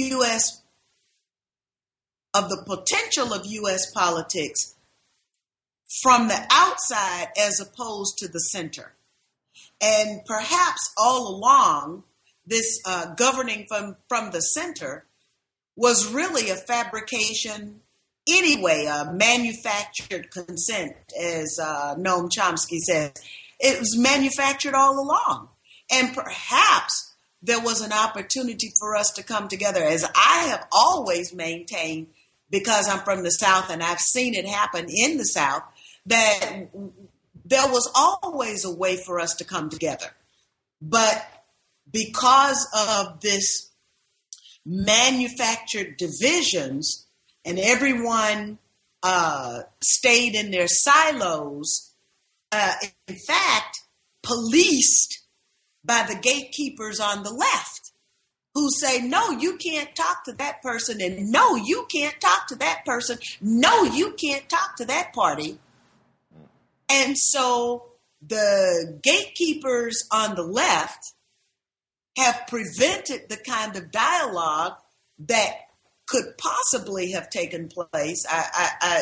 the potential of U.S. politics from the outside as opposed to the center. And perhaps all along, this governing from the center was really a fabrication anyway, a manufactured consent, as Noam Chomsky says. It was manufactured all along. And perhaps there was an opportunity for us to come together, as I have always maintained, because I'm from the South and I've seen it happen in the South, that there was always a way for us to come together. But because of this manufactured divisions and everyone stayed in their silos, in fact, policed by the gatekeepers on the left, who say, no, you can't talk to that person, and no, you can't talk to that person, no, you can't talk to that party. And so the gatekeepers on the left have prevented the kind of dialogue that could possibly have taken place. I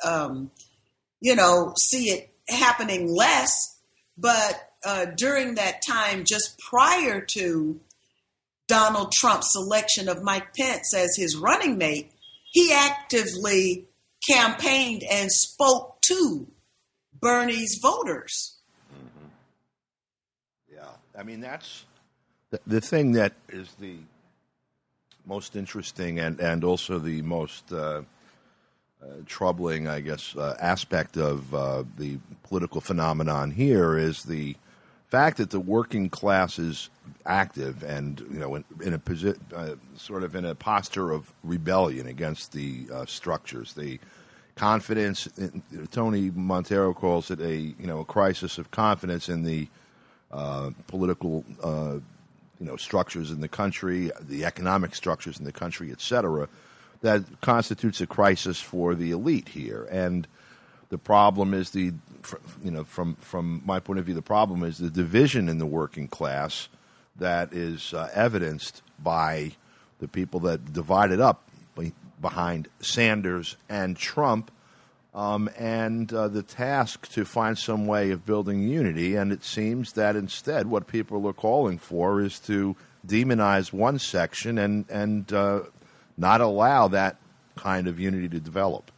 see it happening less, but during that time, just prior to Donald Trump's selection of Mike Pence as his running mate, he actively campaigned and spoke to Bernie's voters. Mm-hmm. Yeah, I mean, that's the thing that is the most interesting and also the most troubling, I guess, aspect of the political phenomenon here is the fact that the working class is active and, in a sort of in a posture of rebellion against the structures. The confidence, Tony Montero calls it a crisis of confidence in the political structures in the country, the economic structures in the country, et cetera, that constitutes a crisis for the elite here. And the problem is from my point of view, the problem is the division in the working class that is evidenced by the people that divided up behind Sanders and Trump, and the task to find some way of building unity. And it seems that instead what people are calling for is to demonize one section and not allow that kind of unity to develop.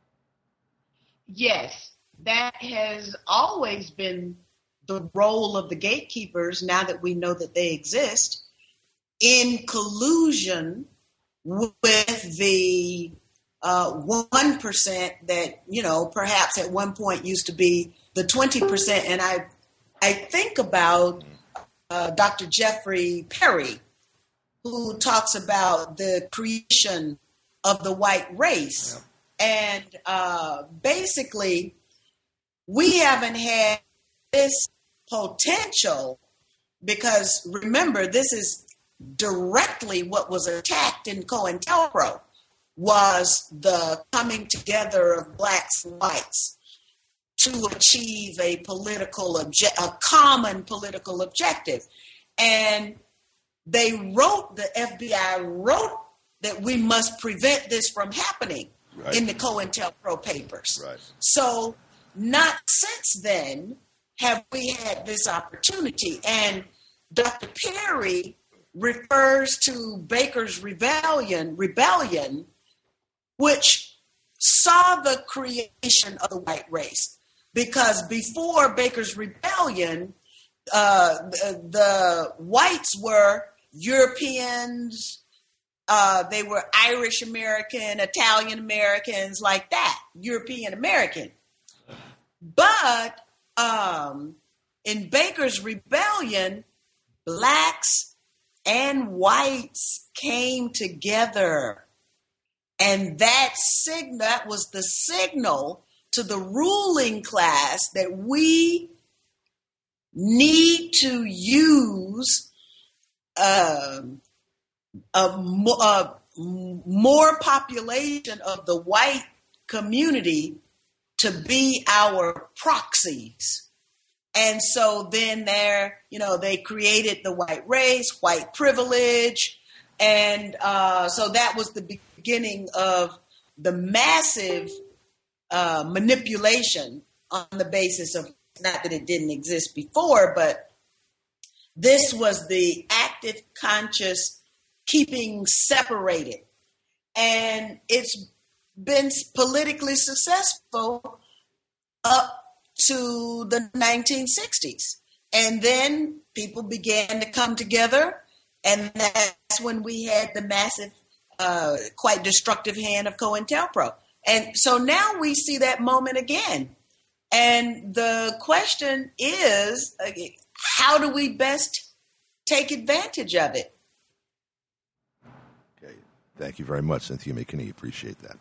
Yes, that has always been the role of the gatekeepers, now that we know that they exist, in collusion with the 1% that, perhaps at one point used to be the 20%. And I think about Dr. Jeffrey Perry, who talks about the creation of the white race. Yeah. And basically, we haven't had this potential because, remember, this is directly what was attacked in COINTELPRO, was the coming together of blacks and whites to achieve a common political objective. And the FBI wrote that we must prevent this from happening in the COINTELPRO papers. Right. So not since then have we had this opportunity. And Dr. Perry refers to Baker's rebellion, which saw the creation of the white race. Because before Baker's rebellion, the whites were Europeans, they were Irish American, Italian Americans, like that, European American. But in Baker's rebellion, blacks and whites came together. And that was the signal to the ruling class that we need to use more population of the white community to be our proxies. And so then they created the white race, white privilege. And so that was the beginning of the massive manipulation on the basis of, not that it didn't exist before, but this was the active, conscious keeping separated. And it's been politically successful up to the 1960s. And then people began to come together, and that's when we had the massive, quite destructive hand of COINTELPRO. And so now we see that moment again. And the question is, how do we best take advantage of it? Okay. Thank you very much, Cynthia McKinney. Appreciate that.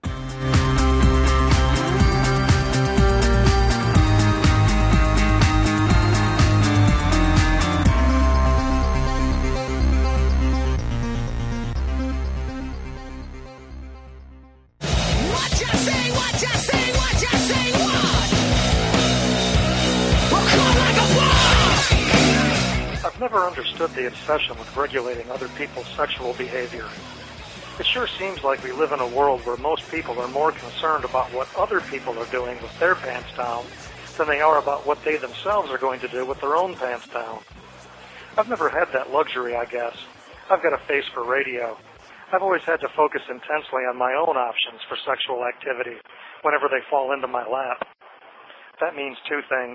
I've never understood the obsession with regulating other people's sexual behavior. It sure seems like we live in a world where most people are more concerned about what other people are doing with their pants down than they are about what they themselves are going to do with their own pants down. I've never had that luxury, I guess. I've got a face for radio. I've always had to focus intensely on my own options for sexual activity whenever they fall into my lap. That means two things.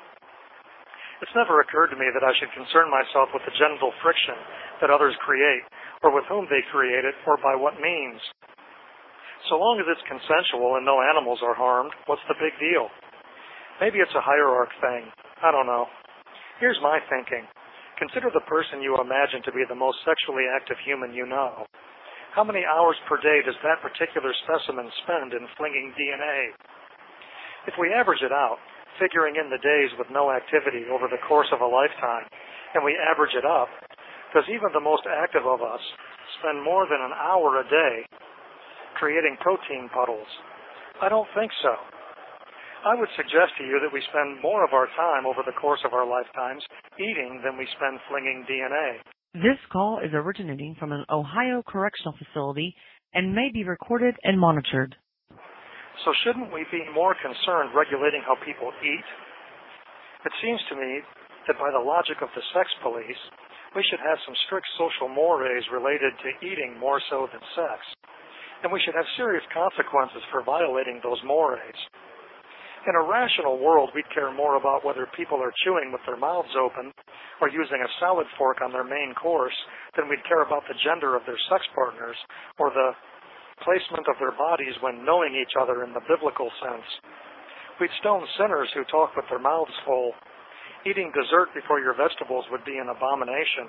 It's never occurred to me that I should concern myself with the genital friction that others create, or with whom they create it, or by what means. So long as it's consensual and no animals are harmed, what's the big deal? Maybe it's a hierarch thing. I don't know. Here's my thinking. Consider the person you imagine to be the most sexually active human you know. How many hours per day does that particular specimen spend in flinging DNA? If we average it out, figuring in the days with no activity over the course of a lifetime, and we average it up, does even the most active of us spend more than an hour a day creating protein puddles? I don't think so. I would suggest to you that we spend more of our time over the course of our lifetimes eating than we spend flinging DNA. This call is originating from an Ohio correctional facility and may be recorded and monitored. So shouldn't we be more concerned regulating how people eat? It seems to me that by the logic of the sex police, we should have some strict social mores related to eating more so than sex. And we should have serious consequences for violating those mores. In a rational world, we'd care more about whether people are chewing with their mouths open or using a salad fork on their main course than we'd care about the gender of their sex partners or the placement of their bodies when knowing each other in the biblical sense. We'd stone sinners who talk with their mouths full. Eating dessert before your vegetables would be an abomination.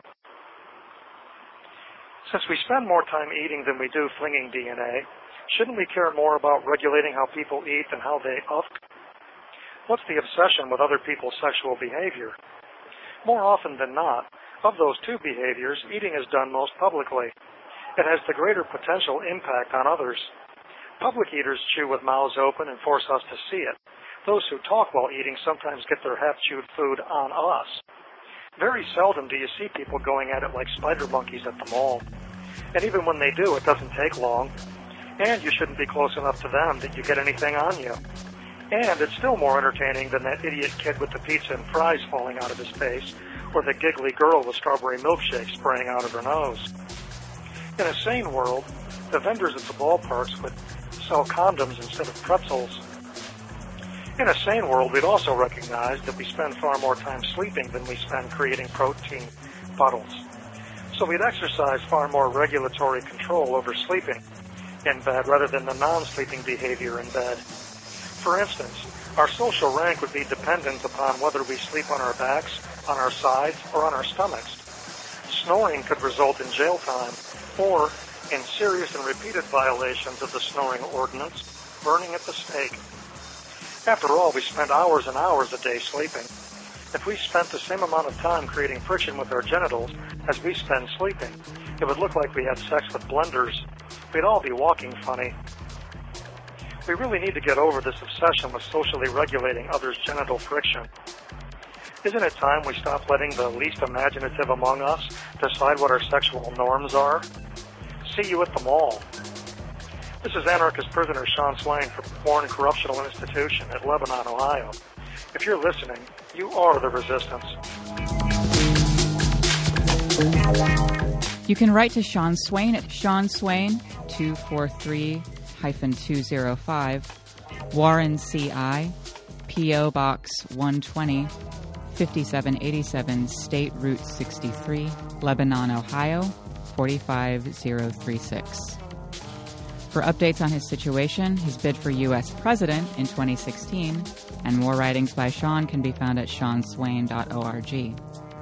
Since we spend more time eating than we do flinging DNA, shouldn't we care more about regulating how people eat than how they ufk? What's the obsession with other people's sexual behavior? More often than not, of those two behaviors, eating is done most publicly. It has the greater potential impact on others. Public eaters chew with mouths open and force us to see it. Those who talk while eating sometimes get their half-chewed food on us. Very seldom do you see people going at it like spider monkeys at the mall. And even when they do, it doesn't take long. And you shouldn't be close enough to them that you get anything on you. And it's still more entertaining than that idiot kid with the pizza and fries falling out of his face, or the giggly girl with strawberry milkshake spraying out of her nose. In a sane world, the vendors at the ballparks would sell condoms instead of pretzels. In a sane world, we'd also recognize that we spend far more time sleeping than we spend creating protein puddles. So we'd exercise far more regulatory control over sleeping in bed rather than the non-sleeping behavior in bed. For instance, our social rank would be dependent upon whether we sleep on our backs, on our sides, or on our stomachs. Snoring could result in jail time or in serious and repeated violations of the snoring ordinance, burning at the stake. After all, we spend hours and hours a day sleeping. If we spent the same amount of time creating friction with our genitals as we spend sleeping, it would look like we had sex with blenders. We'd all be walking funny. We really need to get over this obsession with socially regulating others' genital friction. Isn't it time we stop letting the least imaginative among us decide what our sexual norms are? See you at the mall. This is anarchist prisoner Sean Swain from Warren Correctional Institution at Lebanon, Ohio. If you're listening, you are the resistance. You can write to Sean Swain at Sean Swain 243-205, Warren CI, P.O. Box 120, 5787 State Route 63, Lebanon, Ohio 45036. For updates on his situation, his bid for U.S. President in 2016, and more writings by Sean can be found at seanswain.org.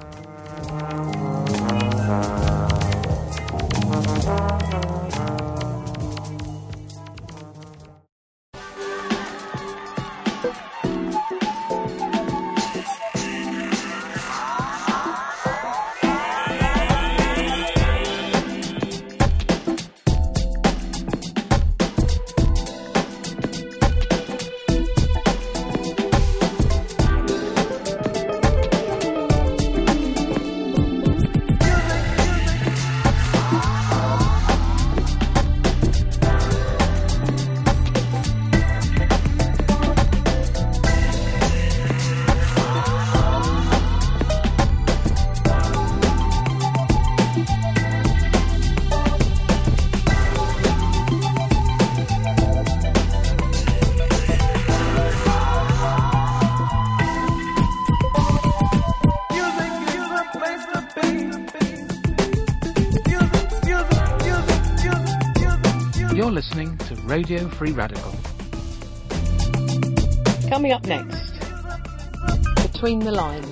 You're listening to Radio Free Radical. Coming up next, Between the Lines.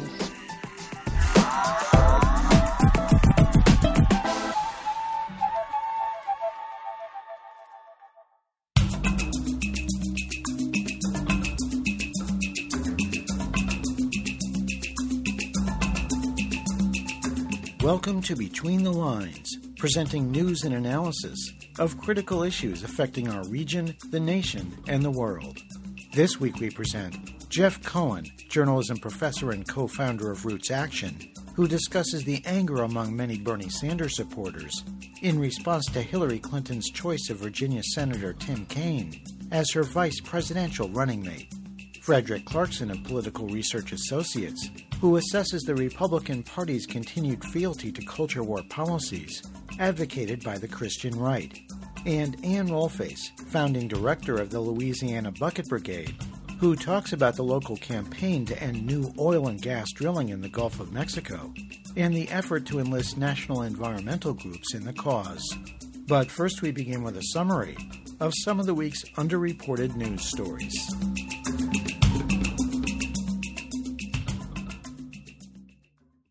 Welcome to Between the Lines, presenting news and analysis of critical issues affecting our region, the nation, and the world. This week we present Jeff Cohen, journalism professor and co-founder of Roots Action, who discusses the anger among many Bernie Sanders supporters in response to Hillary Clinton's choice of Virginia Senator Tim Kaine as her vice presidential running mate. Frederick Clarkson of Political Research Associates, who assesses the Republican Party's continued fealty to culture war policies advocated by the Christian right. And Ann Rolface, founding director of the Louisiana Bucket Brigade, who talks about the local campaign to end new oil and gas drilling in the Gulf of Mexico and the effort to enlist national environmental groups in the cause. But first we begin with a summary of some of the week's underreported news stories.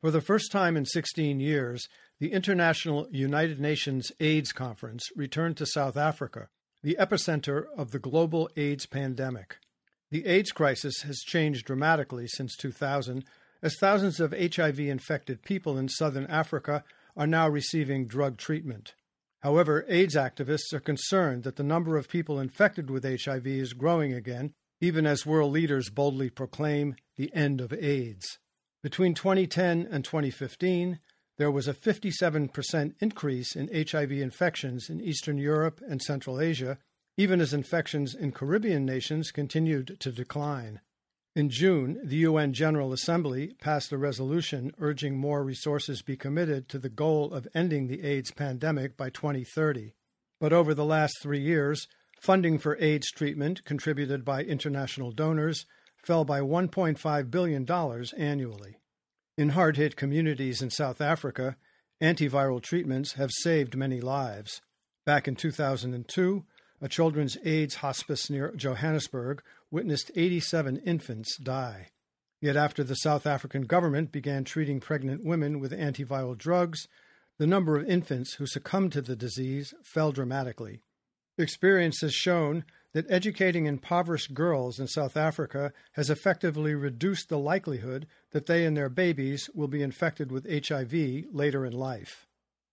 For the first time in 16 years, the International United Nations AIDS Conference returned to South Africa, the epicenter of the global AIDS pandemic. The AIDS crisis has changed dramatically since 2000, as thousands of HIV-infected people in southern Africa are now receiving drug treatment. However, AIDS activists are concerned that the number of people infected with HIV is growing again, even as world leaders boldly proclaim the end of AIDS. Between 2010 and 2015, there was a 57% increase in HIV infections in Eastern Europe and Central Asia, even as infections in Caribbean nations continued to decline. In June, the UN General Assembly passed a resolution urging more resources be committed to the goal of ending the AIDS pandemic by 2030. But over the last 3 years, funding for AIDS treatment contributed by international donors fell by $1.5 billion annually. In hard-hit communities in South Africa, antiviral treatments have saved many lives. Back in 2002, a children's AIDS hospice near Johannesburg witnessed 87 infants die. Yet after the South African government began treating pregnant women with antiviral drugs, the number of infants who succumbed to the disease fell dramatically. Experience has shown that educating impoverished girls in South Africa has effectively reduced the likelihood that they and their babies will be infected with HIV later in life.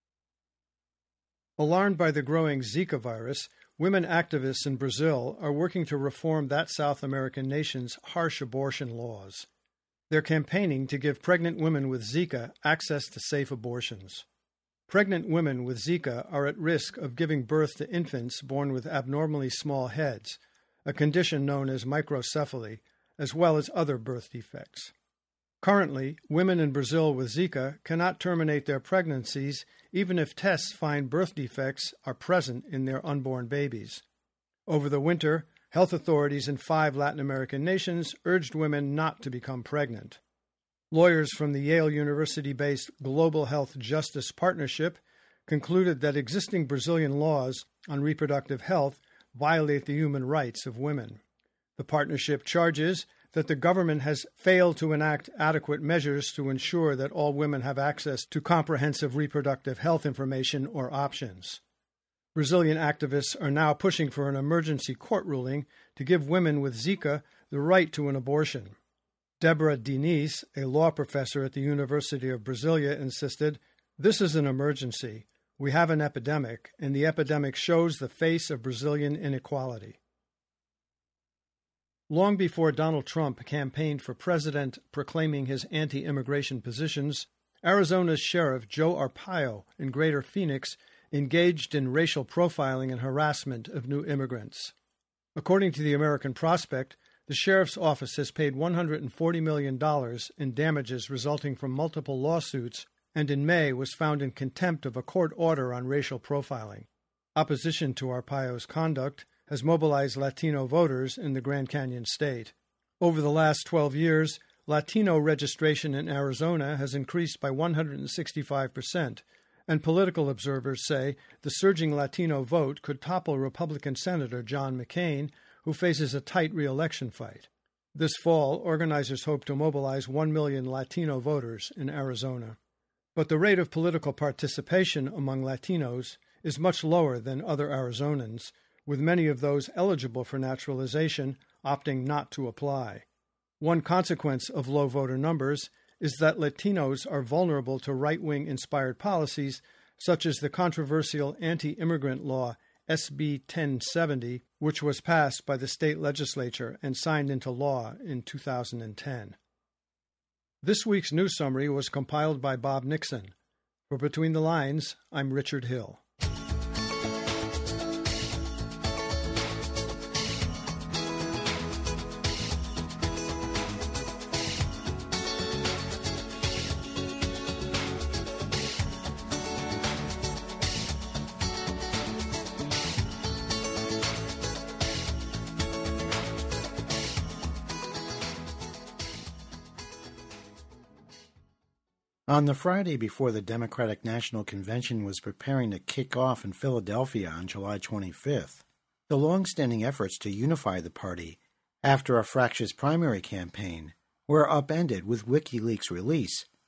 Alarmed by the growing Zika virus, women activists in Brazil are working to reform that South American nation's harsh abortion laws. They're campaigning to give pregnant women with Zika access to safe abortions. Pregnant women with Zika are at risk of giving birth to infants born with abnormally small heads, a condition known as microcephaly, as well as other birth defects. Currently, women in Brazil with Zika cannot terminate their pregnancies even if tests find birth defects are present in their unborn babies. Over the winter, health authorities in 5 Latin American nations urged women not to become pregnant. Lawyers from the Yale University-based Global Health Justice Partnership concluded that existing Brazilian laws on reproductive health violate the human rights of women. The partnership charges that the government has failed to enact adequate measures to ensure that all women have access to comprehensive reproductive health information or options. Brazilian activists are now pushing for an emergency court ruling to give women with Zika the right to an abortion. Deborah Diniz, a law professor at the University of Brasilia, insisted, "This is an emergency. We have an epidemic, and the epidemic shows the face of Brazilian inequality." Long before Donald Trump campaigned for president, proclaiming his anti-immigration positions, Arizona's Sheriff Joe Arpaio in Greater Phoenix engaged in racial profiling and harassment of new immigrants. According to the American Prospect, the sheriff's office has paid $140 million in damages resulting from multiple lawsuits, and in May was found in contempt of a court order on racial profiling. Opposition to Arpaio's conduct has mobilized Latino voters in the Grand Canyon state. Over the last 12 years, Latino registration in Arizona has increased by 165%, and political observers say the surging Latino vote could topple Republican Senator John McCain, who faces a tight re-election fight. This fall, organizers hope to mobilize 1 million Latino voters in Arizona. But the rate of political participation among Latinos is much lower than other Arizonans, with many of those eligible for naturalization opting not to apply. One consequence of low voter numbers is that Latinos are vulnerable to right-wing inspired policies such as the controversial anti-immigrant law SB 1070, which was passed by the state legislature and signed into law in 2010. This week's news summary was compiled by Bob Nixon. For Between the Lines, I'm Richard Hill. On the Friday before the Democratic National Convention was preparing to kick off in Philadelphia on July 25th, the long-standing efforts to unify the party after a fractious primary campaign were upended with WikiLeaks' release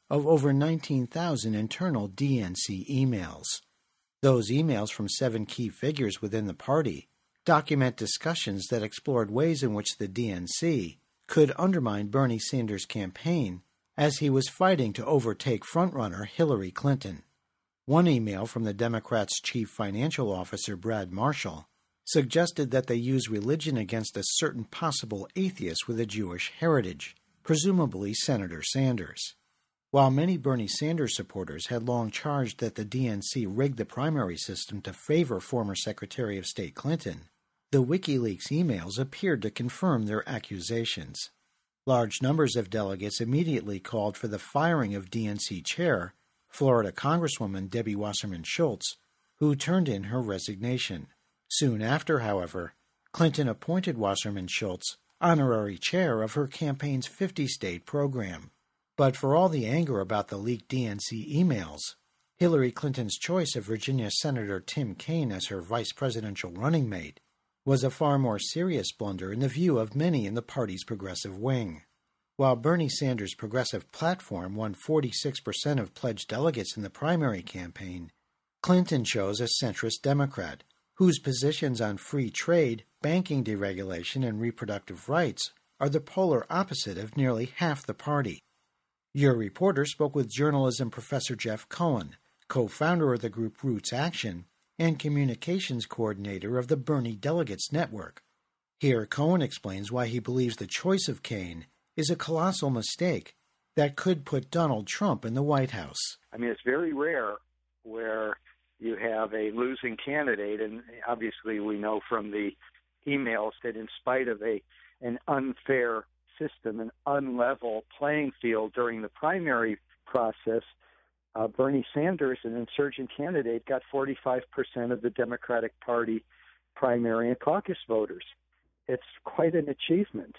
of over 19,000 internal DNC emails. Those emails from 7 key figures within the party document discussions that explored ways in which the DNC could undermine Bernie Sanders' campaign as he was fighting to overtake frontrunner Hillary Clinton. One email from the Democrats' chief financial officer, Brad Marshall, suggested that they use religion against a certain possible atheist with a Jewish heritage, presumably Senator Sanders. While many Bernie Sanders supporters had long charged that the DNC rigged the primary system to favor former Secretary of State Clinton, the WikiLeaks emails appeared to confirm their accusations. Large numbers of delegates immediately called for the firing of DNC chair, Florida Congresswoman Debbie Wasserman Schultz, who turned in her resignation. Soon after, however, Clinton appointed Wasserman Schultz honorary chair of her campaign's 50-state program. But for all the anger about the leaked DNC emails, Hillary Clinton's choice of Virginia Senator Tim Kaine as her vice presidential running mate was a far more serious blunder in the view of many in the party's progressive wing. While Bernie Sanders' progressive platform won 46% of pledged delegates in the primary campaign, Clinton chose a centrist Democrat whose positions on free trade, banking deregulation, and reproductive rights are the polar opposite of nearly half the party. Your reporter spoke with journalism professor Jeff Cohen, co-founder of the group Roots Action and communications coordinator of the Bernie Delegates Network. Here, Cohen explains why he believes the choice of Kaine is a colossal mistake that could put Donald Trump in the White House. I mean, it's very rare where you have a losing candidate, and obviously we know from the emails that in spite of an unfair system, an unlevel playing field during the primary process, Bernie Sanders, an insurgent candidate, got 45% of the Democratic Party primary and caucus voters. It's quite an achievement.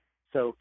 So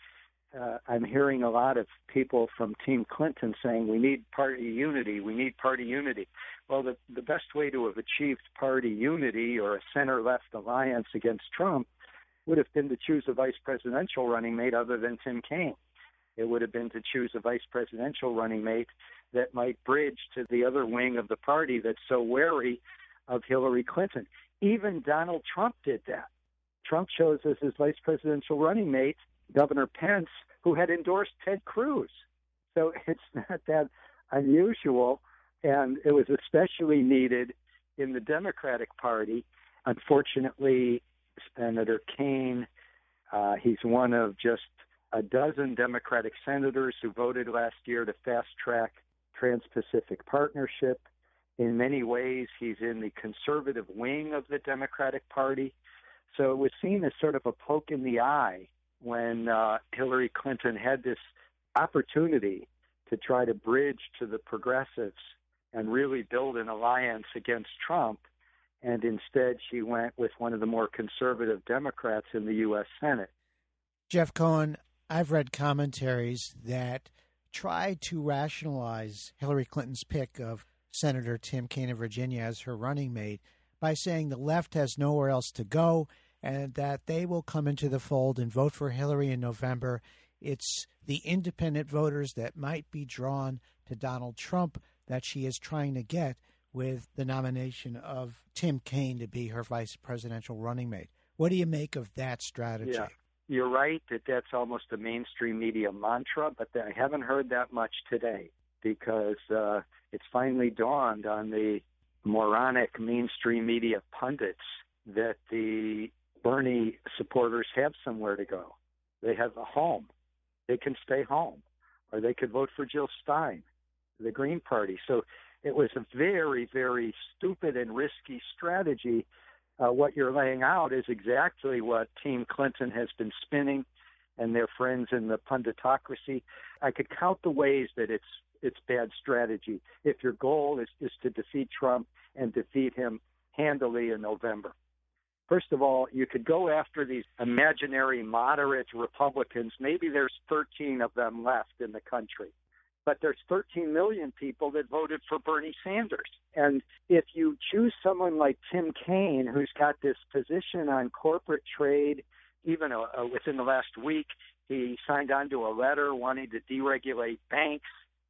I'm hearing a lot of people from Team Clinton saying we need party unity, we need party unity. Well, the best way to have achieved party unity or a center-left alliance against Trump would have been to choose a vice presidential running mate other than Tim Kaine. It would have been to choose a vice presidential running mate that might bridge to the other wing of the party that's so wary of Hillary Clinton. Even Donald Trump did that. Trump chose as his vice presidential running mate Governor Pence, who had endorsed Ted Cruz. So it's not that unusual, and it was especially needed in the Democratic Party. Unfortunately, Senator Kaine, he's one of just a dozen Democratic senators who voted last year to fast-track Trans-Pacific Partnership. In many ways, he's in the conservative wing of the Democratic Party. So it was seen as sort of a poke in the eye when Hillary Clinton had this opportunity to try to bridge to the progressives and really build an alliance against Trump. And instead, she went with one of the more conservative Democrats in the U.S. Senate. Jeff Cohen, I've read commentaries that try to rationalize Hillary Clinton's pick of Senator Tim Kaine of Virginia as her running mate by saying the left has nowhere else to go and that they will come into the fold and vote for Hillary in November. It's the independent voters that might be drawn to Donald Trump that she is trying to get with the nomination of Tim Kaine to be her vice presidential running mate. What do you make of that strategy? Yeah, you're right that that's almost a mainstream media mantra, but I haven't heard that much today because it's finally dawned on the moronic mainstream media pundits that the Bernie supporters have somewhere to go. They have a home. They can stay home, or they could vote for Jill Stein, the Green Party. So it was a very, very stupid and risky strategy. What you're laying out is exactly what Team Clinton has been spinning and their friends in the punditocracy. I could count the ways that it's bad strategy if your goal is to defeat Trump and defeat him handily in November. First of all, you could go after these imaginary moderate Republicans. Maybe there's 13 of them left in the country. But there's 13 million people that voted for Bernie Sanders. And if you choose someone like Tim Kaine, who's got this position on corporate trade, even within the last week, he signed on to a letter wanting to deregulate banks.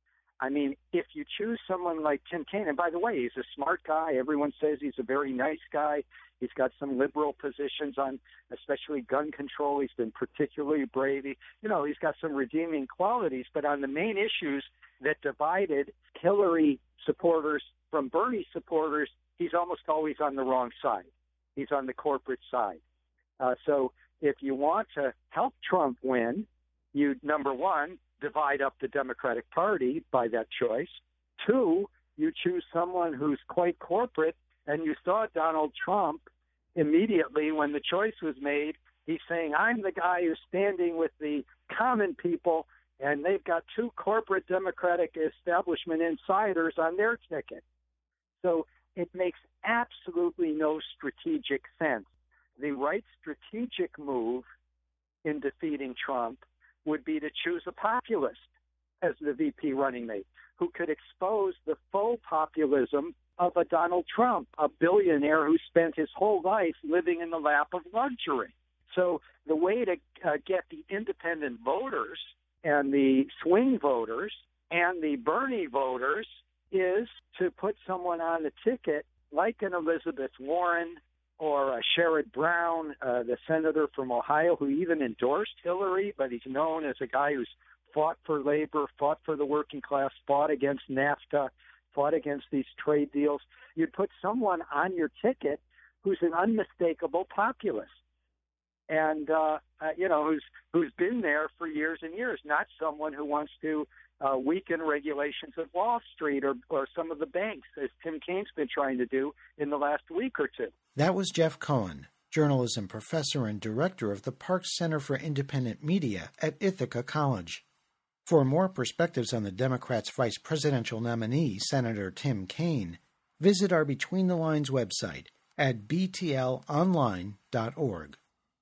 I mean, if you choose someone like Tim Kaine, and by the way, he's a smart guy. Everyone says he's a very nice guy. He's got some liberal positions on especially gun control. He's been particularly brave. He's got some redeeming qualities. But on the main issues that divided Hillary supporters from Bernie supporters, he's almost always on the wrong side. He's on the corporate side. So if you want to help Trump win, you, number one, divide up the Democratic Party by that choice. Two, you choose someone who's quite corporate, and you saw Donald Trump immediately when the choice was made. He's saying, I'm the guy who's standing with the common people, and they've got two corporate Democratic establishment insiders on their ticket. So it makes absolutely no strategic sense. The right strategic move in defeating Trump would be to choose a populist as the VP running mate who could expose the faux populism of a Donald Trump, a billionaire who spent his whole life living in the lap of luxury. So the way to get the independent voters and the swing voters and the Bernie voters is to put someone on the ticket like an Elizabeth Warren or a Sherrod Brown, the senator from Ohio, who even endorsed Hillary, but he's known as a guy who's fought for labor, fought for the working class, fought against NAFTA, fought against these trade deals. You'd put someone on your ticket who's an unmistakable populist and, who's been there for years and years, not someone who wants to weaken regulations of Wall Street or some of the banks, as Tim Kaine's been trying to do in the last week or two. That was Jeff Cohen, journalism professor and director of the Parks Center for Independent Media at Ithaca College. For more perspectives on the Democrats' vice presidential nominee, Senator Tim Kaine, visit our Between the Lines website at btlonline.org.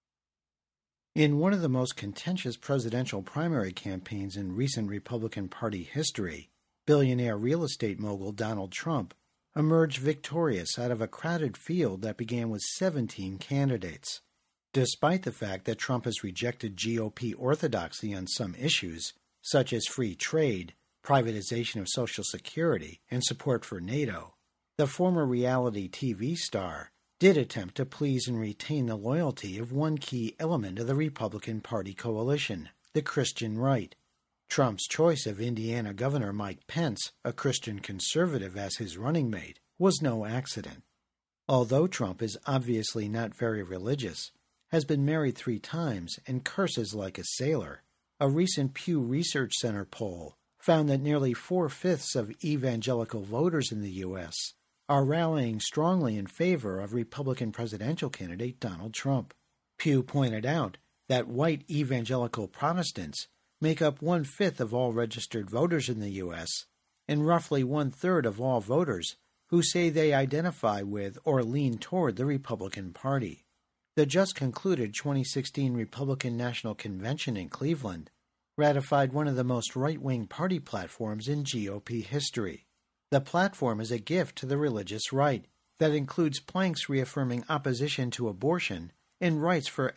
In one of the most contentious presidential primary campaigns in recent Republican Party history, billionaire real estate mogul Donald Trump emerged victorious out of a crowded field that began with 17 candidates. Despite the fact that Trump has rejected GOP orthodoxy on some issues, such as free trade, privatization of Social Security, and support for NATO, the former reality TV star did attempt to please and retain the loyalty of one key element of the Republican Party coalition, the Christian right. Trump's choice of Indiana Governor Mike Pence, a Christian conservative, as his running mate was no accident. Although Trump is obviously not very religious, has been married 3 times, and curses like a sailor, a recent Pew Research Center poll found that nearly 4/5 of evangelical voters in the U.S. are rallying strongly in favor of Republican presidential candidate Donald Trump. Pew pointed out that white evangelical Protestants make up 1/5 of all registered voters in the U.S. and roughly 1/3 of all voters who say they identify with or lean toward the Republican Party. The just concluded 2016 Republican National Convention in Cleveland ratified one of the most right-wing party platforms in GOP history. The platform is a gift to the religious right that includes planks reaffirming opposition to abortion and rights for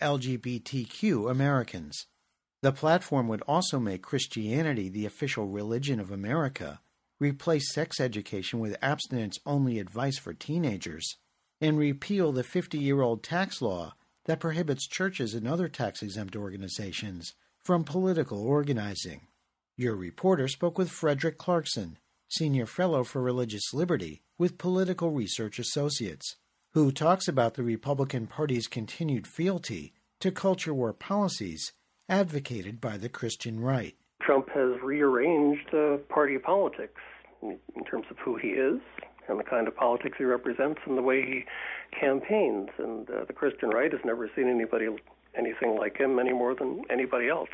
LGBTQ Americans. The platform would also make Christianity the official religion of America, replace sex education with abstinence-only advice for teenagers, and repeal the 50-year-old tax law that prohibits churches and other tax-exempt organizations from political organizing. Your reporter spoke with Frederick Clarkson, Senior Fellow for Religious Liberty with Political Research Associates, who talks about the Republican Party's continued fealty to culture war policies advocated by the Christian right. Trump has rearranged party politics in terms of who he is and the kind of politics he represents and the way he campaigns. And the Christian right has never seen anything like him any more than anybody else.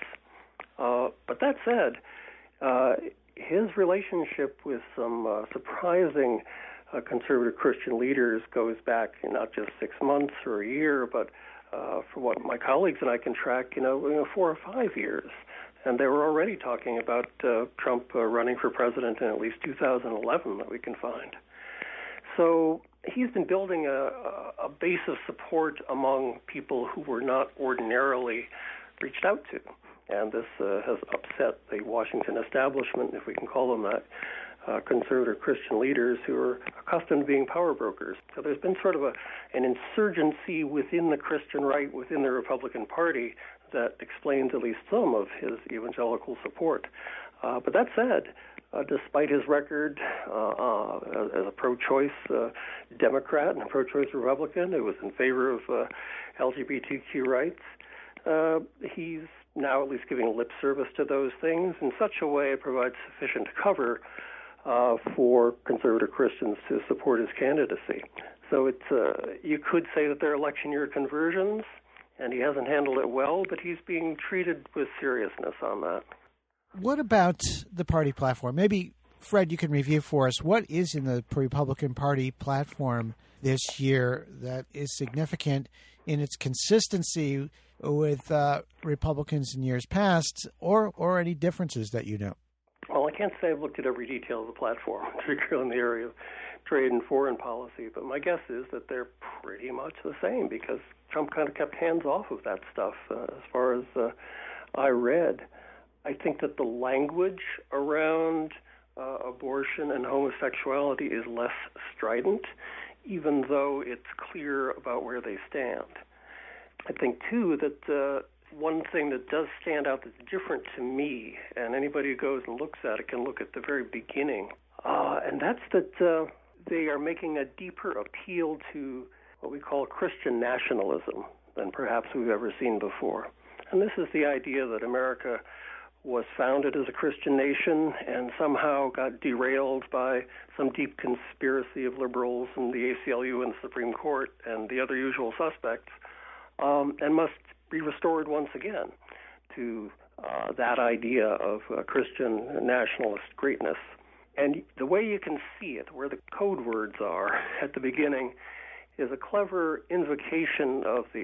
But that said, his relationship with some surprising conservative Christian leaders goes back not just 6 months or a year, but for what my colleagues and I can track, 4 or 5 years. And they were already talking about Trump running for president in at least 2011 that we can find. So he's been building a base of support among people who were not ordinarily reached out to. And this has upset the Washington establishment, if we can call them that, conservative Christian leaders who are accustomed to being power brokers. So there's been sort of an insurgency within the Christian right, within the Republican Party, that explains at least some of his evangelical support. But that said, despite his record as a pro-choice Democrat and a pro-choice Republican who was in favor of LGBTQ rights, he's now at least giving lip service to those things in such a way it provides sufficient cover for conservative Christians to support his candidacy. So it's you could say that they're election year conversions, and he hasn't handled it well, but he's being treated with seriousness on that. What about the party platform? Maybe, Fred, you can review for us what is in the Republican Party platform this year that is significant in its consistency with Republicans in years past, or any differences that you know? Well, I can't say I've looked at every detail of the platform, particularly in the area of trade and foreign policy, but my guess is that they're pretty much the same because Trump kind of kept hands off of that stuff as far as I read. I think that the language around abortion and homosexuality is less strident, even though it's clear about where they stand. I think, too, that one thing that does stand out that's different to me, and anybody who goes and looks at it can look at the very beginning, and that's that they are making a deeper appeal to what we call Christian nationalism than perhaps we've ever seen before. And this is the idea that America was founded as a Christian nation and somehow got derailed by some deep conspiracy of liberals and the ACLU and the Supreme Court and the other usual suspects, and must be restored once again to that idea of Christian nationalist greatness. And the way you can see it, where the code words are at the beginning, is a clever invocation of the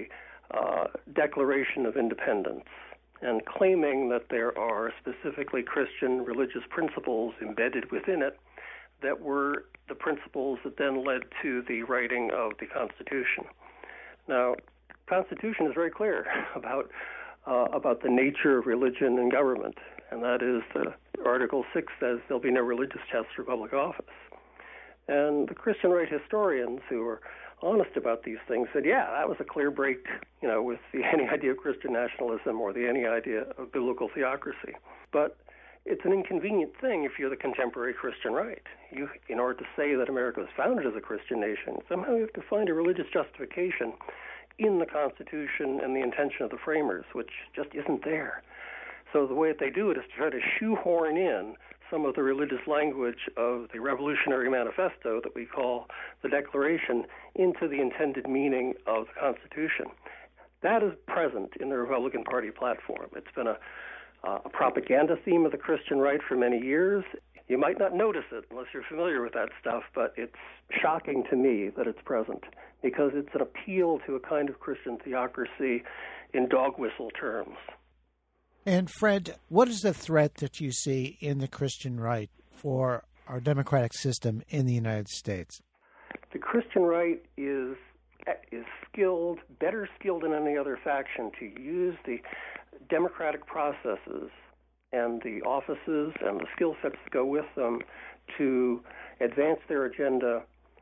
Declaration of Independence, and claiming that there are specifically Christian religious principles embedded within it that were the principles that then led to the writing of the Constitution. Now, the Constitution is very clear about the nature of religion and government, and that is Article 6 says there'll be no religious tests for public office. And the Christian right historians who are honest about these things said, yeah, that was a clear break, with any idea of Christian nationalism or any idea of biblical theocracy. But it's an inconvenient thing if you're the contemporary Christian right. You, in order to say that America was founded as a Christian nation, somehow you have to find a religious justification in the Constitution and the intention of the framers, which just isn't there. So the way that they do it is to try to shoehorn in some of the religious language of the Revolutionary Manifesto that we call the Declaration into the intended meaning of the Constitution. That is present in the Republican Party platform. It's been a propaganda theme of the Christian right for many years. You might not notice it unless you're familiar with that stuff, but it's shocking to me that it's present because it's an appeal to a kind of Christian theocracy in dog whistle terms. And Fred, what is the threat that you see in the Christian right for our democratic system in the United States? The Christian right is skilled, better skilled than any other faction to use the democratic processes and the offices and the skill sets that go with them to advance their agenda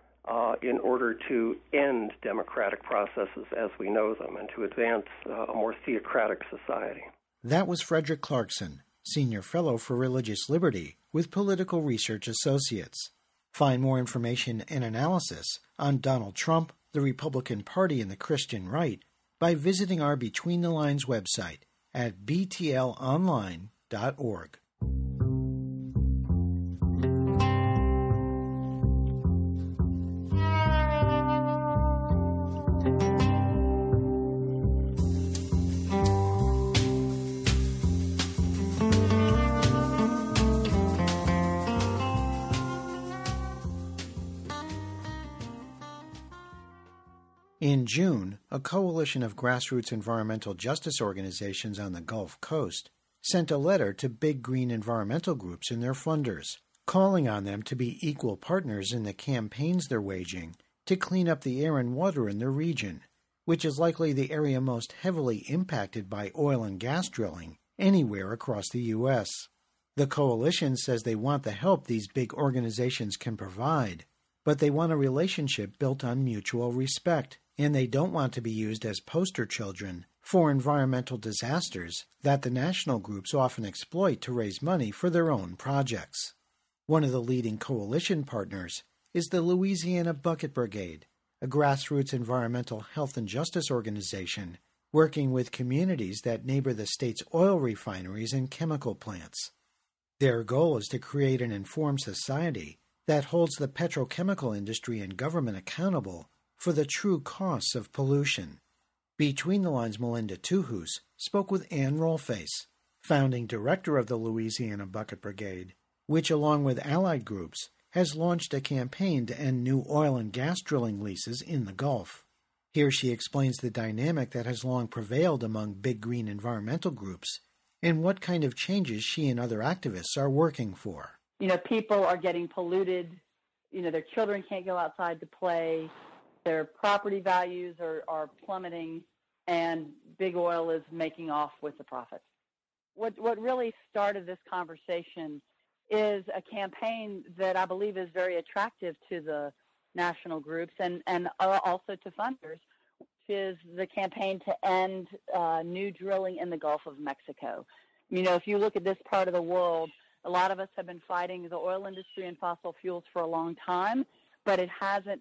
in order to end democratic processes as we know them and to advance a more theocratic society. That was Frederick Clarkson, Senior Fellow for Religious Liberty with Political Research Associates. Find more information and analysis on Donald Trump, the Republican Party, and the Christian right by visiting our Between the Lines website at btlonline.org. In June, a coalition of grassroots environmental justice organizations on the Gulf Coast sent a letter to big green environmental groups and their funders, calling on them to be equal partners in the campaigns they're waging to clean up the air and water in their region, which is likely the area most heavily impacted by oil and gas drilling anywhere across the U.S. The coalition says they want the help these big organizations can provide, but they want a relationship built on mutual respect, and they don't want to be used as poster children for environmental disasters that the national groups often exploit to raise money for their own projects. One of the leading coalition partners is the Louisiana Bucket Brigade, a grassroots environmental health and justice organization working with communities that neighbor the state's oil refineries and chemical plants. Their goal is to create an informed society that holds the petrochemical industry and government accountable for the true costs of pollution. Between the Lines, Melinda Tuhus spoke with Ann Rollface, founding director of the Louisiana Bucket Brigade, which, along with allied groups, has launched a campaign to end new oil and gas drilling leases in the Gulf. Here she explains the dynamic that has long prevailed among big green environmental groups and what kind of changes she and other activists are working for. People are getting polluted. Their children can't go outside to play. Their property values are plummeting, and big oil is making off with the profits. What really started this conversation is a campaign that I believe is very attractive to the national groups and also to funders, which is the campaign to end new drilling in the Gulf of Mexico. If you look at this part of the world, a lot of us have been fighting the oil industry and fossil fuels for a long time, but it hasn't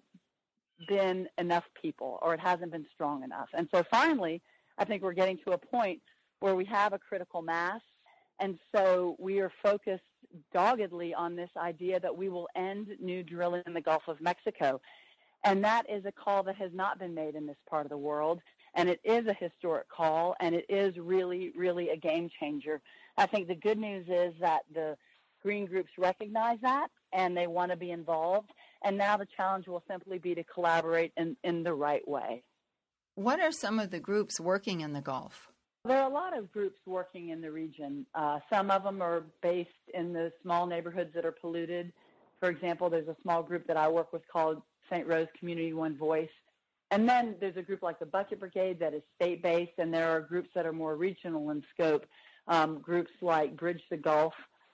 been enough people, or it hasn't been strong enough. And so finally, I think we're getting to a point where we have a critical mass, and so we are focused doggedly on this idea that we will end new drilling in the Gulf of Mexico. And that is a call that has not been made in this part of the world, and it is a historic call, and it is really, really a game changer. I think the good news is that the green groups recognize that, and they want to be involved, and now the challenge will simply be to collaborate in the right way. What are some of the groups working in the Gulf? There are a lot of groups working in the region. Some of them are based in the small neighborhoods that are polluted. For example, there's a small group that I work with called St. Rose Community One Voice. And then there's a group like the Bucket Brigade that is state-based, and there are groups that are more regional in scope, groups like Bridge the Gulf,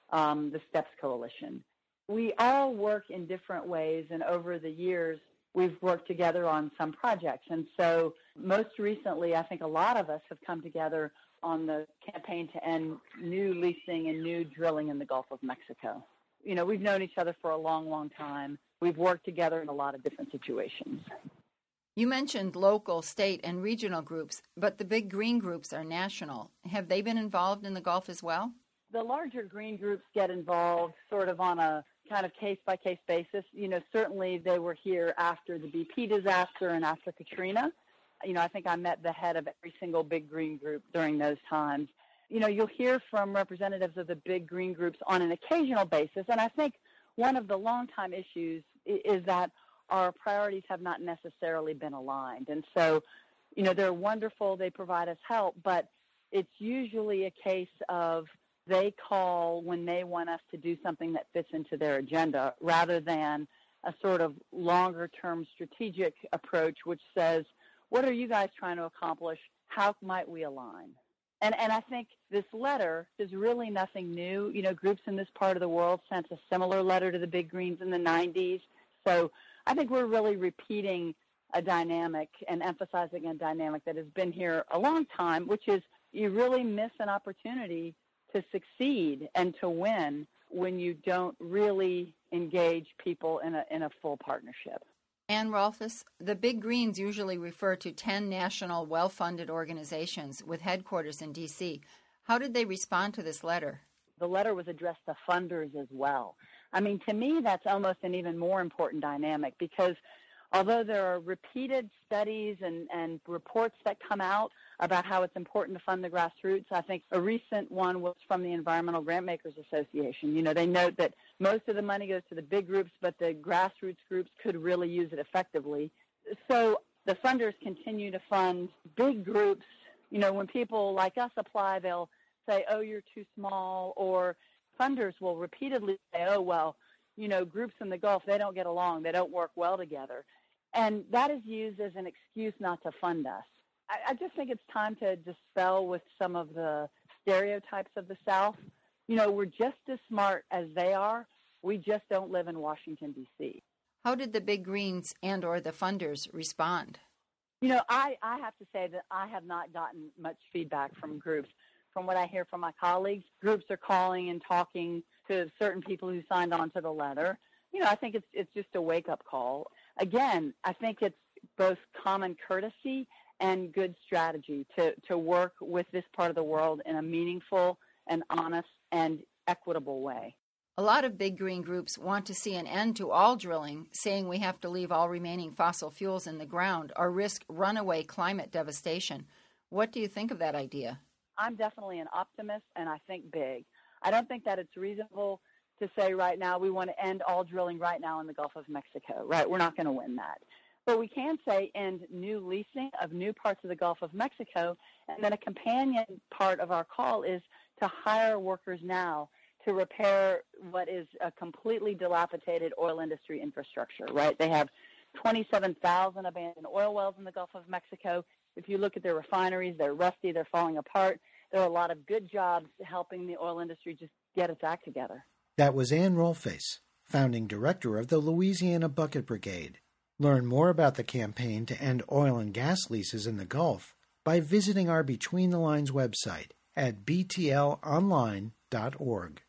the Steps Coalition. We all work in different ways, and over the years, we've worked together on some projects. And so most recently, I think a lot of us have come together on the campaign to end new leasing and new drilling in the Gulf of Mexico. We've known each other for a long, long time. We've worked together in a lot of different situations. You mentioned local, state, and regional groups, but the big green groups are national. Have they been involved in the Gulf as well? The larger green groups get involved sort of on a kind of case-by-case basis. Certainly they were here after the BP disaster and after Katrina. I think I met the head of every single big green group during those times. You'll hear from representatives of the big green groups on an occasional basis, and I think one of the long-time issues is that our priorities have not necessarily been aligned. And so, they're wonderful, they provide us help, but it's usually a case of they call when they want us to do something that fits into their agenda, rather than a sort of longer-term strategic approach which says, what are you guys trying to accomplish? How might we align? And I think this letter is really nothing new. Groups in this part of the world sent a similar letter to the Big Greens in the 90s. So I think we're really repeating a dynamic and emphasizing a dynamic that has been here a long time, which is you really miss an opportunity to succeed and to win when you don't really engage people in a full partnership. Ann Rollface, the Big Greens usually refer to 10 national well-funded organizations with headquarters in D.C. How did they respond to this letter? The letter was addressed to funders as well. To me, that's almost an even more important dynamic, because although there are repeated studies and reports that come out about how it's important to fund the grassroots, I think a recent one was from the Environmental Grantmakers Association. They note that most of the money goes to the big groups, but the grassroots groups could really use it effectively. So the funders continue to fund big groups. When people like us apply, they'll say, oh, you're too small, or funders will repeatedly say, oh, well, groups in the Gulf, they don't get along, they don't work well together. And that is used as an excuse not to fund us. I just think it's time to dispel with some of the stereotypes of the South. You know, we're just as smart as they are. We just don't live in Washington, D.C. How did the Big Greens and or the funders respond? You know, I have to say that I have not gotten much feedback from groups. From what I hear from my colleagues, groups are calling and talking to certain people who signed on to the letter. You know, I think it's just a wake-up call. Again, I think it's both common courtesy and good strategy to work with this part of the world in a meaningful and honest and equitable way. A lot of big green groups want to see an end to all drilling, saying we have to leave all remaining fossil fuels in the ground or risk runaway climate devastation. What do you think of that idea? I'm definitely an optimist, and I think big. I don't think that it's reasonable to say right now we want to end all drilling right now in the Gulf of Mexico, right? We're not going to win that. But we can say end new leasing of new parts of the Gulf of Mexico, and then a companion part of our call is to hire workers now to repair what is a completely dilapidated oil industry infrastructure, right? They have 27,000 abandoned oil wells in the Gulf of Mexico. If you look at their refineries, they're rusty, they're falling apart. There are a lot of good jobs helping the oil industry just get its act together. That was Ann Rolface, founding director of the Louisiana Bucket Brigade. Learn more about the campaign to end oil and gas leases in the Gulf by visiting our Between the Lines website at btlonline.org.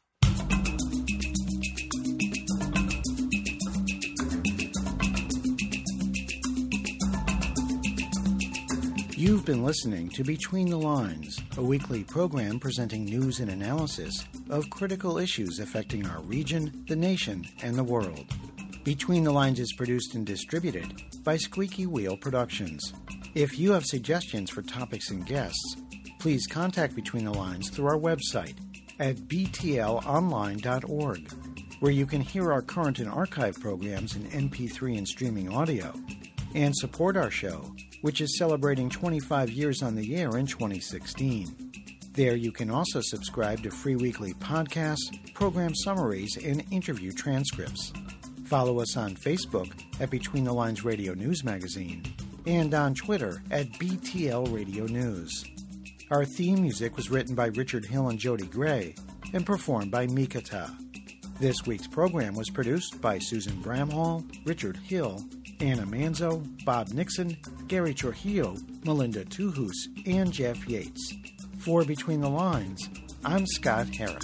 You've been listening to Between the Lines, a weekly program presenting news and analysis of critical issues affecting our region, the nation, and the world. Between the Lines is produced and distributed by Squeaky Wheel Productions. If you have suggestions for topics and guests, please contact Between the Lines through our website at btlonline.org, where you can hear our current and archive programs in MP3 and streaming audio, and support our show, which is celebrating 25 years on the air in 2016. There you can also subscribe to free weekly podcasts, program summaries, and interview transcripts. Follow us on Facebook at Between the Lines Radio News Magazine and on Twitter at BTL Radio News. Our theme music was written by Richard Hill and Jody Gray and performed by Mikata. This week's program was produced by Susan Bramhall, Richard Hill, Anna Manzo, Bob Nixon, Gary Trujillo, Melinda Tuhus, and Jeff Yates. For Between the Lines, I'm Scott Harris.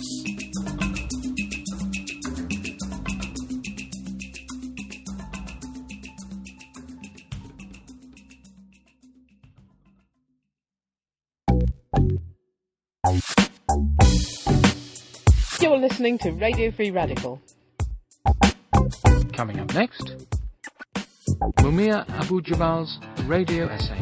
You're listening to Radio Free Radical. Coming up next, Mumia Abu-Jamal's radio essay.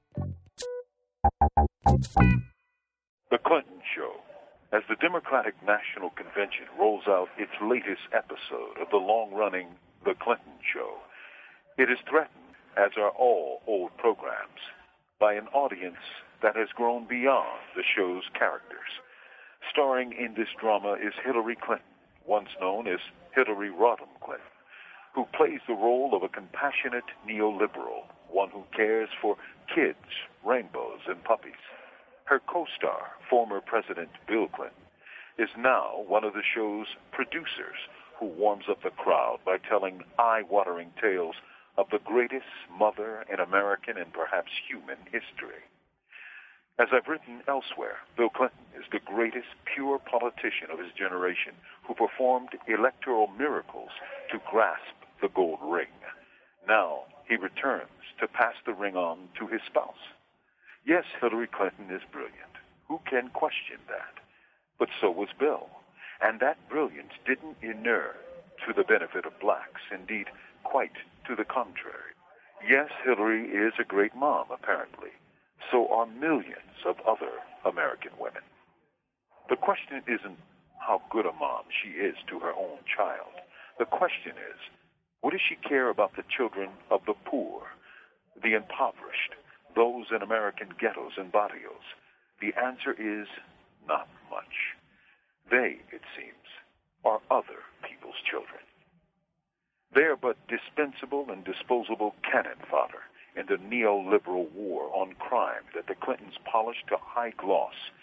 The Clinton Show. As the Democratic National Convention rolls out its latest episode of the long-running The Clinton Show, it is threatened, as are all old programs, by an audience that has grown beyond the show's characters. Starring in this drama is Hillary Clinton, once known as Hillary Rodham Clinton, who plays the role of a compassionate neoliberal, one who cares for kids, rainbows, and puppies. Her co-star, former President Bill Clinton, is now one of the show's producers who warms up the crowd by telling eye-watering tales of the greatest mother in American and perhaps human history. As I've written elsewhere, Bill Clinton is the greatest pure politician of his generation who performed electoral miracles to grasp the gold ring. Now he returns to pass the ring on to his spouse. Yes, Hillary Clinton is brilliant. Who can question that? But so was Bill. And that brilliance didn't inure to the benefit of blacks. Indeed, quite to the contrary. Yes, Hillary is a great mom, apparently. So are millions of other American women. The question isn't how good a mom she is to her own child. The question is, what does she care about the children of the poor, the impoverished, those in American ghettos and barrios? The answer is not much. They, it seems, are other people's children. They are but dispensable and disposable cannon fodder in the neoliberal war on crime that the Clintons polished to high gloss,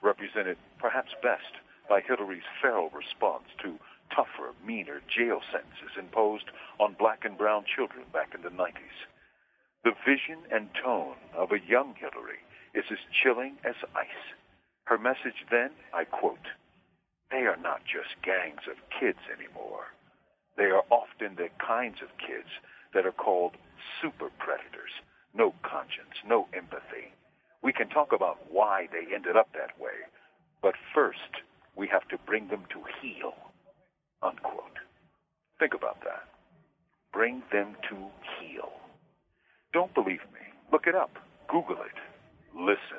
represented perhaps best by Hillary's feral response to tougher, meaner jail sentences imposed on black and brown children back in the 90s. The vision and tone of a young Hillary is as chilling as ice. Her message then, I quote, "They are not just gangs of kids anymore. They are often the kinds of kids that are called super predators. No conscience, no empathy. We can talk about why they ended up that way, but first we have to bring them to heel." Unquote. Think about that. Bring them to heel. Don't believe me. Look it up. Google it. Listen.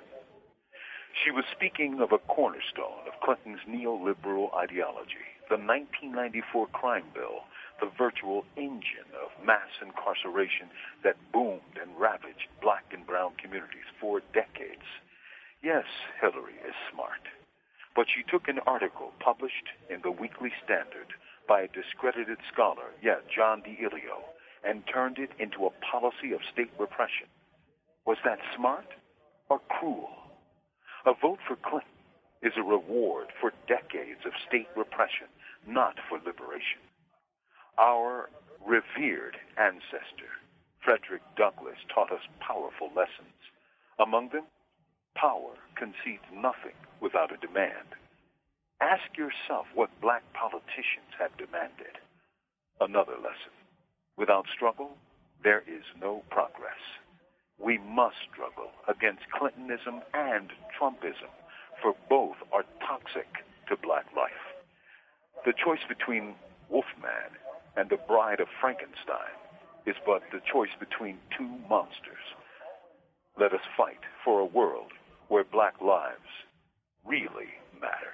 She was speaking of a cornerstone of Clinton's neoliberal ideology, the 1994 crime bill, the virtual engine of mass incarceration that boomed and ravaged black and brown communities for decades. Yes, Hillary is smart. But she took an article published in the Weekly Standard by a discredited scholar, John D'Ilio, and turned it into a policy of state repression. Was that smart or cruel? A vote for Clinton is a reward for decades of state repression, not for liberation. Our revered ancestor, Frederick Douglass, taught us powerful lessons. Among them, power concedes nothing without a demand. Ask yourself what black politicians have demanded. Another lesson. Without struggle, there is no progress. We must struggle against Clintonism and Trumpism, for both are toxic to black life. The choice between Wolfman and the Bride of Frankenstein is but the choice between two monsters. Let us fight for a world where black lives really matter.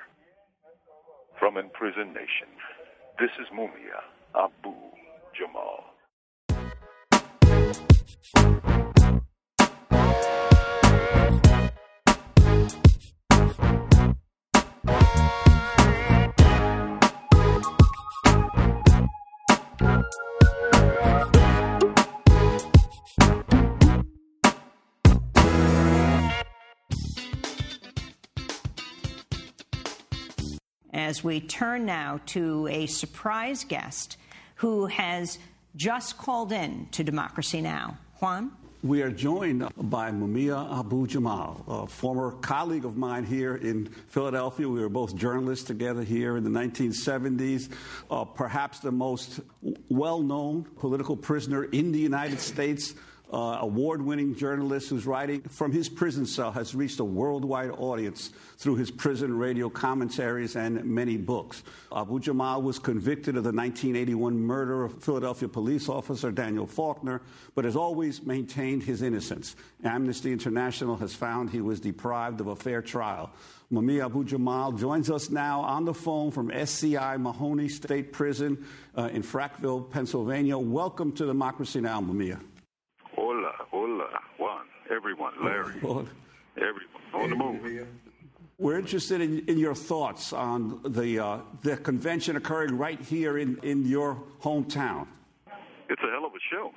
From Imprisoned Nation, this is Mumia Abu-Jamal. As we turn now to a surprise guest who has just called in to Democracy Now! Juan? We are joined by Mumia Abu-Jamal, a former colleague of mine here in Philadelphia. We were both journalists together here in the 1970s. Perhaps the most well-known political prisoner in the United States. Award-winning journalist whose writing from his prison cell has reached a worldwide audience through his prison radio commentaries and many books. Abu-Jamal was convicted of the 1981 murder of Philadelphia police officer Daniel Faulkner, but has always maintained his innocence. Amnesty International has found he was deprived of a fair trial. Mumia Abu-Jamal joins us now on the phone from SCI Mahoney State Prison in Frackville, Pennsylvania. Welcome to Democracy Now!, Mumia. Hola, Juan, everyone, Larry, everyone on the move. We're interested in your thoughts on the convention occurring right here in your hometown. It's a hell of a show,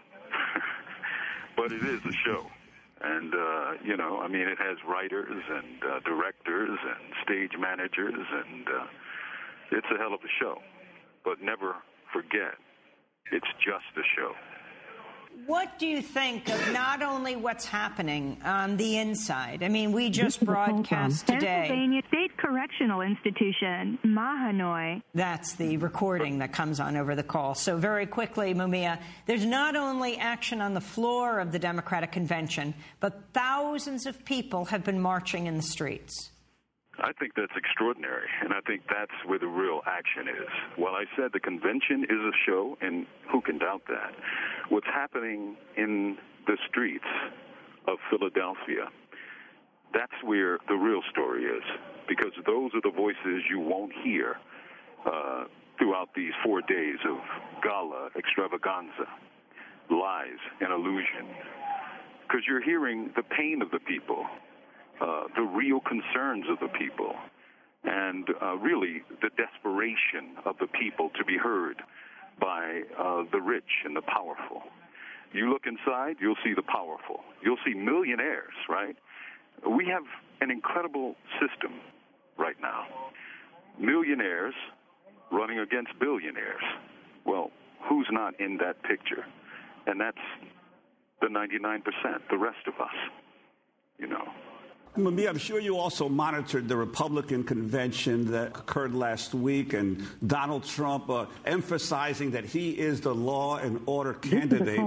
but it is a show. And, it has writers and directors and stage managers, and it's a hell of a show. But never forget, it's just a show. What do you think of not only what's happening on the inside? I mean, we just broadcast today. Pennsylvania State Correctional Institution, Mahanoy. That's the recording that comes on over the call. So very quickly, Mumia, there's not only action on the floor of the Democratic Convention, but thousands of people have been marching in the streets. I think that's extraordinary, and I think that's where the real action is. While I said the convention is a show, and who can doubt that, what's happening in the streets of Philadelphia, that's where the real story is, because those are the voices you won't hear throughout these 4 days of gala extravaganza, lies and illusion, because you're hearing the pain of the people, the real concerns of the people, and really the desperation of the people to be heard by the rich and the powerful. You look inside, you'll see the powerful. You'll see millionaires, right? We have an incredible system right now. Millionaires running against billionaires. Well, who's not in that picture? And that's the 99%, the rest of us, you know. Mumia, I'm sure you also monitored the Republican convention that occurred last week, and Donald Trump emphasizing that he is the law and order candidate.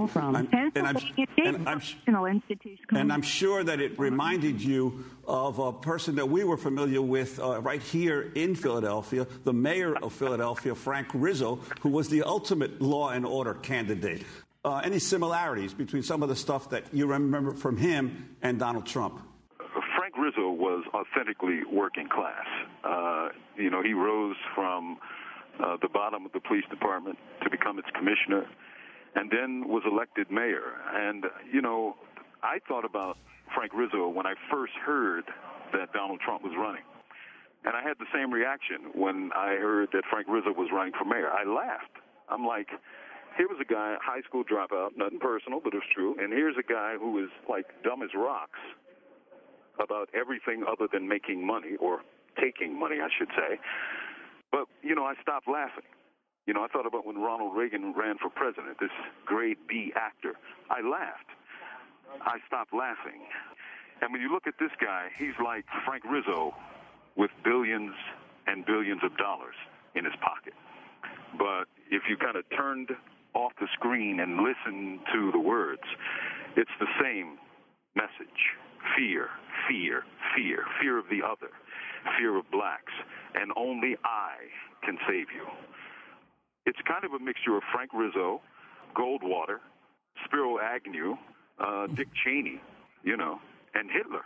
And I'm sure that it reminded you of a person that we were familiar with right here in Philadelphia, the mayor of Philadelphia, Frank Rizzo, who was the ultimate law and order candidate. Any similarities between some of the stuff that you remember from him and Donald Trump? Rizzo was authentically working class. You know, he rose from the bottom of the police department to become its commissioner, and then was elected mayor. And, you know, I thought about Frank Rizzo when I first heard that Donald Trump was running. And I had the same reaction when I heard that Frank Rizzo was running for mayor. I laughed. I'm like, here was a guy, high school dropout, nothing personal, but it's true, and here's a guy who is like dumb as rocks about everything other than making money, or taking money, I should say. But, you know, I stopped laughing. You know, I thought about when Ronald Reagan ran for president, this grade B actor. I laughed. I stopped laughing. And when you look at this guy, he's like Frank Rizzo with billions and billions of dollars in his pocket. But if you kind of turned off the screen and listened to the words, it's the same message. Fear, fear, fear, fear of the other, fear of blacks, and only I can save you. It's kind of a mixture of Frank Rizzo, Goldwater, Spiro Agnew, Dick Cheney, you know, and Hitler.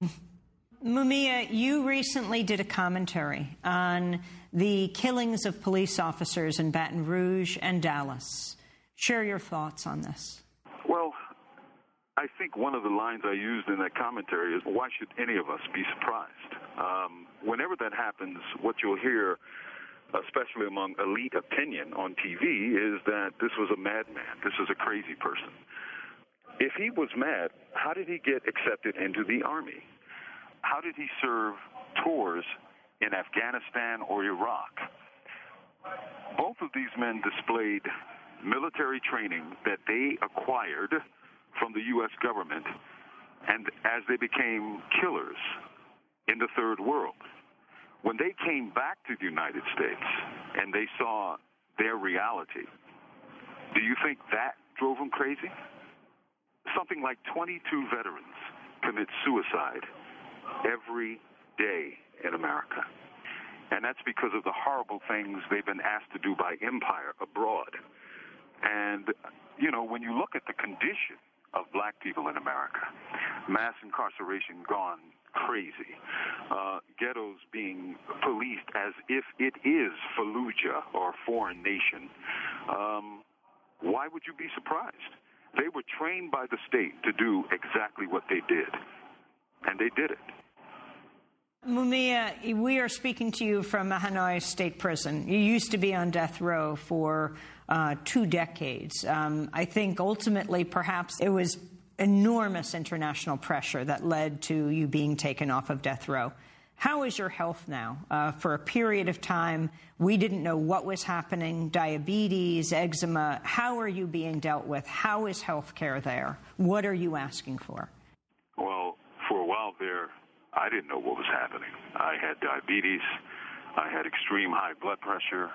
Mumia, you recently did a commentary on the killings of police officers in Baton Rouge and Dallas. Share your thoughts on this. Well, I think one of the lines I used in that commentary is, why should any of us be surprised? Whenever that happens, what you'll hear, especially among elite opinion on TV, is that this was a madman. This was a crazy person. If he was mad, how did he get accepted into the army? How did he serve tours in Afghanistan or Iraq? Both of these men displayed military training that they acquired from the U.S. government, and as they became killers in the third world. When they came back to the United States and they saw their reality, do you think that drove them crazy? Something like 22 veterans commit suicide every day in America. And that's because of the horrible things they've been asked to do by empire abroad. And, you know, when you look at the condition of black people in America, mass incarceration gone crazy, ghettos being policed as if it is Fallujah or a foreign nation, why would you be surprised? They were trained by the state to do exactly what they did, and they did it. Mumia, we are speaking to you from Hanoi State Prison. You used to be on death row for 2 decades. I think ultimately perhaps it was enormous international pressure that led to you being taken off of death row. How is your health now? For a period of time, we didn't know what was happening, diabetes, eczema. How are you being dealt with? How is health care there? What are you asking for? Well, for a while there, I didn't know what was happening. I had diabetes. I had extreme high blood pressure.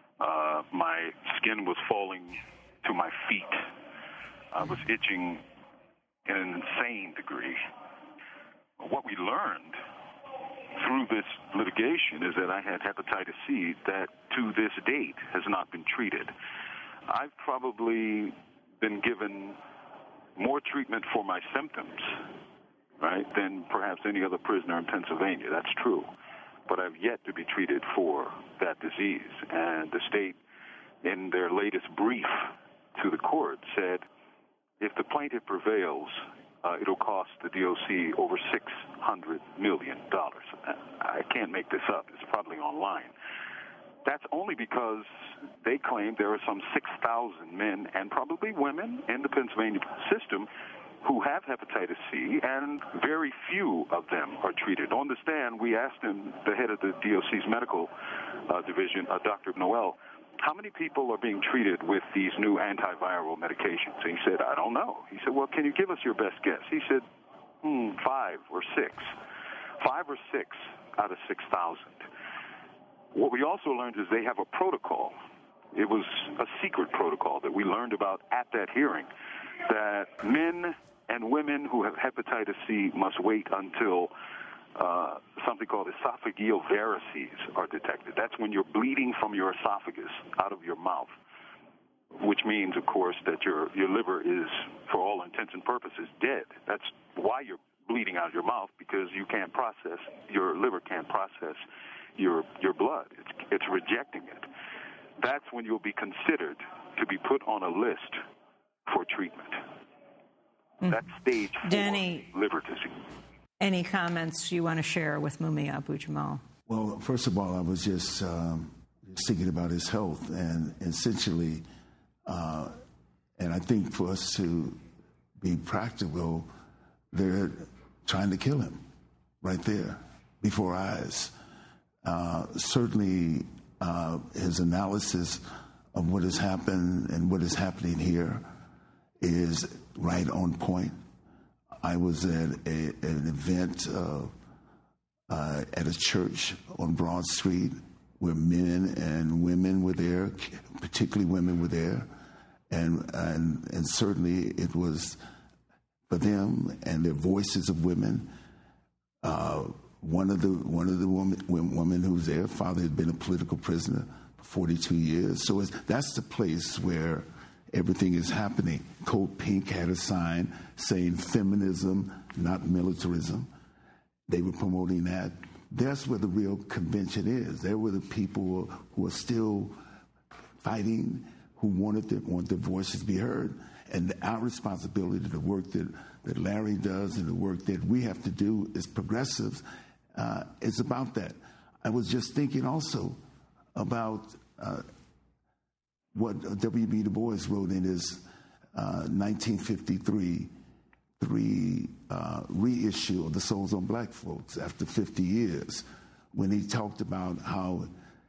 My skin was falling to my feet. I was itching in an insane degree. What we learned through this litigation is that I had hepatitis C that to this date has not been treated. I've probably been given more treatment for my symptoms, right, than perhaps any other prisoner in Pennsylvania. That's true. But I've yet to be treated for that disease. And the state, in their latest brief to the court, said if the plaintiff prevails, it'll cost the DOC over $600 million. I can't make this up. It's probably online. That's only because they claim there are some 6,000 men and probably women in the Pennsylvania system who have hepatitis C, and very few of them are treated. On the stand, we asked him, the head of the DOC's medical division, Dr. Noel, how many people are being treated with these new antiviral medications? And he said, I don't know. He said, well, can you give us your best guess? He said, 5 or 6. 5 or 6 out of 6,000. What we also learned is they have a protocol. It was a secret protocol that we learned about at that hearing, that men and women who have hepatitis C must wait until something called esophageal varices are detected. That's when you're bleeding from your esophagus out of your mouth, which means, of course, that your liver is, for all intents and purposes, dead. That's why you're bleeding out of your mouth, because your liver can't process your blood. It's rejecting it. That's when you'll be considered to be put on a list for treatment. That's stage 4 Danny, liver disease. Any comments you want to share with Mumia Abu-Jamal? Well, first of all, I was just thinking about his health, and essentially, and I think for us to be practical, they're trying to kill him right there before our eyes. Certainly, his analysis of what has happened and what is happening here is right on point. I was at an event at a church on Broad Street where men and women were there, particularly women were there, and certainly it was for them and their voices of women. One of the women who was there, father had been a political prisoner for 42 years. So that's the place where everything is happening. Code Pink had a sign saying feminism, not militarism. They were promoting that. That's where the real convention is. There were the people who are still fighting, who want their voices to be heard. And our responsibility, the work that Larry does and the work that we have to do as progressives, is about that. I was just thinking also about what W.B. Du Bois wrote in his 1953 reissue of The Souls on Black Folks after 50 years, when he talked about how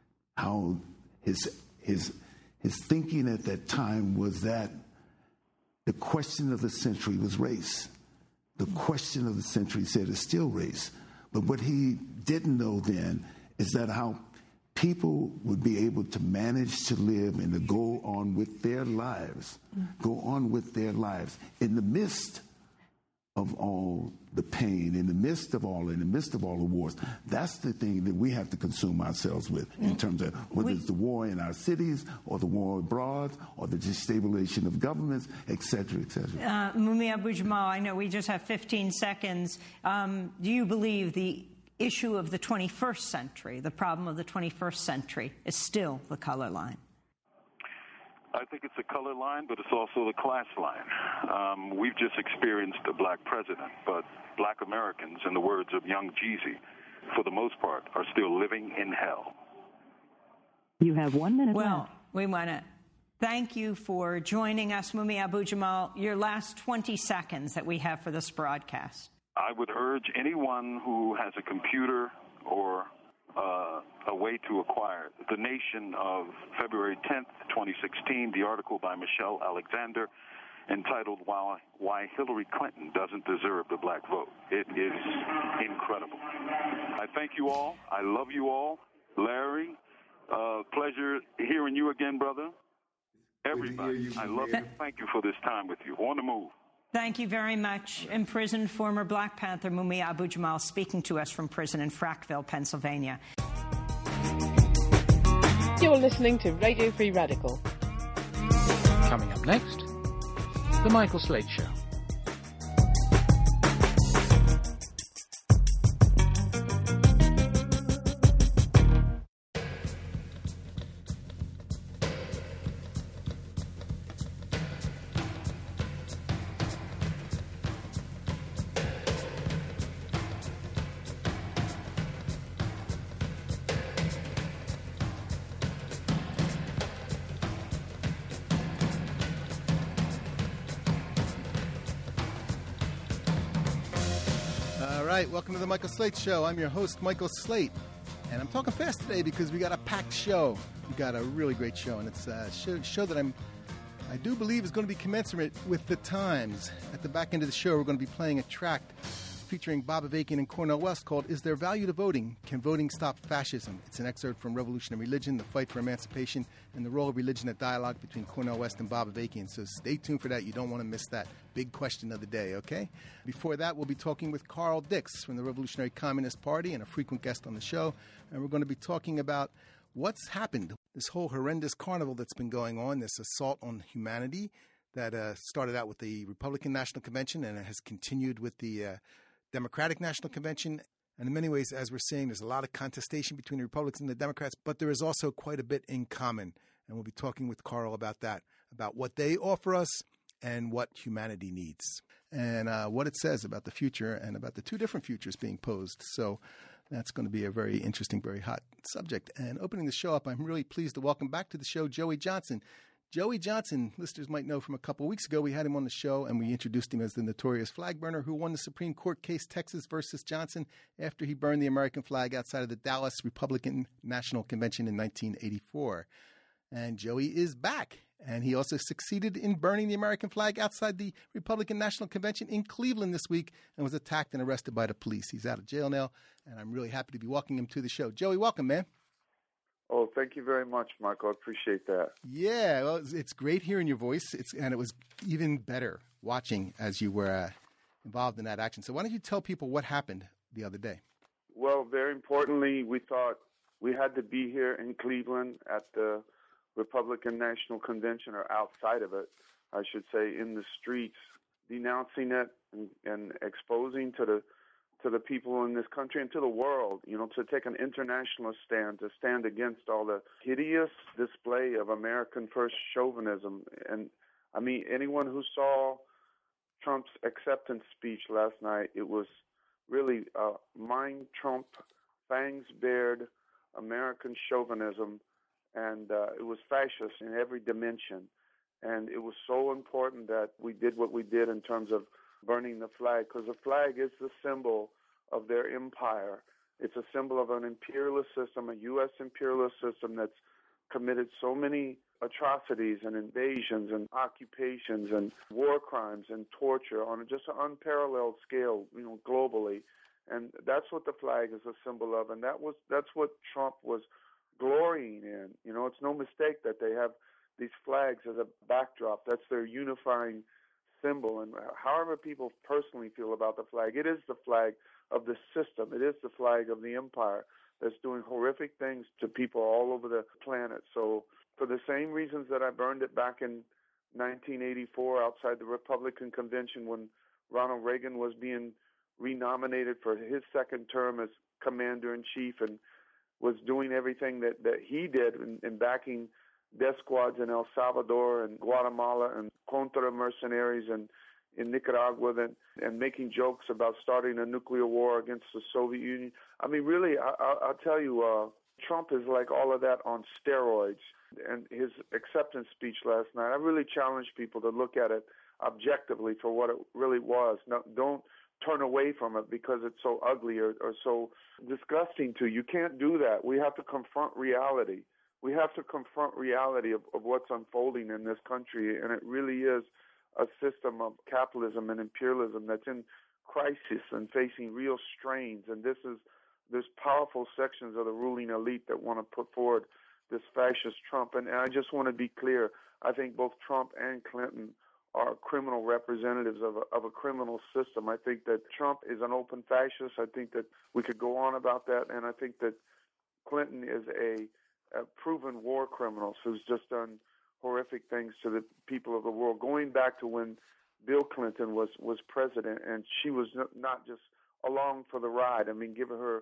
his thinking at that time was that the question of the century was race. The question of the century, he said, is still race. But what he didn't know then is that how people would be able to manage to live and to go on with their lives, in the midst of all the pain, in the midst of all the wars. That's the thing that we have to consume ourselves with in terms of whether it's the war in our cities or the war abroad or the destabilization of governments, et cetera, et cetera. Mumia Abu-Jamal, I know we just have 15 seconds. Do you believe the issue of the 21st century, the problem of the 21st century, is still the color line? I think it's a color line, but it's also the class line. We've just experienced a black president, but black Americans, in the words of Young Jeezy, for the most part, are still living in hell. You have 1 minute left. Well, we want to thank you for joining us, Mumia Abu-Jamal. Your last 20 seconds that we have for this broadcast. I would urge anyone who has a computer or a way to acquire The Nation of February 10th, 2016, the article by Michelle Alexander entitled Why Hillary Clinton Doesn't Deserve the Black Vote. It is incredible. I thank you all. I love you all. Larry, pleasure hearing you again, brother. Everybody, I love you. Thank you for this time with you. On the move. Thank you very much. Imprisoned former Black Panther Mumia Abu-Jamal speaking to us from prison in Frackville, Pennsylvania. You're listening to Radio Free Radical. Coming up next, The Michael Slade Show. All right, welcome to the Michael Slate Show. I'm your host, Michael Slate, and I'm talking fast today because we got a packed show. We got a really great show, and it's a show that I do believe is going to be commensurate with the times. At the back end of the show, we're going to be playing a track featuring Bob Avakian and Cornel West called Is There Value to Voting? Can Voting Stop Fascism? It's an excerpt from Revolutionary Religion, The Fight for Emancipation, and the Role of Religion, a dialogue between Cornel West and Bob Avakian. So stay tuned for that. You don't want to miss that big question of the day, okay? Before that, we'll be talking with Carl Dix from the Revolutionary Communist Party and a frequent guest on the show. And we're going to be talking about what's happened, this whole horrendous carnival that's been going on, this assault on humanity that started out with the Republican National Convention and it has continued with the Democratic National Convention. And in many ways, as we're seeing, there's a lot of contestation between the Republicans and the Democrats, but there is also quite a bit in common. And we'll be talking with Carl about that, about what they offer us and what humanity needs, and what it says about the future and about the two different futures being posed. So that's going to be a very interesting, very hot subject. And opening the show up, I'm really pleased to welcome back to the show Joey Johnson. Joey Johnson, listeners might know from a couple of weeks ago, we had him on the show and we introduced him as the notorious flag burner who won the Supreme Court case Texas versus Johnson after he burned the American flag outside of the Dallas Republican National Convention in 1984. And Joey is back. And he also succeeded in burning the American flag outside the Republican National Convention in Cleveland this week and was attacked and arrested by the police. He's out of jail now, and I'm really happy to be welcoming him to the show. Joey, welcome, man. Oh, thank you very much, Michael. I appreciate that. Yeah, well, it's great hearing your voice, and it was even better watching as you were involved in that action. So why don't you tell people what happened the other day? Well, very importantly, we thought we had to be here in Cleveland at the Republican National Convention, or outside of it, I should say, in the streets, denouncing it and exposing to the people in this country and to the world, to take an internationalist stand, to stand against all the hideous display of American first chauvinism. And I mean, anyone who saw Trump's acceptance speech last night, it was really mind Trump, fangs bared American chauvinism, and it was fascist in every dimension. And it was so important that we did what we did in terms of burning the flag, because the flag is the symbol of their empire. It's a symbol of an imperialist system, a U.S. imperialist system that's committed so many atrocities and invasions and occupations and war crimes and torture on just an unparalleled scale, globally. And that's what the flag is a symbol of, and that's what Trump was glorying in. It's no mistake that they have these flags as a backdrop. That's their unifying symbol. And however people personally feel about the flag, it is the flag of the system. It is the flag of the empire that's doing horrific things to people all over the planet. So for the same reasons that I burned it back in 1984 outside the Republican Convention when Ronald Reagan was being renominated for his second term as commander-in-chief and was doing everything that he did in backing death squads in El Salvador and Guatemala and Contra mercenaries and in Nicaragua and making jokes about starting a nuclear war against the Soviet Union. I mean, really, I'll tell you, Trump is like all of that on steroids. And his acceptance speech last night, I really challenge people to look at it objectively for what it really was. No, don't turn away from it because it's so ugly or so disgusting to you. You can't do that. We have to confront reality. We have to confront reality of what's unfolding in this country, and it really is a system of capitalism and imperialism that's in crisis and facing real strains. And there's powerful sections of the ruling elite that want to put forward this fascist Trump. And I just want to be clear. I think both Trump and Clinton are criminal representatives of a criminal system. I think that Trump is an open fascist. I think that we could go on about that. And I think that Clinton is a proven war criminal who's just done horrific things to the people of the world, going back to when Bill Clinton was president, and she was not just along for the ride. I mean, give her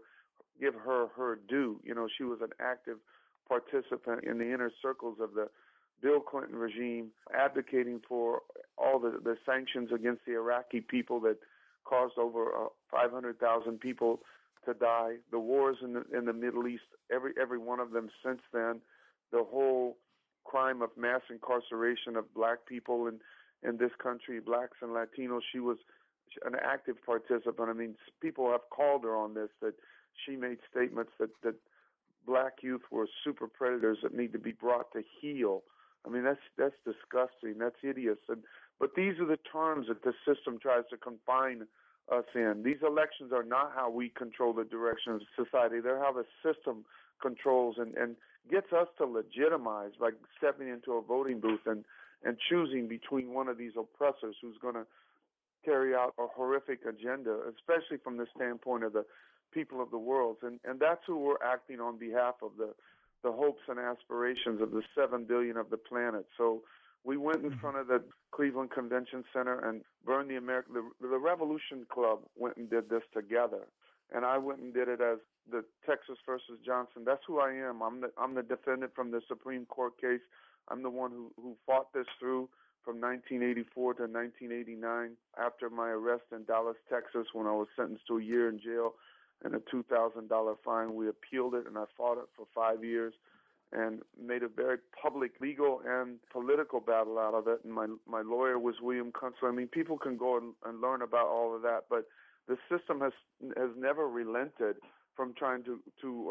due. She was an active participant in the inner circles of the Bill Clinton regime, advocating for all the sanctions against the Iraqi people that caused over 500,000 people to die. The wars in the Middle East, every one of them since then, the whole crime of mass incarceration of black people in this country, blacks and Latinos. She was an active participant. I mean, people have called her on this, that she made statements that black youth were super predators that need to be brought to heel. I mean, that's disgusting. That's hideous. But these are the terms that the system tries to confine us in. These elections are not how we control the direction of society. They're how the system controls and gets us to legitimize by stepping into a voting booth and choosing between one of these oppressors who's going to carry out a horrific agenda, especially from the standpoint of the people of the world. And that's who we're acting on behalf of, the hopes and aspirations of the 7 billion of the planet. So we went in front of the Cleveland Convention Center and burned the Revolution Club went and did this together. And I went and did it as the Texas versus Johnson. That's who I am. I'm the defendant from the Supreme Court case. I'm the one who fought this through from 1984 to 1989 after my arrest in Dallas, Texas, when I was sentenced to a year in jail and a $2,000 fine. We appealed it, and I fought it for 5 years and made a very public legal and political battle out of it. And my lawyer was William Kunstler. I mean, people can go and learn about all of that, but the system has never relented from trying to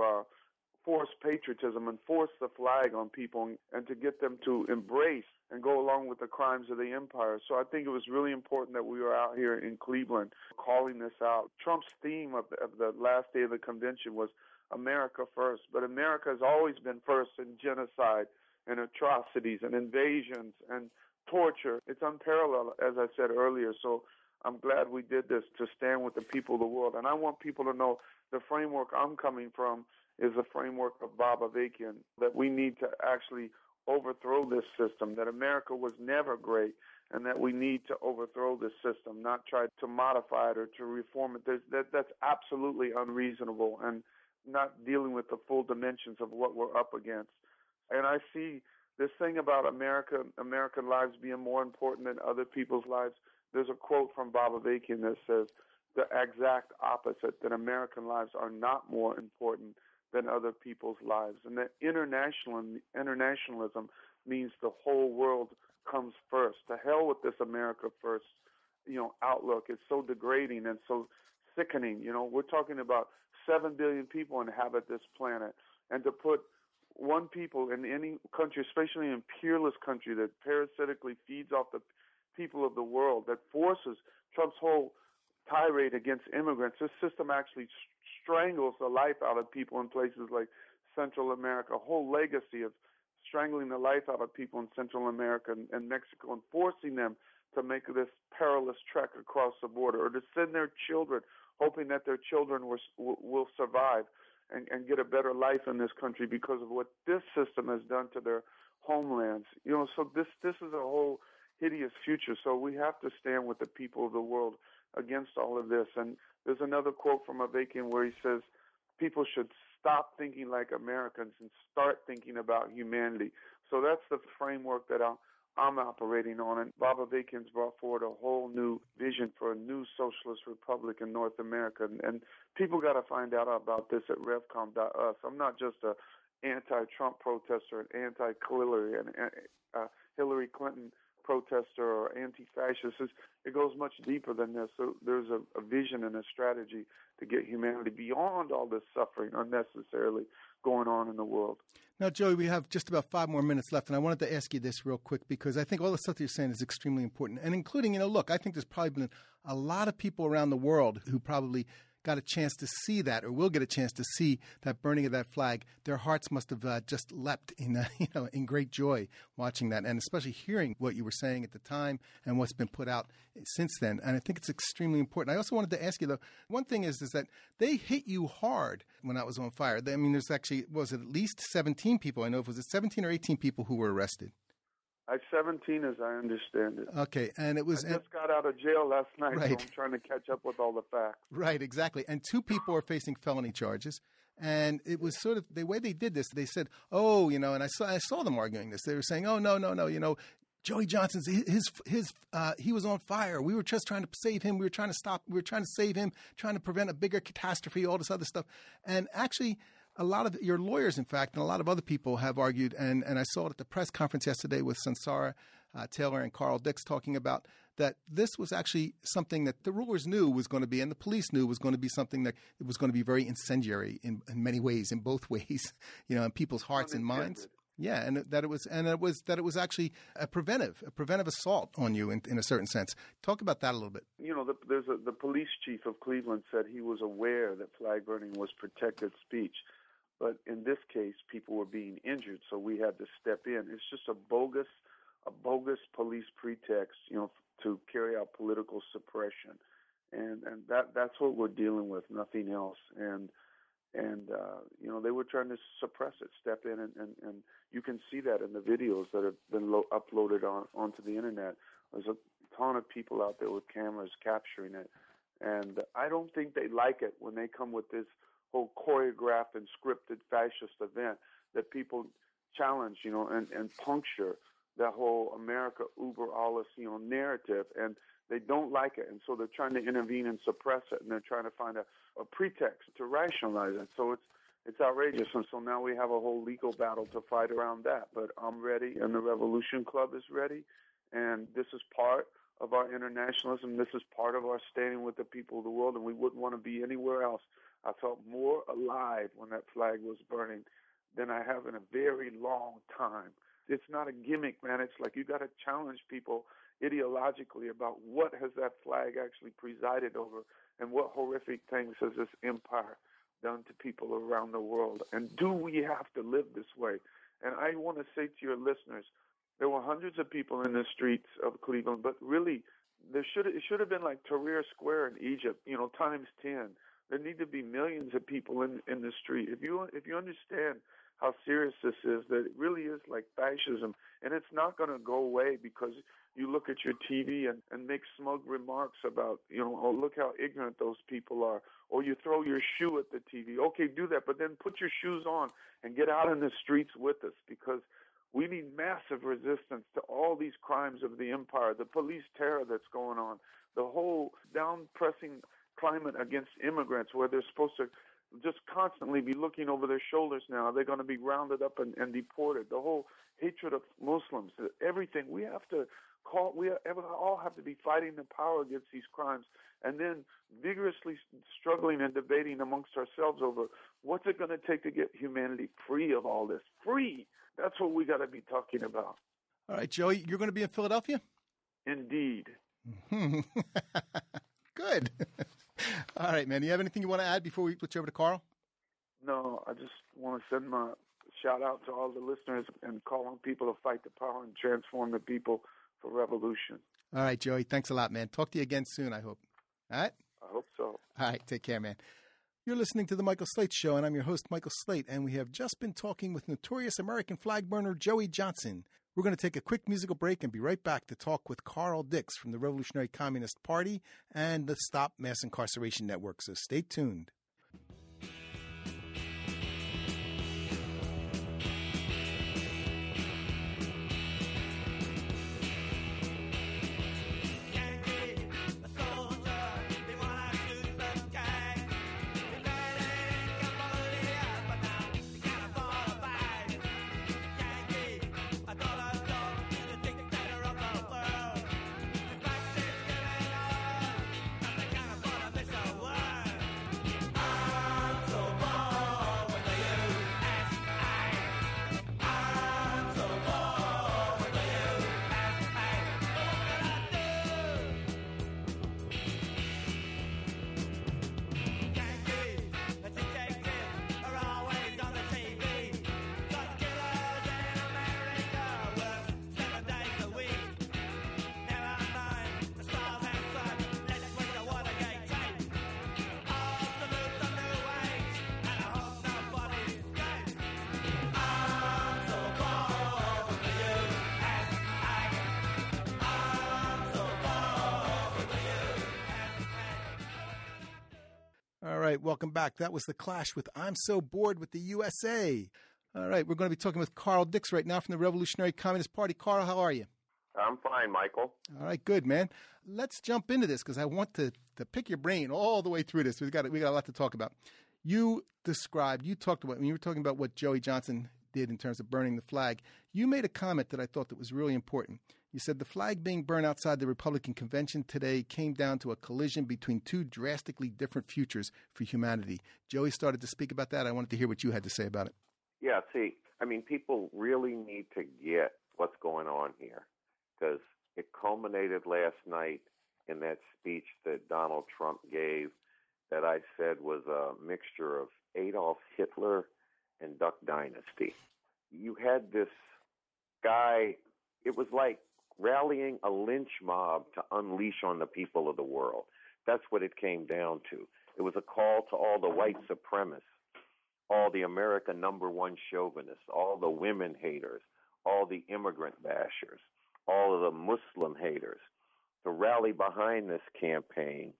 force patriotism and force the flag on people and to get them to embrace and go along with the crimes of the empire. So I think it was really important that we were out here in Cleveland calling this out. Trump's theme of the last day of the convention was America first, but America has always been first in genocide and atrocities and invasions and torture. It's unparalleled, as I said earlier. So I'm glad we did this to stand with the people of the world. And I want people to know the framework I'm coming from is the framework of Bob Avakian, that we need to actually overthrow this system, that America was never great, and that we need to overthrow this system, not try to modify it or to reform it. That's absolutely unreasonable and not dealing with the full dimensions of what we're up against. And I see this thing about American lives being more important than other people's lives. There's a quote from Bob Avakian that says the exact opposite, that American lives are not more important than other people's lives. And that internationalism means the whole world comes first. To hell with this America first, outlook. It's so degrading and so sickening. We're talking about 7 billion people inhabit this planet. And to put one people in any country, especially an imperialist country that parasitically feeds off the people of the world, that forces Trump's whole tirade against immigrants, this system actually strangles the life out of people in places like Central America, a whole legacy of strangling the life out of people in Central America and Mexico and forcing them to make this perilous trek across the border or to send their children, hoping that their children will survive and get a better life in this country because of what this system has done to their homelands. So this is a whole hideous future. So we have to stand with the people of the world against all of this. And there's another quote from Avakian where he says, people should stop thinking like Americans and start thinking about humanity. So that's the framework that I'm operating on. And Bob Avakian's brought forward a whole new vision for a new socialist republic in North America. And people got to find out about this at revcom.us. I'm not just a anti-Trump protester, an anti-Hillary and Hillary Clinton protester or anti-fascist. It goes much deeper than this. So there's a vision and a strategy to get humanity beyond all this suffering unnecessarily going on in the world. Now, Joey, we have just about 5 more minutes left, and I wanted to ask you this real quick because I think all the stuff that you're saying is extremely important, and including, look, I think there's probably been a lot of people around the world who probably got a chance to see that or will get a chance to see that burning of that flag. Their hearts must have just leapt in great joy watching that, and especially hearing what you were saying at the time and what's been put out since then. And I think it's extremely important. I also wanted to ask you, though, one thing is that they hit you hard when I was on fire. I mean, there's actually, was it at least 17 people? I know, was it 17 or 18 people who were arrested? 17, as I understand it. Okay, and it was... I just got out of jail last night, right. So I'm trying to catch up with all the facts. Right, exactly. And 2 people are facing felony charges. And it was sort of the way they did this. They said, and I saw them arguing this. They were saying, oh, no, Joey Johnson's he was on fire. We were just trying to save him. We were trying to save him, trying to prevent a bigger catastrophe, all this other stuff. And actually, a lot of your lawyers, in fact, and a lot of other people have argued, and I saw it at the press conference yesterday with Sansara Taylor and Carl Dix, talking about that this was actually something that the rulers knew was going to be, and the police knew was going to be something that it was going to be very incendiary in many ways, in both ways, in people's hearts and minds. Yeah, and that it was actually a preventive assault on you in a certain sense. Talk about that a little bit. The police chief of Cleveland said he was aware that flag burning was protected speech, but in this case, people were being injured, so we had to step in. It's just a bogus police pretext, to carry out political suppression, and that's what we're dealing with, nothing else. And they were trying to suppress it, step in, and you can see that in the videos that have been uploaded onto the internet. There's a ton of people out there with cameras capturing it, and I don't think they like it when they come with this whole choreographed and scripted fascist event that people challenge, and puncture that whole America uber alles, narrative, and they don't like it, and so they're trying to intervene and suppress it, and they're trying to find a pretext to rationalize it. So it's outrageous, and so now we have a whole legal battle to fight around that. But I'm ready, and the Revolution Club is ready, and this is part of our internationalism. This is part of our standing with the people of the world, and we wouldn't want to be anywhere else. I felt more alive when that flag was burning than I have in a very long time. It's not a gimmick, man. It's like you got to challenge people ideologically about what has that flag actually presided over and what horrific things has this empire done to people around the world. And do we have to live this way? And I want to say to your listeners, there were hundreds of people in the streets of Cleveland, but really it should have been like Tahrir Square in Egypt, times 10. There need to be millions of people in the street. If you understand how serious this is, that it really is like fascism, and it's not going to go away because you look at your TV and make smug remarks about, oh, look how ignorant those people are, or you throw your shoe at the TV. Okay, do that, but then put your shoes on and get out in the streets with us, because we need massive resistance to all these crimes of the empire, the police terror that's going on, the whole down-pressing climate against immigrants where they're supposed to just constantly be looking over their shoulders now. They're going to be rounded up and deported. The whole hatred of Muslims, everything. We all have to be fighting the power against these crimes, and then vigorously struggling and debating amongst ourselves over what's it going to take to get humanity free of all this. Free! That's what we got to be talking about. All right, Joey, you're going to be in Philadelphia? Indeed. Good. All right, man. Do you have anything you want to add before we switch over to Carl? No, I just want to send my shout out to all the listeners and call on people to fight the power and transform the people for revolution. All right, Joey. Thanks a lot, man. Talk to you again soon, I hope. All right? I hope so. All right. Take care, man. You're listening to The Michael Slate Show, and I'm your host, Michael Slate, and we have just been talking with notorious American flag burner Joey Johnson. We're going to take a quick musical break and be right back to talk with Carl Dix from the Revolutionary Communist Party and the Stop Mass Incarceration Network, so stay tuned. All right, welcome back. That was The Clash with I'm So Bored with the USA. All right, we're going to be talking with Carl Dix right now from the Revolutionary Communist Party. Carl, how are you? I'm fine, Michael. All right, good, man. Let's jump into this because I want to pick your brain all the way through this. We got a lot to talk about. You talked about, when you were talking about what Joey Johnson did in terms of burning the flag, you made a comment that I thought that was really important. You said the flag being burned outside the Republican convention today came down to a collision between two drastically different futures for humanity. Joey started to speak about that. I wanted to hear what you had to say about it. Yeah, see, I mean, people really need to get what's going on here because it culminated last night in that speech that Donald Trump gave that I said was a mixture of Adolf Hitler and Duck Dynasty. You had this guy, it was like rallying a lynch mob to unleash on the people of the world. That's what it came down to. It was a call to all the white supremacists, all the America number one chauvinists, all the women haters, all the immigrant bashers, all of the Muslim haters to rally behind this campaign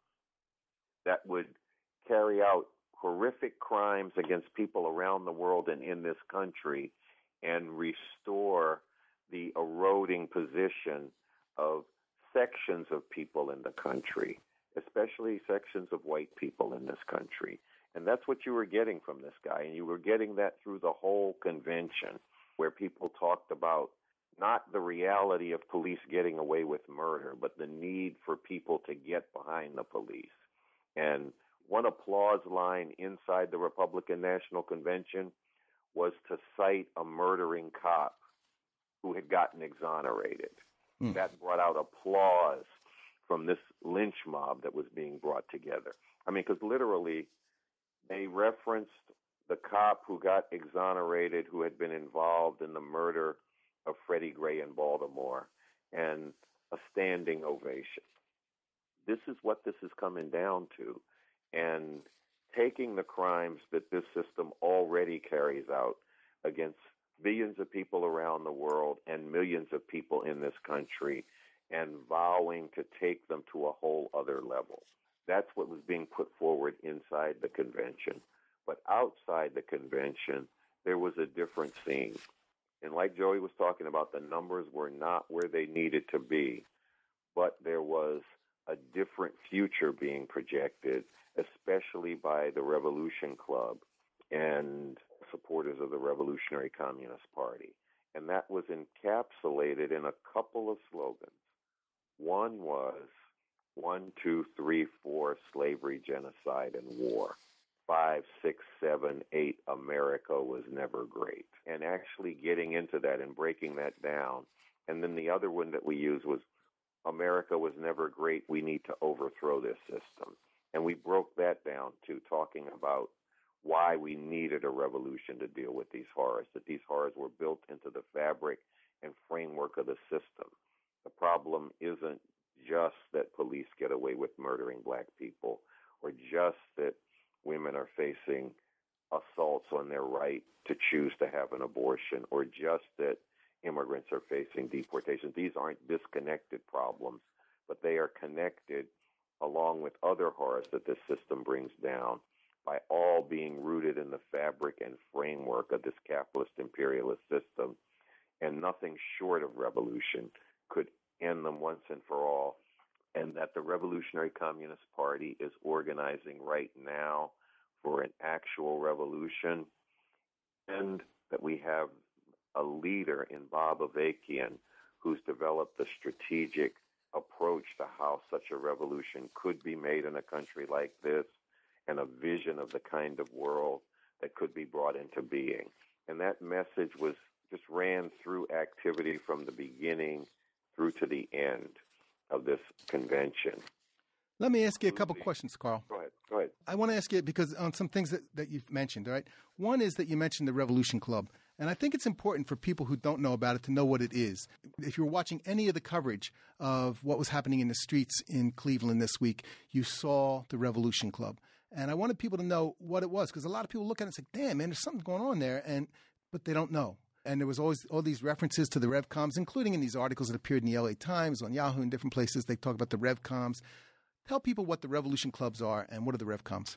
that would carry out horrific crimes against people around the world and in this country and restore the eroding position of sections of people in the country, especially sections of white people in this country. And that's what you were getting from this guy. And you were getting that through the whole convention, where people talked about not the reality of police getting away with murder, but the need for people to get behind the police. And one applause line inside the Republican National Convention was to cite a murdering cop who had gotten exonerated. That brought out applause from this lynch mob that was being brought together. I mean, because literally they referenced the cop who got exonerated who had been involved in the murder of Freddie Gray in Baltimore, and a standing ovation. This is what this is coming down to. And taking the crimes that this system already carries out against billions of people around the world and millions of people in this country and vowing to take them to a whole other level. That's what was being put forward inside the convention. But outside the convention, there was a different scene. And like Joey was talking about, the numbers were not where they needed to be, but there was a different future being projected, especially by the Revolution Club and supporters of the Revolutionary Communist Party. And that was encapsulated in a couple of slogans. One was 1, 2, 3, 4, slavery, genocide, and war. 5, 6, 7, 8, America was never great. And actually getting into that and breaking that down. And then the other one that we used was America was never great. We need to overthrow this system. And we broke that down to talking about why we needed a revolution to deal with these horrors, that these horrors were built into the fabric and framework of the system. The problem isn't just that police get away with murdering black people, or just that women are facing assaults on their right to choose to have an abortion, or just that immigrants are facing deportation. These aren't disconnected problems, but they are connected along with other horrors that this system brings down by all being rooted in the fabric and framework of this capitalist imperialist system. And nothing short of revolution could end them once and for all. And that the Revolutionary Communist Party is organizing right now for an actual revolution, and that we have a leader in Bob Avakian who's developed a strategic approach to how such a revolution could be made in a country like this, and a vision of the kind of world that could be brought into being. And that message just ran through activity from the beginning through to the end of this convention. Let me ask you a couple questions, Carl. Go ahead. I want to ask you, because on some things that you've mentioned, all right? One is that you mentioned the Revolution Club. And I think it's important for people who don't know about it to know what it is. If you were watching any of the coverage of what was happening in the streets in Cleveland this week, you saw the Revolution Club. And I wanted people to know what it was, because a lot of people look at it and say, damn, man, there's something going on there, but they don't know. And there was always all these references to the RevComs, including in these articles that appeared in the LA Times, on Yahoo, and different places. They talk about the RevComs. Tell people what the Revolution Clubs are and what are the RevComs.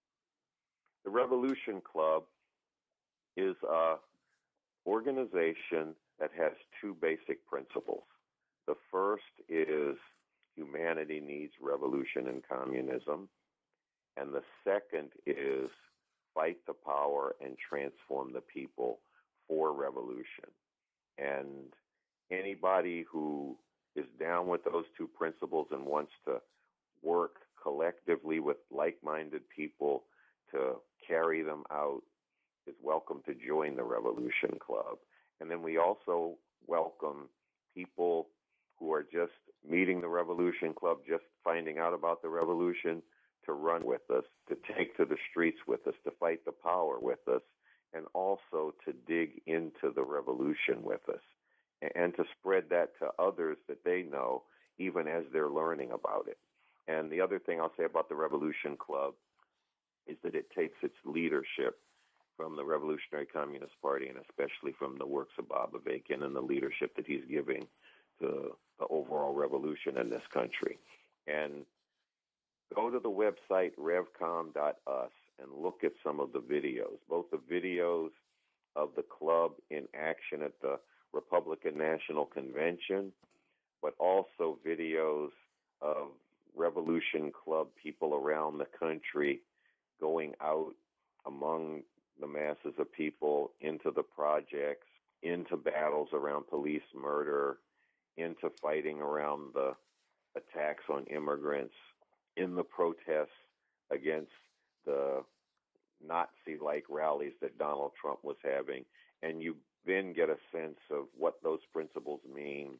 The Revolution Club is an organization that has two basic principles. The first is humanity needs revolution and communism. And the second is fight the power and transform the people for revolution. And anybody who is down with those two principles and wants to work collectively with like-minded people to carry them out is welcome to join the Revolution Club. And then we also welcome people who are just meeting the Revolution Club, just finding out about the revolution, to run with us, to take to the streets with us, to fight the power with us, and also to dig into the revolution with us, and to spread that to others that they know, even as they're learning about it. And the other thing I'll say about the Revolution Club is that it takes its leadership from the Revolutionary Communist Party, and especially from the works of Bob Avakian and the leadership that he's giving to the overall revolution in this country. And go to the website revcom.us and look at some of the videos, both the videos of the club in action at the Republican National Convention, but also videos of Revolution Club people around the country going out among the masses of people into the projects, into battles around police murder, into fighting around the attacks on immigrants, in the protests against the Nazi-like rallies that Donald Trump was having. And you then get a sense of what those principles mean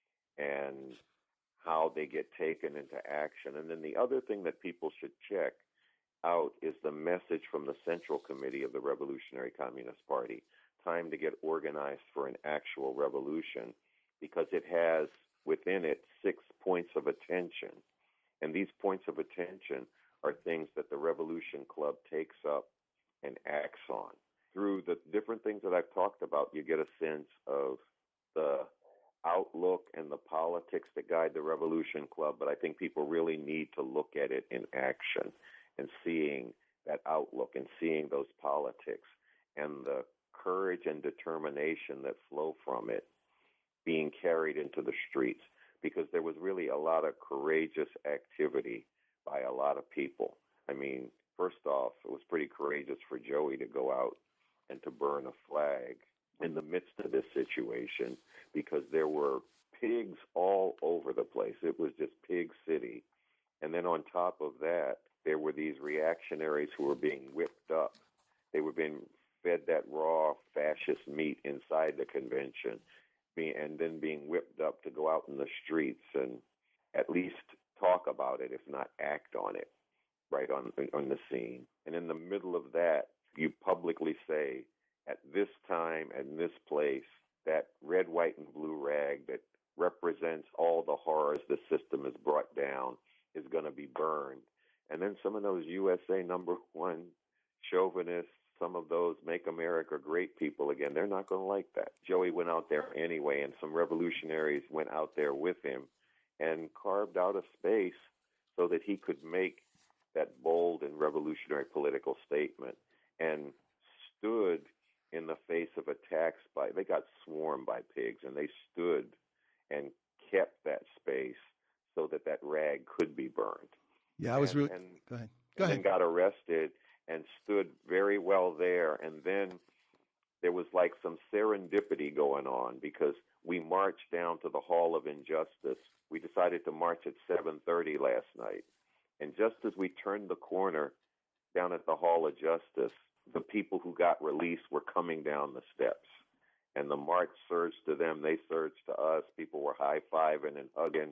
and how they get taken into action. And then the other thing that people should check out is the message from the Central Committee of the Revolutionary Communist Party, Time to Get Organized for an Actual Revolution, because it has within it 6 points of attention. And these points of attention are things that the Revolution Club takes up and acts on. Through the different things that I've talked about, you get a sense of the outlook and the politics that guide the Revolution Club, but I think people really need to look at it in action and seeing that outlook and seeing those politics and the courage and determination that flow from it being carried into the streets, because there was really a lot of courageous activity by a lot of people. I mean, first off, it was pretty courageous for Joey to go out and to burn a flag in the midst of this situation, because there were pigs all over the place. It was just pig city. And then on top of that, there were these reactionaries who were being whipped up. They were being fed that raw fascist meat inside the convention, and then being whipped up to go out in the streets and at least talk about it, if not act on it, right on the scene. And in the middle of that, you publicly say, at this time and this place, that red, white, and blue rag that represents all the horrors the system has brought down is going to be burned. And then some of those USA #1 chauvinists, some of those Make America Great people, again, they're not going to like that. Joey went out there anyway, and some revolutionaries went out there with him and carved out a space so that he could make that bold and revolutionary political statement, and stood in the face of attacks they got swarmed by pigs, and they stood and kept that space so that that rag could be burned. Yeah, I was really... Go ahead. And got arrested and stood very well there. And then there was like some serendipity going on, because we marched down to the Hall of Injustice. We decided to march at 7:30 last night. And just as we turned the corner down at the Hall of Justice, the people who got released were coming down the steps. And the march surged to them. They surged to us. People were high-fiving and hugging.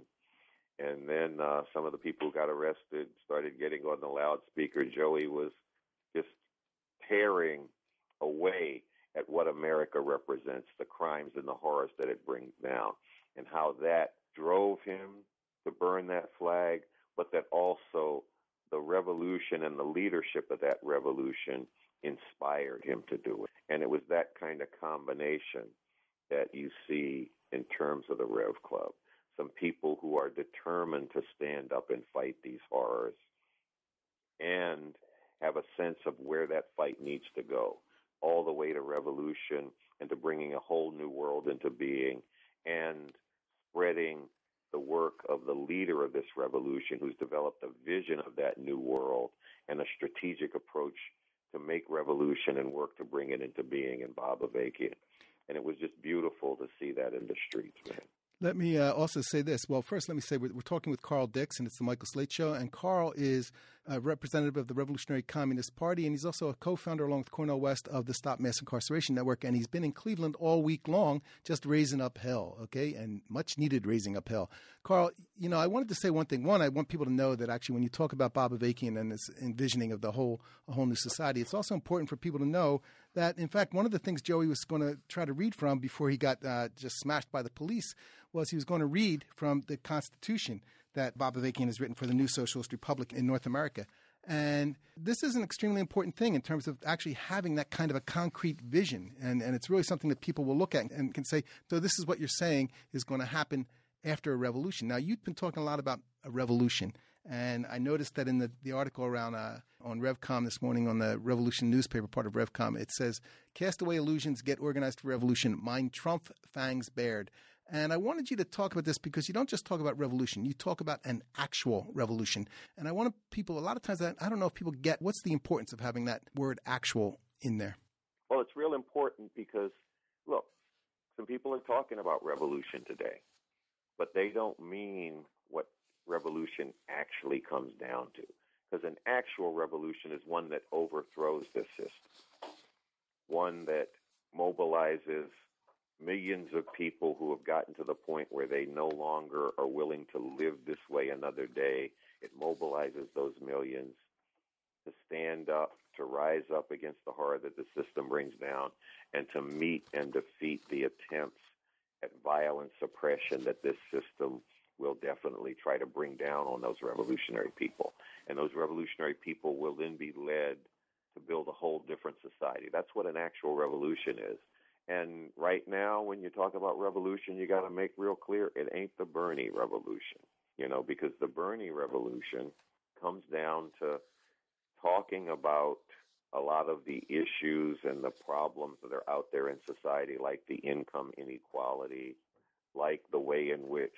And then some of the people who got arrested started getting on the loudspeaker. Joey was just tearing away at what America represents, the crimes and the horrors that it brings down, and how that drove him to burn that flag, but that also the revolution and the leadership of that revolution inspired him to do it. And it was that kind of combination that you see in terms of the Rev Club. Some people who are determined to stand up and fight these horrors and have a sense of where that fight needs to go, all the way to revolution and to bringing a whole new world into being, and spreading the work of the leader of this revolution, who's developed a vision of that new world and a strategic approach to make revolution and work to bring it into being, in Bob Avakian. And it was just beautiful to see that in the streets, man. Let me also say this. Well, first, let me say we're talking with Carl Dix, and it's the Michael Slate Show. And Carl is a representative of the Revolutionary Communist Party, and he's also a co-founder, along with Cornel West, of the Stop Mass Incarceration Network. And he's been in Cleveland all week long, just raising up hell, okay, and much needed raising up hell. Carl, I wanted to say one thing. One, I want people to know that actually when you talk about Bob Avakian and this envisioning of a whole new society, it's also important for people to know that, in fact, one of the things Joey was going to try to read from before he got just smashed by the police was he was going to read from the Constitution that Bob Avakian has written for the New Socialist Republic in North America. And this is an extremely important thing in terms of actually having that kind of a concrete vision. And it's really something that people will look at and can say, so this is what you're saying is going to happen after a revolution. Now, you've been talking a lot about a revolution. And I noticed that in the article around on RevCom this morning on the Revolution newspaper, part of RevCom, it says, "Cast away illusions, get organized for revolution. Mein Trumpf fangs bared." And I wanted you to talk about this because you don't just talk about revolution. You talk about an actual revolution. And I want people, a lot of times, I don't know if people get what's the importance of having that word actual in there. Well, it's real important because, look, some people are talking about revolution today, but they don't mean what revolution actually comes down to. Because an actual revolution is one that overthrows the system, one that mobilizes millions of people who have gotten to the point where they no longer are willing to live this way another day. It mobilizes those millions to stand up, to rise up against the horror that the system brings down, and to meet and defeat the attempts at violent suppression that this system will definitely try to bring down on those revolutionary people. And those revolutionary people will then be led to build a whole different society. That's what an actual revolution is. And right now, when you talk about revolution, you got to make real clear it ain't the Bernie revolution, because the Bernie revolution comes down to talking about a lot of the issues and the problems that are out there in society, like the income inequality, like the way in which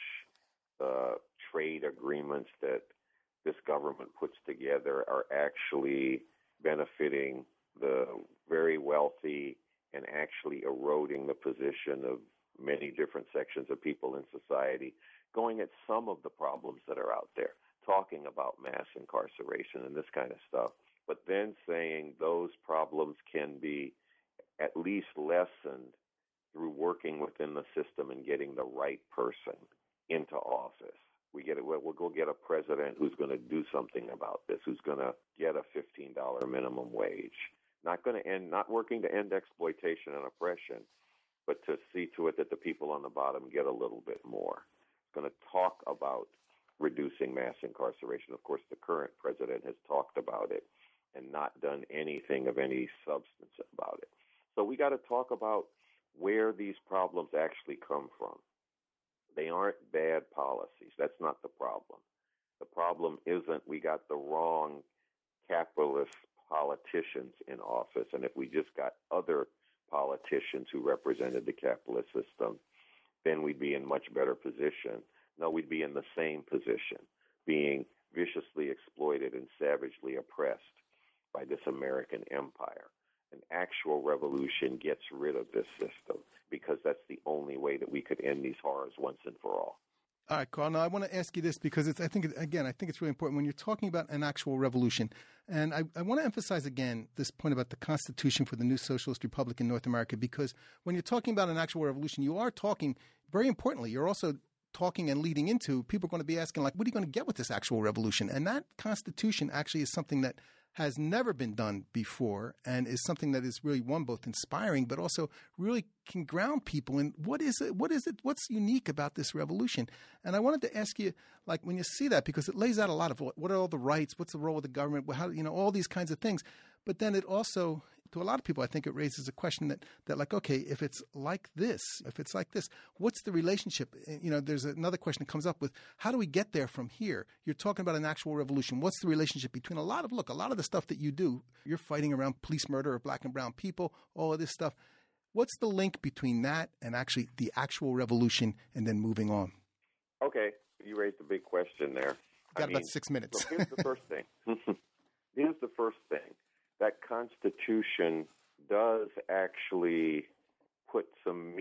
the trade agreements that this government puts together are actually benefiting the very wealthy and actually eroding the position of many different sections of people in society, going at some of the problems that are out there, talking about mass incarceration and this kind of stuff, but then saying those problems can be at least lessened through working within the system and getting the right person into office. We'll go get a president who's going to do something about this, who's going to get a $15 minimum wage. Not working to end exploitation and oppression, but to see to it that the people on the bottom get a little bit more. It's going to talk about reducing mass incarceration. Of course, the current president has talked about it and not done anything of any substance about it. So we got to talk about where these problems actually come from. They aren't bad policies. That's not the problem. The problem isn't we got the wrong capitalist politicians in office, and if we just got other politicians who represented the capitalist system, then we'd be in much better position. No, we'd be in the same position, being viciously exploited and savagely oppressed by this American empire. An actual revolution gets rid of this system because that's the only way that we could end these horrors once and for all. All right, Carl. Now, I want to ask you this because I think it's really important when you're talking about an actual revolution. And I want to emphasize again this point about the Constitution for the New Socialist Republic in North America, because when you're talking about an actual revolution, you are talking, very importantly, you're also talking and leading into people are going to be asking, like, what are you going to get with this actual revolution? And that Constitution actually is something that has never been done before and is something that is really, one, both inspiring, but also really can ground people in what is it, what's unique about this revolution. And I wanted to ask you, like, when you see that, because it lays out a lot of what are all the rights, what's the role of the government, how, all these kinds of things. But then it also, to a lot of people, I think it raises a question that like, okay, if it's like this, what's the relationship? There's another question that comes up with, how do we get there from here? You're talking about an actual revolution. What's the relationship between a lot of the stuff that you do? You're fighting around police murder of black and brown people, all of this stuff. What's the link between that and actually the actual revolution and then moving on? Okay, you raised a big question there. Got about 6 minutes. So here's the first thing. That Constitution does actually put some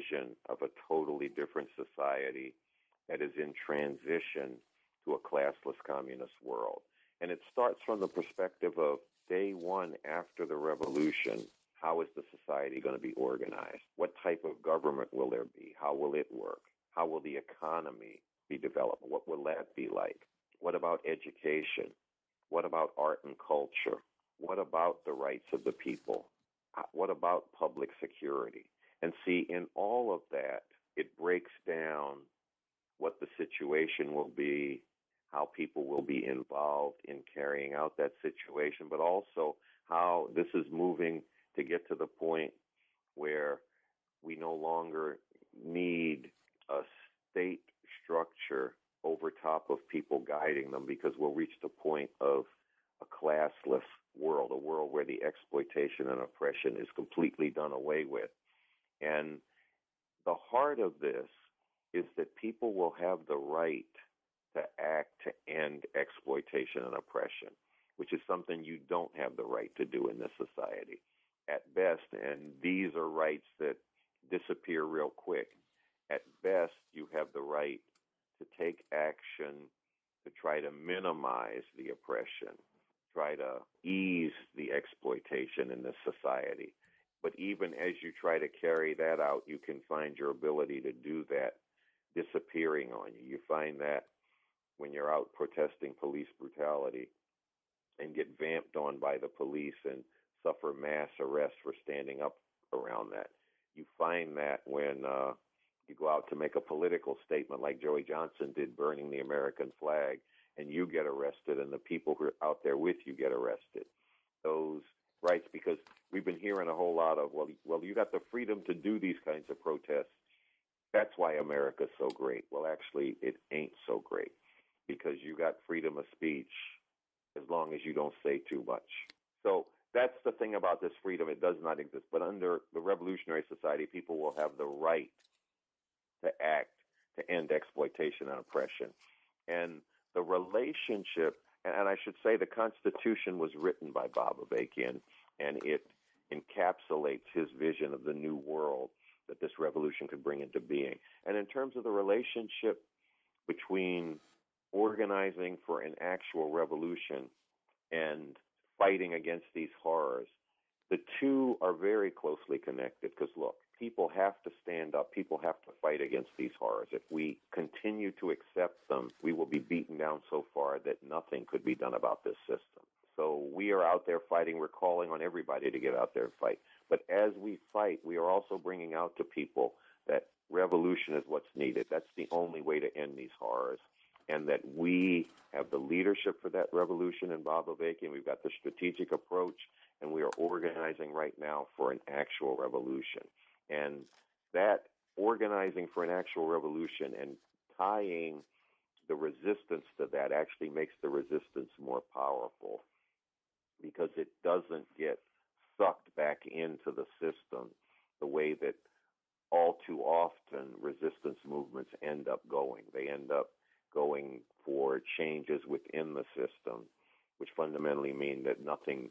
vision of a totally different society that is in transition to a classless communist world. And it starts from the perspective of day one after the revolution. How is the society going to be organized? What type of government will there be? How will it work? How will the economy be developed? What will that be like? What about education? What about art and culture? What about the rights of the people? What about public security? And see, in all of that, it breaks down what the situation will be, how people will be involved in carrying out that situation, but also how this is moving to get to the point where we no longer need a state structure over top of people guiding them, because we'll reach the point of a classless world, a world where the exploitation and oppression is completely done away with. And the heart of this is that people will have the right to act to end exploitation and oppression, which is something you don't have the right to do in this society at best. And these are rights that disappear real quick. At best, you have the right to take action to try to minimize the oppression, try to ease the exploitation in this society. But even as you try to carry that out, you can find your ability to do that disappearing on you. You find that when you're out protesting police brutality and get vamped on by the police and suffer mass arrest for standing up around that. You find that when you go out to make a political statement like Joey Johnson did, burning the American flag, and you get arrested and the people who are out there with you get arrested. Those rights, because we've been hearing a whole lot of, well, you got the freedom to do these kinds of protests. That's why America's so great. Well, actually, it ain't so great, because you got freedom of speech as long as you don't say too much. So that's the thing about this freedom. It does not exist. But under the revolutionary society, people will have the right to act to end exploitation and oppression. And the relationship, and I should say the Constitution was written by Bob Avakian, and it encapsulates his vision of the new world that this revolution could bring into being. And in terms of the relationship between organizing for an actual revolution and fighting against these horrors, the two are very closely connected. Because look, people have to stand up. People have to fight against these horrors. If we continue to accept them, we will be beaten down so far that nothing could be done about this system. So we are out there fighting. We're calling on everybody to get out there and fight. But as we fight, we are also bringing out to people that revolution is what's needed. That's the only way to end these horrors. And that we have the leadership for that revolution in Bob Avakian. We've got the strategic approach, and we are organizing right now for an actual revolution. And that organizing for an actual revolution and tying the resistance to that actually makes the resistance more powerful, because it doesn't get sucked back into the system the way that all too often resistance movements end up going. They end up going for changes within the system, which fundamentally mean that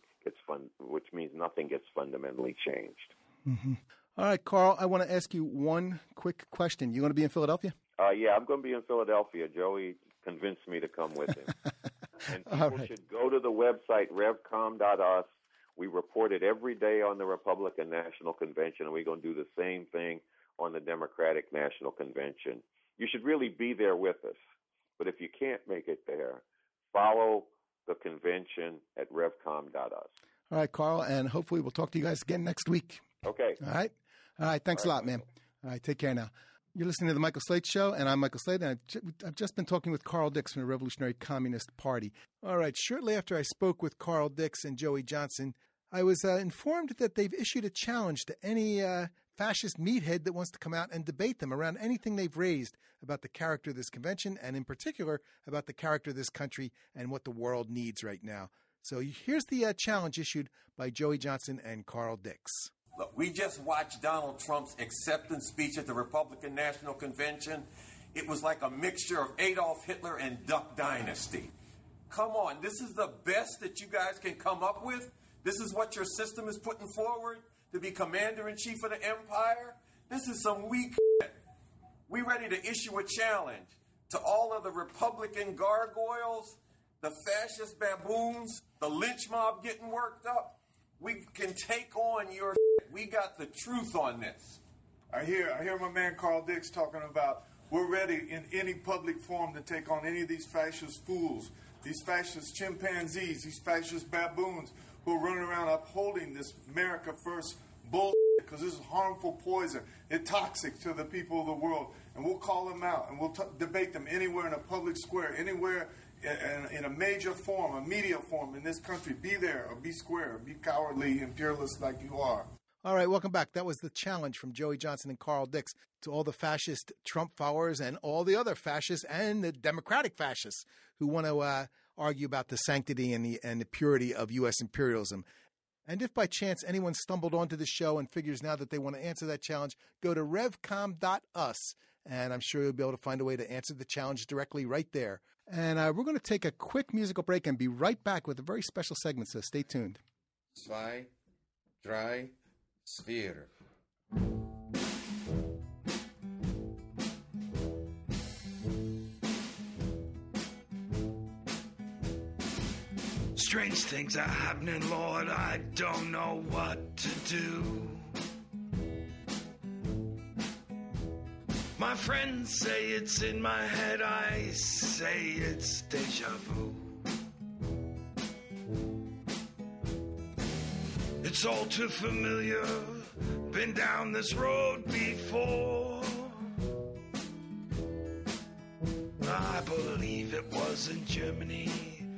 which means nothing gets fundamentally changed. Mm-hmm. All right, Carl, I want to ask you one quick question. You going to be in Philadelphia? Yeah, I'm going to be in Philadelphia. Joey convinced me to come with him. And people should go to the website, revcom.us. We report it every day on the Republican National Convention, and we're going to do the same thing on the Democratic National Convention. You should really be there with us. But if you can't make it there, follow the convention at revcom.us. All right, Carl, and hopefully we'll talk to you guys again next week. Okay. All right? All right, thanks a lot, man. All right, take care now. You're listening to The Michael Slate Show, and I'm Michael Slate, and I've just been talking with Carl Dix from the Revolutionary Communist Party. All right, shortly after I spoke with Carl Dix and Joey Johnson, I was informed that they've issued a challenge to any fascist meathead that wants to come out and debate them around anything they've raised about the character of this convention, and in particular about the character of this country and what the world needs right now. So here's the challenge issued by Joey Johnson and Carl Dix. Look, we just watched Donald Trump's acceptance speech at the Republican National Convention. It was like a mixture of Adolf Hitler and Duck Dynasty. Come on, this is the best that you guys can come up with? This is what your system is putting forward, to be commander-in-chief of the empire? This is some weak shit. We ready to issue a challenge to all of the Republican gargoyles, the fascist baboons, the lynch mob getting worked up. We can take on your shit. We got the truth on this. I hear my man Carl Dix talking about we're ready in any public forum to take on any of these fascist fools, these fascist chimpanzees, these fascist baboons who are running around upholding this America First bullshit because this is harmful poison. It's toxic to the people of the world. And we'll call them out and we'll debate them anywhere in a public square, anywhere in a major forum, a media forum in this country. Be there or be square, or be cowardly imperialist like you are. All right, welcome back. That was the challenge from Joey Johnson and Carl Dix to all the fascist Trump followers and all the other fascists and the Democratic fascists who want to argue about the sanctity and the purity of U.S. imperialism. And if by chance anyone stumbled onto the show and figures now that they want to answer that challenge, go to revcom.us, and I'm sure you'll be able to find a way to answer the challenge directly right there. And we're going to take a quick musical break and be right back with a very special segment, so stay tuned. 2, 3, Sphere. Strange things are happening, Lord, I don't know what to do. My friends say it's in my head, I say it's deja vu. It's all too familiar, been down this road before. I believe it was in Germany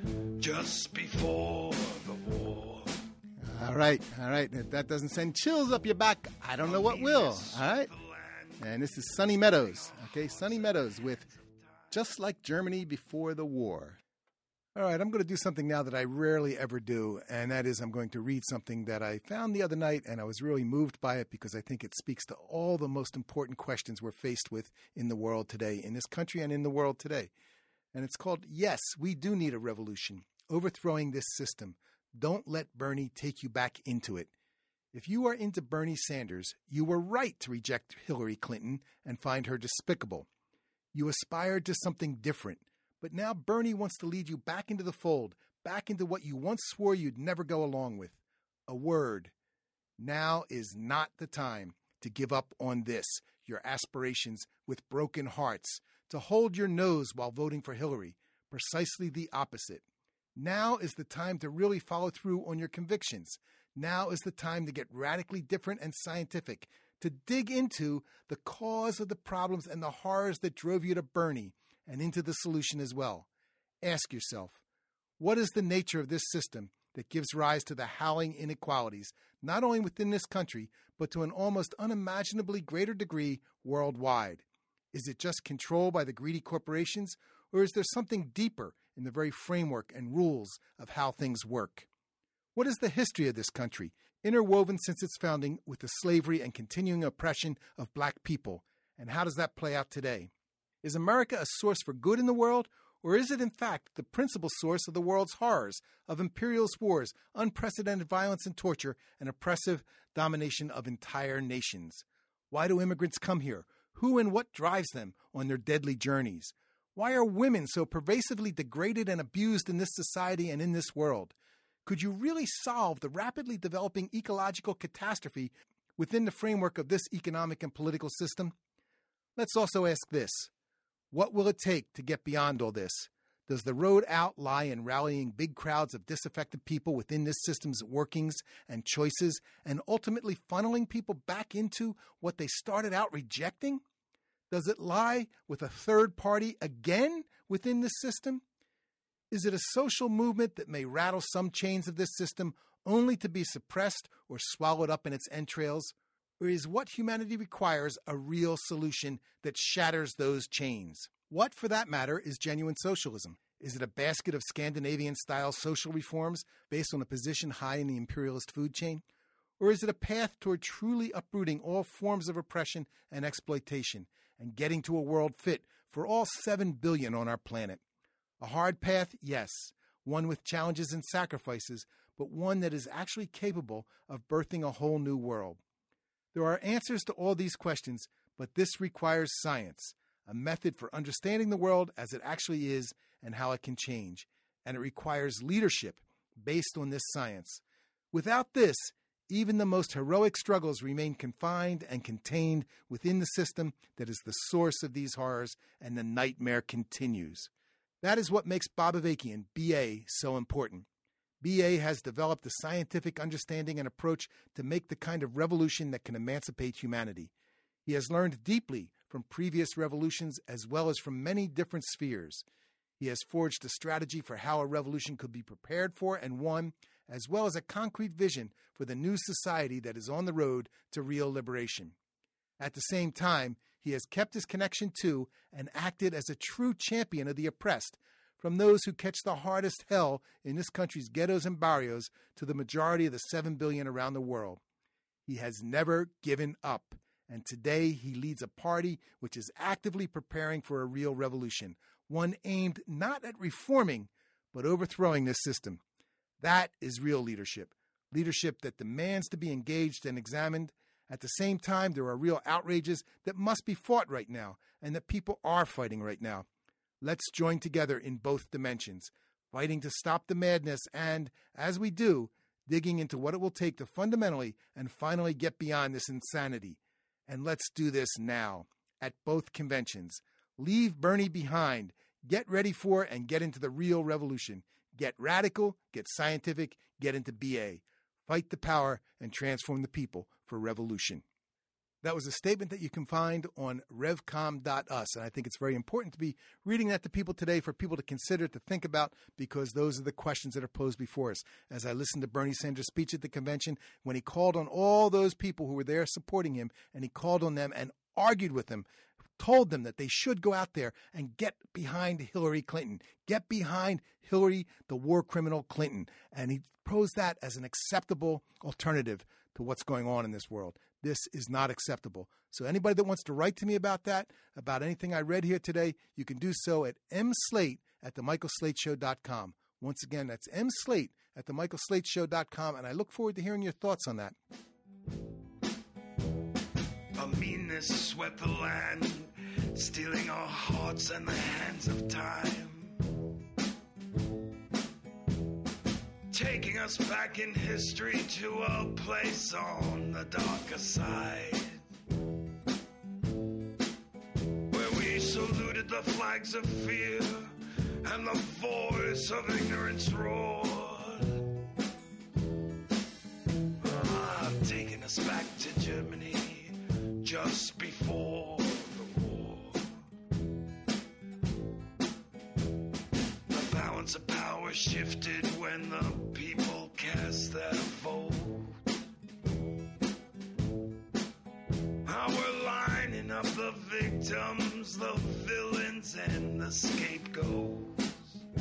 just before the war. All right. If that doesn't send chills up your back, I don't know what will. All right. And this is Sonny Meadows. Okay, Sonny Meadows with Just Like Germany Before the War. All right, I'm going to do something now that I rarely ever do, and that is I'm going to read something that I found the other night, and I was really moved by it because I think it speaks to all the most important questions we're faced with in the world today, in this country and in the world today. And it's called, Yes, We Do Need a Revolution, Overthrowing This System. Don't let Bernie take you back into it. If you are into Bernie Sanders, you were right to reject Hillary Clinton and find her despicable. You aspired to something different. But now Bernie wants to lead you back into the fold, back into what you once swore you'd never go along with. A word. Now is not the time to give up on this, your aspirations with broken hearts, to hold your nose while voting for Hillary. Precisely the opposite. Now is the time to really follow through on your convictions. Now is the time to get radically different and scientific, to dig into the cause of the problems and the horrors that drove you to Bernie, and into the solution as well. Ask yourself, what is the nature of this system that gives rise to the howling inequalities, not only within this country, but to an almost unimaginably greater degree worldwide? Is it just control by the greedy corporations, or is there something deeper in the very framework and rules of how things work? What is the history of this country, interwoven since its founding with the slavery and continuing oppression of black people, and how does that play out today? Is America a source for good in the world, or is it in fact the principal source of the world's horrors, of imperialist wars, unprecedented violence and torture, and oppressive domination of entire nations? Why do immigrants come here? Who and what drives them on their deadly journeys? Why are women so pervasively degraded and abused in this society and in this world? Could you really solve the rapidly developing ecological catastrophe within the framework of this economic and political system? Let's also ask this. What will it take to get beyond all this? Does the road out lie in rallying big crowds of disaffected people within this system's workings and choices and ultimately funneling people back into what they started out rejecting? Does it lie with a third party again within this system? Is it a social movement that may rattle some chains of this system only to be suppressed or swallowed up in its entrails? Or is what humanity requires a real solution that shatters those chains? What, for that matter, is genuine socialism? Is it a basket of Scandinavian-style social reforms based on a position high in the imperialist food chain? Or is it a path toward truly uprooting all forms of oppression and exploitation and getting to a world fit for all 7 billion on our planet? A hard path, yes, one with challenges and sacrifices, but one that is actually capable of birthing a whole new world. There are answers to all these questions, but this requires science, a method for understanding the world as it actually is and how it can change. And it requires leadership based on this science. Without this, even the most heroic struggles remain confined and contained within the system that is the source of these horrors, and the nightmare continues. That is what makes Bob Avakian, B.A., so important. B.A. has developed a scientific understanding and approach to make the kind of revolution that can emancipate humanity. He has learned deeply from previous revolutions as well as from many different spheres. He has forged a strategy for how a revolution could be prepared for and won, as well as a concrete vision for the new society that is on the road to real liberation. At the same time, he has kept his connection to and acted as a true champion of the oppressed, from those who catch the hardest hell in this country's ghettos and barrios to the majority of the 7 billion around the world. He has never given up, and today he leads a party which is actively preparing for a real revolution, one aimed not at reforming, but overthrowing this system. That is real leadership, leadership that demands to be engaged and examined. At the same time, there are real outrages that must be fought right now, and that people are fighting right now. Let's join together in both dimensions, fighting to stop the madness and, as we do, digging into what it will take to fundamentally and finally get beyond this insanity. And let's do this now, at both conventions. Leave Bernie behind. Get ready for and get into the real revolution. Get radical, get scientific, get into BA. Fight the power and transform the people for revolution. That was a statement that you can find on revcom.us, and I think it's very important to be reading that to people today, for people to consider, to think about, because those are the questions that are posed before us. As I listened to Bernie Sanders' speech at the convention, when he called on all those people who were there supporting him, and he called on them and argued with them, told them that they should go out there and get behind Hillary Clinton, get behind Hillary, the war criminal Clinton. And he posed that as an acceptable alternative to what's going on in this world. This is not acceptable. So anybody that wants to write to me about that, about anything I read here today, you can do so at mslate@themichaelslateshow.com. Once again, that's mslate@themichaelslateshow.com, and I look forward to hearing your thoughts on that. A meanness swept the land, stealing our hearts and the hands of time. Taking us back in history to a place on the darker side, where we saluted the flags of fear and the voice of ignorance roared. Taking us back to Germany just before the war. The balance of power shifted when the people cast their vote. We're lining up the victims, the villains, and the scapegoats.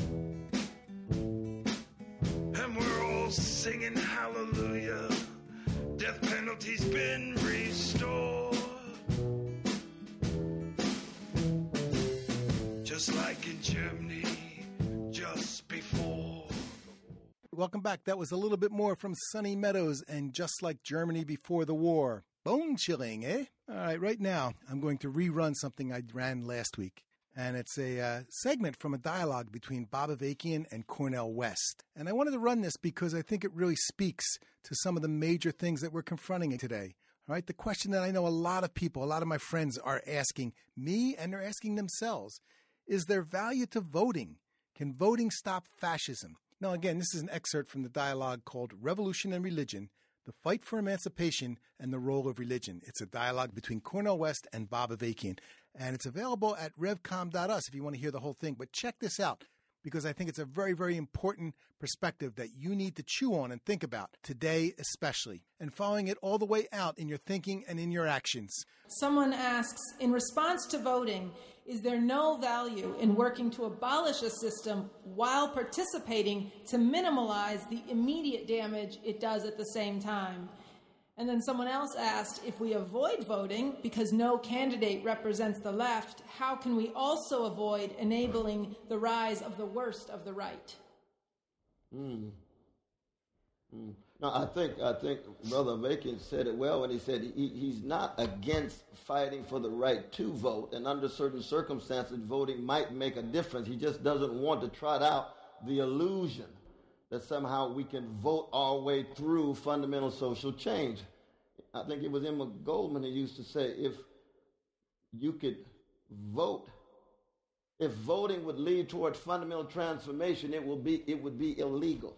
And we're all singing hallelujah. Death penalty's been restored. Just like in Germany, just before. Welcome back. That was a little bit more from Sunny Meadows and Just Like Germany Before the War. Bone chilling, eh? All right, right now I'm going to rerun something I ran last week. And it's a segment from a dialogue between Bob Avakian and Cornel West. And I wanted to run this because I think it really speaks to some of the major things that we're confronting today. All right, the question that I know a lot of people, a lot of my friends are asking me, and they're asking themselves, is there value to voting? Can voting stop fascism? Now, again, this is an excerpt from the dialogue called Revolution and Religion, The Fight for Emancipation and the Role of Religion. It's a dialogue between Cornel West and Bob Avakian. And it's available at revcom.us if you want to hear the whole thing. But check this out, because I think it's a very, very important perspective that you need to chew on and think about today especially, and following it all the way out in your thinking and in your actions. Someone asks, in response to voting, is there no value in working to abolish a system while participating to minimize the immediate damage it does at the same time? And then someone else asked, if we avoid voting because no candidate represents the left, how can we also avoid enabling the rise of the worst of the right? No, I think Brother Avakian said it well when he said he's not against fighting for the right to vote, and under certain circumstances, voting might make a difference. He just doesn't want to trot out the illusion that somehow we can vote our way through fundamental social change. I think it was Emma Goldman who used to say, if you could vote, if voting would lead toward fundamental transformation, it would be illegal.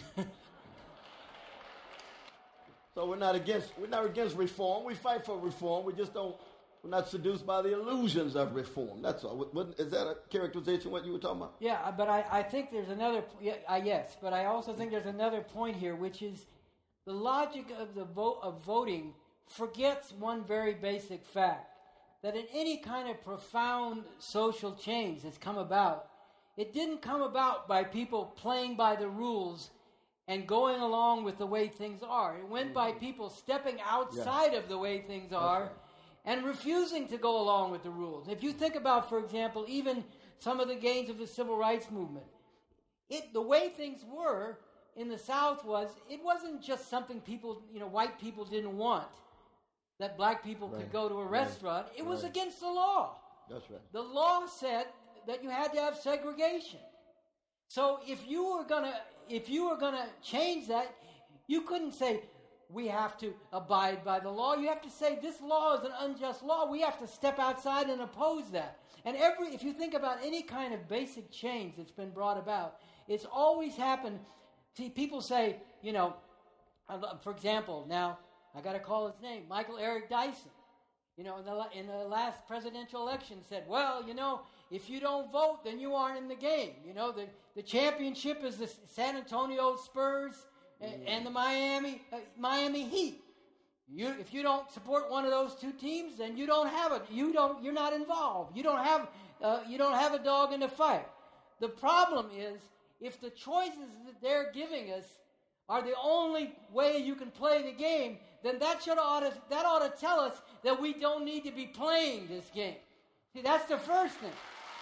So we're not against reform. We fight for reform. We're not seduced by the illusions of reform. That's all. Is that a characterization what you were talking about? Yeah, but I think there's another. Yes, but I also think there's another point here, which is the logic of voting forgets one very basic fact, that in any kind of profound social change that's come about, it didn't come about by people playing by the rules and going along with the way things are. It went by people stepping outside of the way things are and refusing to go along with the rules. If you think about, for example, even some of the gains of the civil rights movement, the way things were in the South it wasn't just something people, white people didn't want, that black people could go to a restaurant. It was against the law. That's right. The law said that you had to have segregation. So if you were gonna change that, you couldn't say we have to abide by the law. You have to say this law is an unjust law. We have to step outside and oppose that. And if you think about any kind of basic change that's been brought about, it's always happened. See, people say, for example, now I got to call his name, Michael Eric Dyson. In the last presidential election said, well, if you don't vote, then you aren't in the game. The championship is the San Antonio Spurs and the Miami Heat. If you don't support one of those two teams, then you don't have it. You're not involved. You don't have a dog in the fight. The problem is, if the choices that they're giving us are the only way you can play the game, then that ought to tell us that we don't need to be playing this game. See, that's the first thing.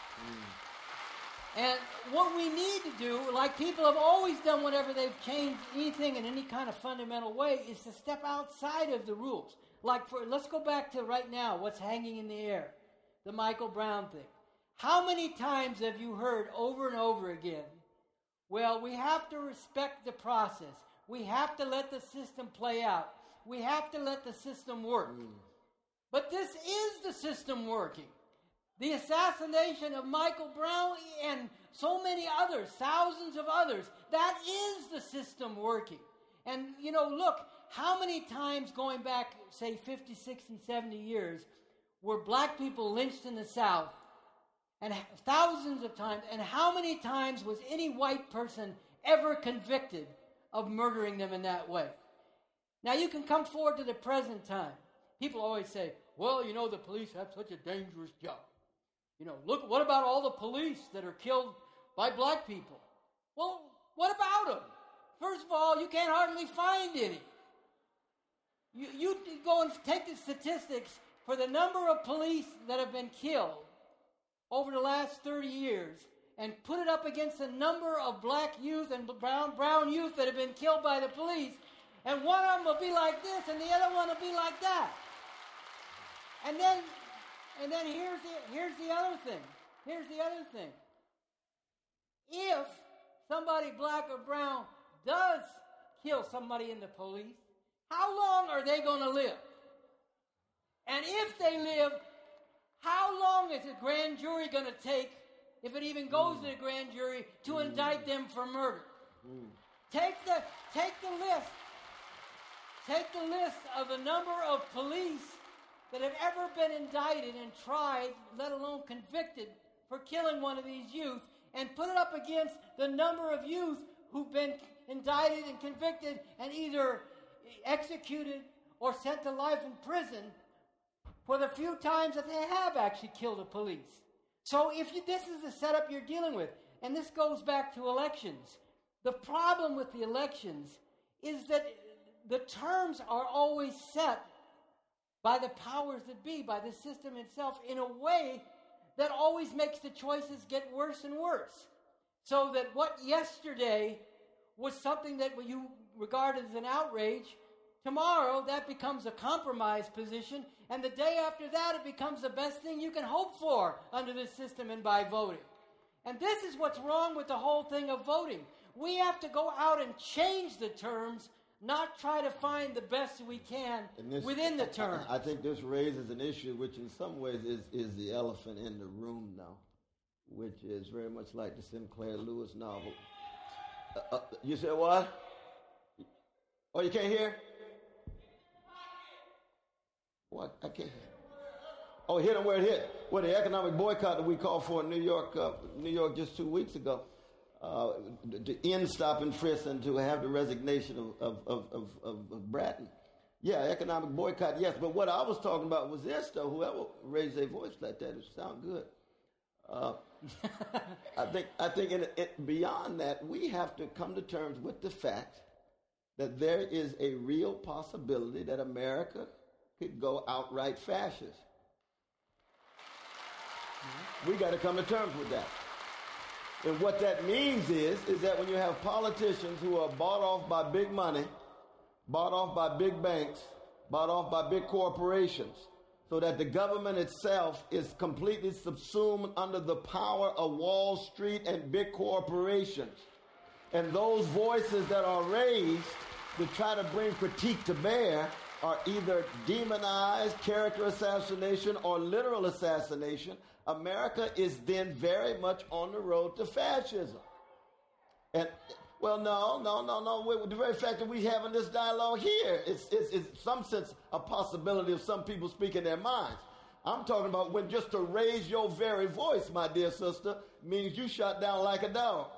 And what we need to do, like people have always done whenever they've changed anything in any kind of fundamental way, is to step outside of the rules. Let's go back to right now, what's hanging in the air, the Michael Brown thing. How many times have you heard over and over again, well, we have to respect the process. We have to let the system play out. We have to let the system work. But this is the system working. The assassination of Michael Brown and so many others, thousands of others, that is the system working. And, look, how many times going back, say, 50, 60, 70 years, were black people lynched in the South? And thousands of times. And how many times was any white person ever convicted of murdering them in that way? Now, you can come forward to the present time. People always say, well, the police have such a dangerous job. Look, what about all the police that are killed by black people? Well, what about them? First of all, you can't hardly find any. You go and take the statistics for the number of police that have been killed over the last 30 years and put it up against the number of black youth and brown youth that have been killed by the police, and one of them will be like this and the other one will be like that. And then here's the other thing. Here's the other thing. If somebody black or brown does kill somebody in the police, how long are they going to live? And if they live, how long is a grand jury going to take, if it even goes to the grand jury, to indict them for murder? Take the list. Take the list of the number of police that have ever been indicted and tried, let alone convicted, for killing one of these youth, and put it up against the number of youth who've been indicted and convicted and either executed or sent to life in prison for the few times that they have actually killed a police. So this is the setup you're dealing with, and this goes back to elections. The problem with the elections is that the terms are always set by the powers that be, by the system itself, in a way that always makes the choices get worse and worse. So that what yesterday was something that you regard as an outrage, tomorrow that becomes a compromise position, and the day after that it becomes the best thing you can hope for under this system and by voting. And this is what's wrong with the whole thing of voting. We have to go out and change the terms, not try to find the best we can within the term. I think this raises an issue which in some ways is the elephant in the room now, which is very much like the Sinclair Lewis novel. You said what? Oh, you can't hear? What? I can't hear. Oh, hit them where it hit. Well, the economic boycott that we called for in New York just 2 weeks ago, to end stop and frisk and to have the resignation of Bratton. Yeah, economic boycott, yes. But what I was talking about was this, though. Whoever raised their voice like that, it sound good. I think beyond that, we have to come to terms with the fact that there is a real possibility that America could go outright fascist. We got to come to terms with that. And what that means is that when you have politicians who are bought off by big money, bought off by big banks, bought off by big corporations, so that the government itself is completely subsumed under the power of Wall Street and big corporations. And those voices that are raised to try to bring critique to bear are either demonized, character assassination, or literal assassination. America is then very much on the road to fascism. And, well, no. The very fact that we're having this dialogue here is in some sense a possibility of some people speaking their minds. I'm talking about when just to raise your very voice, my dear sister, means you shot down like a dog.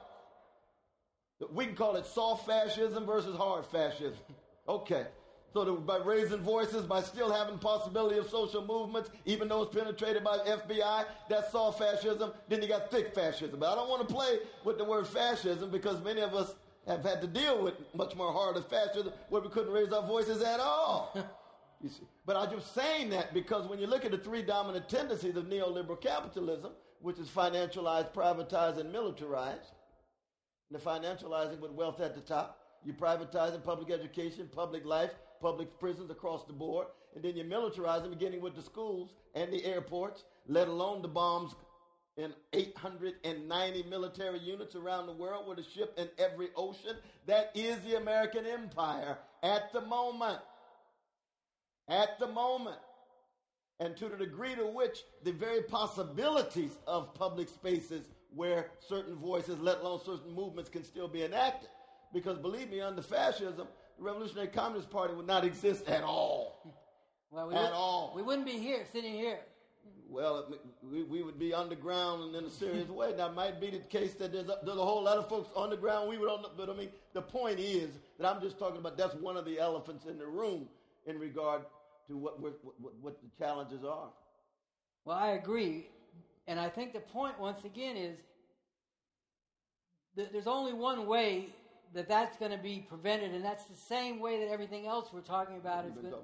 We can call it soft fascism versus hard fascism. Okay. So by raising voices, by still having possibility of social movements, even though it's penetrated by the FBI, that's soft fascism. Then you got thick fascism. But I don't want to play with the word fascism because many of us have had to deal with much more harder fascism where we couldn't raise our voices at all. You see. But I'm just saying that because when you look at the three dominant tendencies of neoliberal capitalism, which is financialized, privatized, and militarized, the financializing with wealth at the top, you're privatizing public education, public life, public prisons across the board, and then you militarize them, beginning with the schools and the airports, let alone the bombs in 890 military units around the world with a ship in every ocean. That is the American empire at the moment. At the moment. And to the degree to which the very possibilities of public spaces where certain voices, let alone certain movements, can still be enacted. Because believe me, under fascism, the Revolutionary Communist Party would not exist at all. Well, we wouldn't be here, sitting here. Well, we would be underground in a serious way. Now, it might be the case that there's a whole lot of folks underground. But I mean, the point is that I'm just talking about that's one of the elephants in the room in regard to what the challenges are. Well, I agree. And I think the point, once again, is that there's only one way that's going to be prevented, and that's the same way that everything else we're talking about is going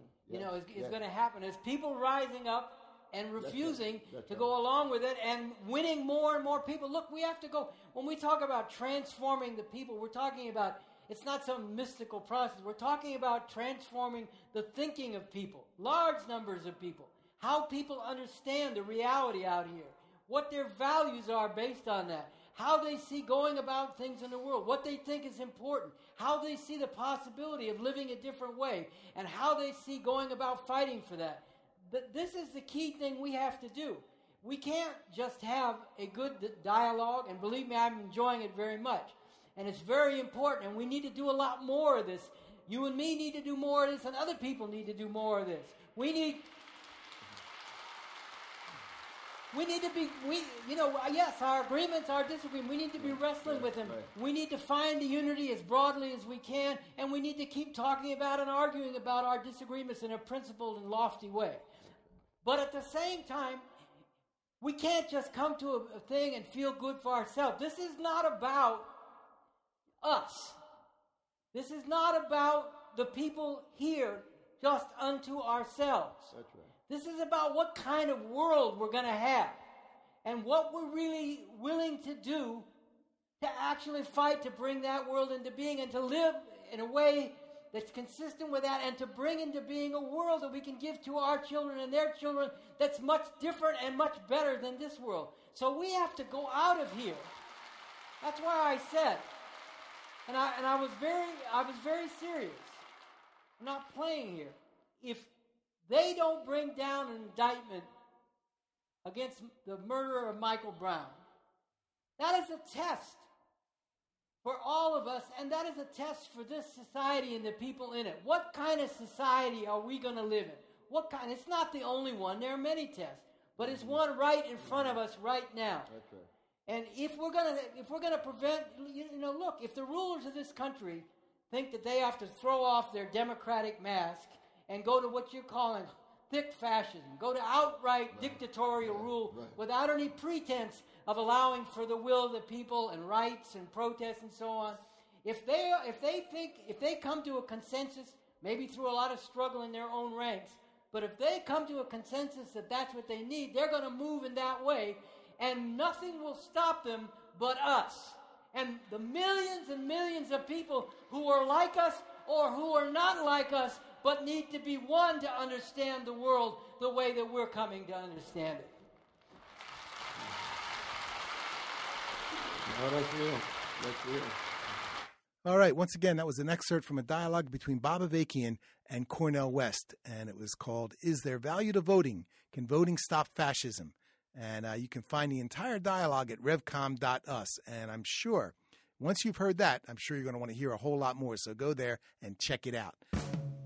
to happen. Is people rising up and refusing to go along with it and winning more and more people. Look, we have to go. When we talk about transforming the people, we're talking about, it's not some mystical process. We're talking about transforming the thinking of people, large numbers of people, how people understand the reality out here, what their values are based on that, how they see going about things in the world, what they think is important, how they see the possibility of living a different way, and how they see going about fighting for that. But this is the key thing we have to do. We can't just have a good dialogue, and believe me, I'm enjoying it very much. And it's very important, and we need to do a lot more of this. You and me need to do more of this, and other people need to do more of this. We need to be, yes, our agreements, our disagreements, we need to be wrestling with them. Right. We need to find the unity as broadly as we can, and we need to keep talking about and arguing about our disagreements in a principled and lofty way. But at the same time, we can't just come to a thing and feel good for ourselves. This is not about us. This is not about the people here just unto ourselves. That's right. This is about what kind of world we're going to have and what we're really willing to do to actually fight to bring that world into being and to live in a way that's consistent with that, and to bring into being a world that we can give to our children and their children that's much different and much better than this world. So we have to go out of here. That's why I said, and I was very serious. I'm not playing here. If they don't bring down an indictment against the murderer of Michael Brown, that is a test for all of us, and that is a test for this society and the people in it. What kind of society are we going to live in? What kind? It's not the only one. There are many tests, but it's one right in front of us right now. Okay. And if we're gonna prevent, look, if the rulers of this country think that they have to throw off their democratic mask and go to what you're calling thick fascism, go to outright dictatorial rule without any pretense of allowing for the will of the people and rights and protests and so on. If they come to a consensus, maybe through a lot of struggle in their own ranks, but if they come to a consensus that that's what they need, they're going to move in that way, and nothing will stop them but us. And the millions and millions of people who are like us or who are not like us, but need to be one to understand the world the way that we're coming to understand it. Oh, that's real. That's real. All right. Once again, that was an excerpt from a dialogue between Bob Avakian and Cornel West, and it was called "Is There Value to Voting? Can Voting Stop Fascism?" And you can find the entire dialogue at revcom.us. And I'm sure, once you've heard that, I'm sure you're going to want to hear a whole lot more. So go there and check it out.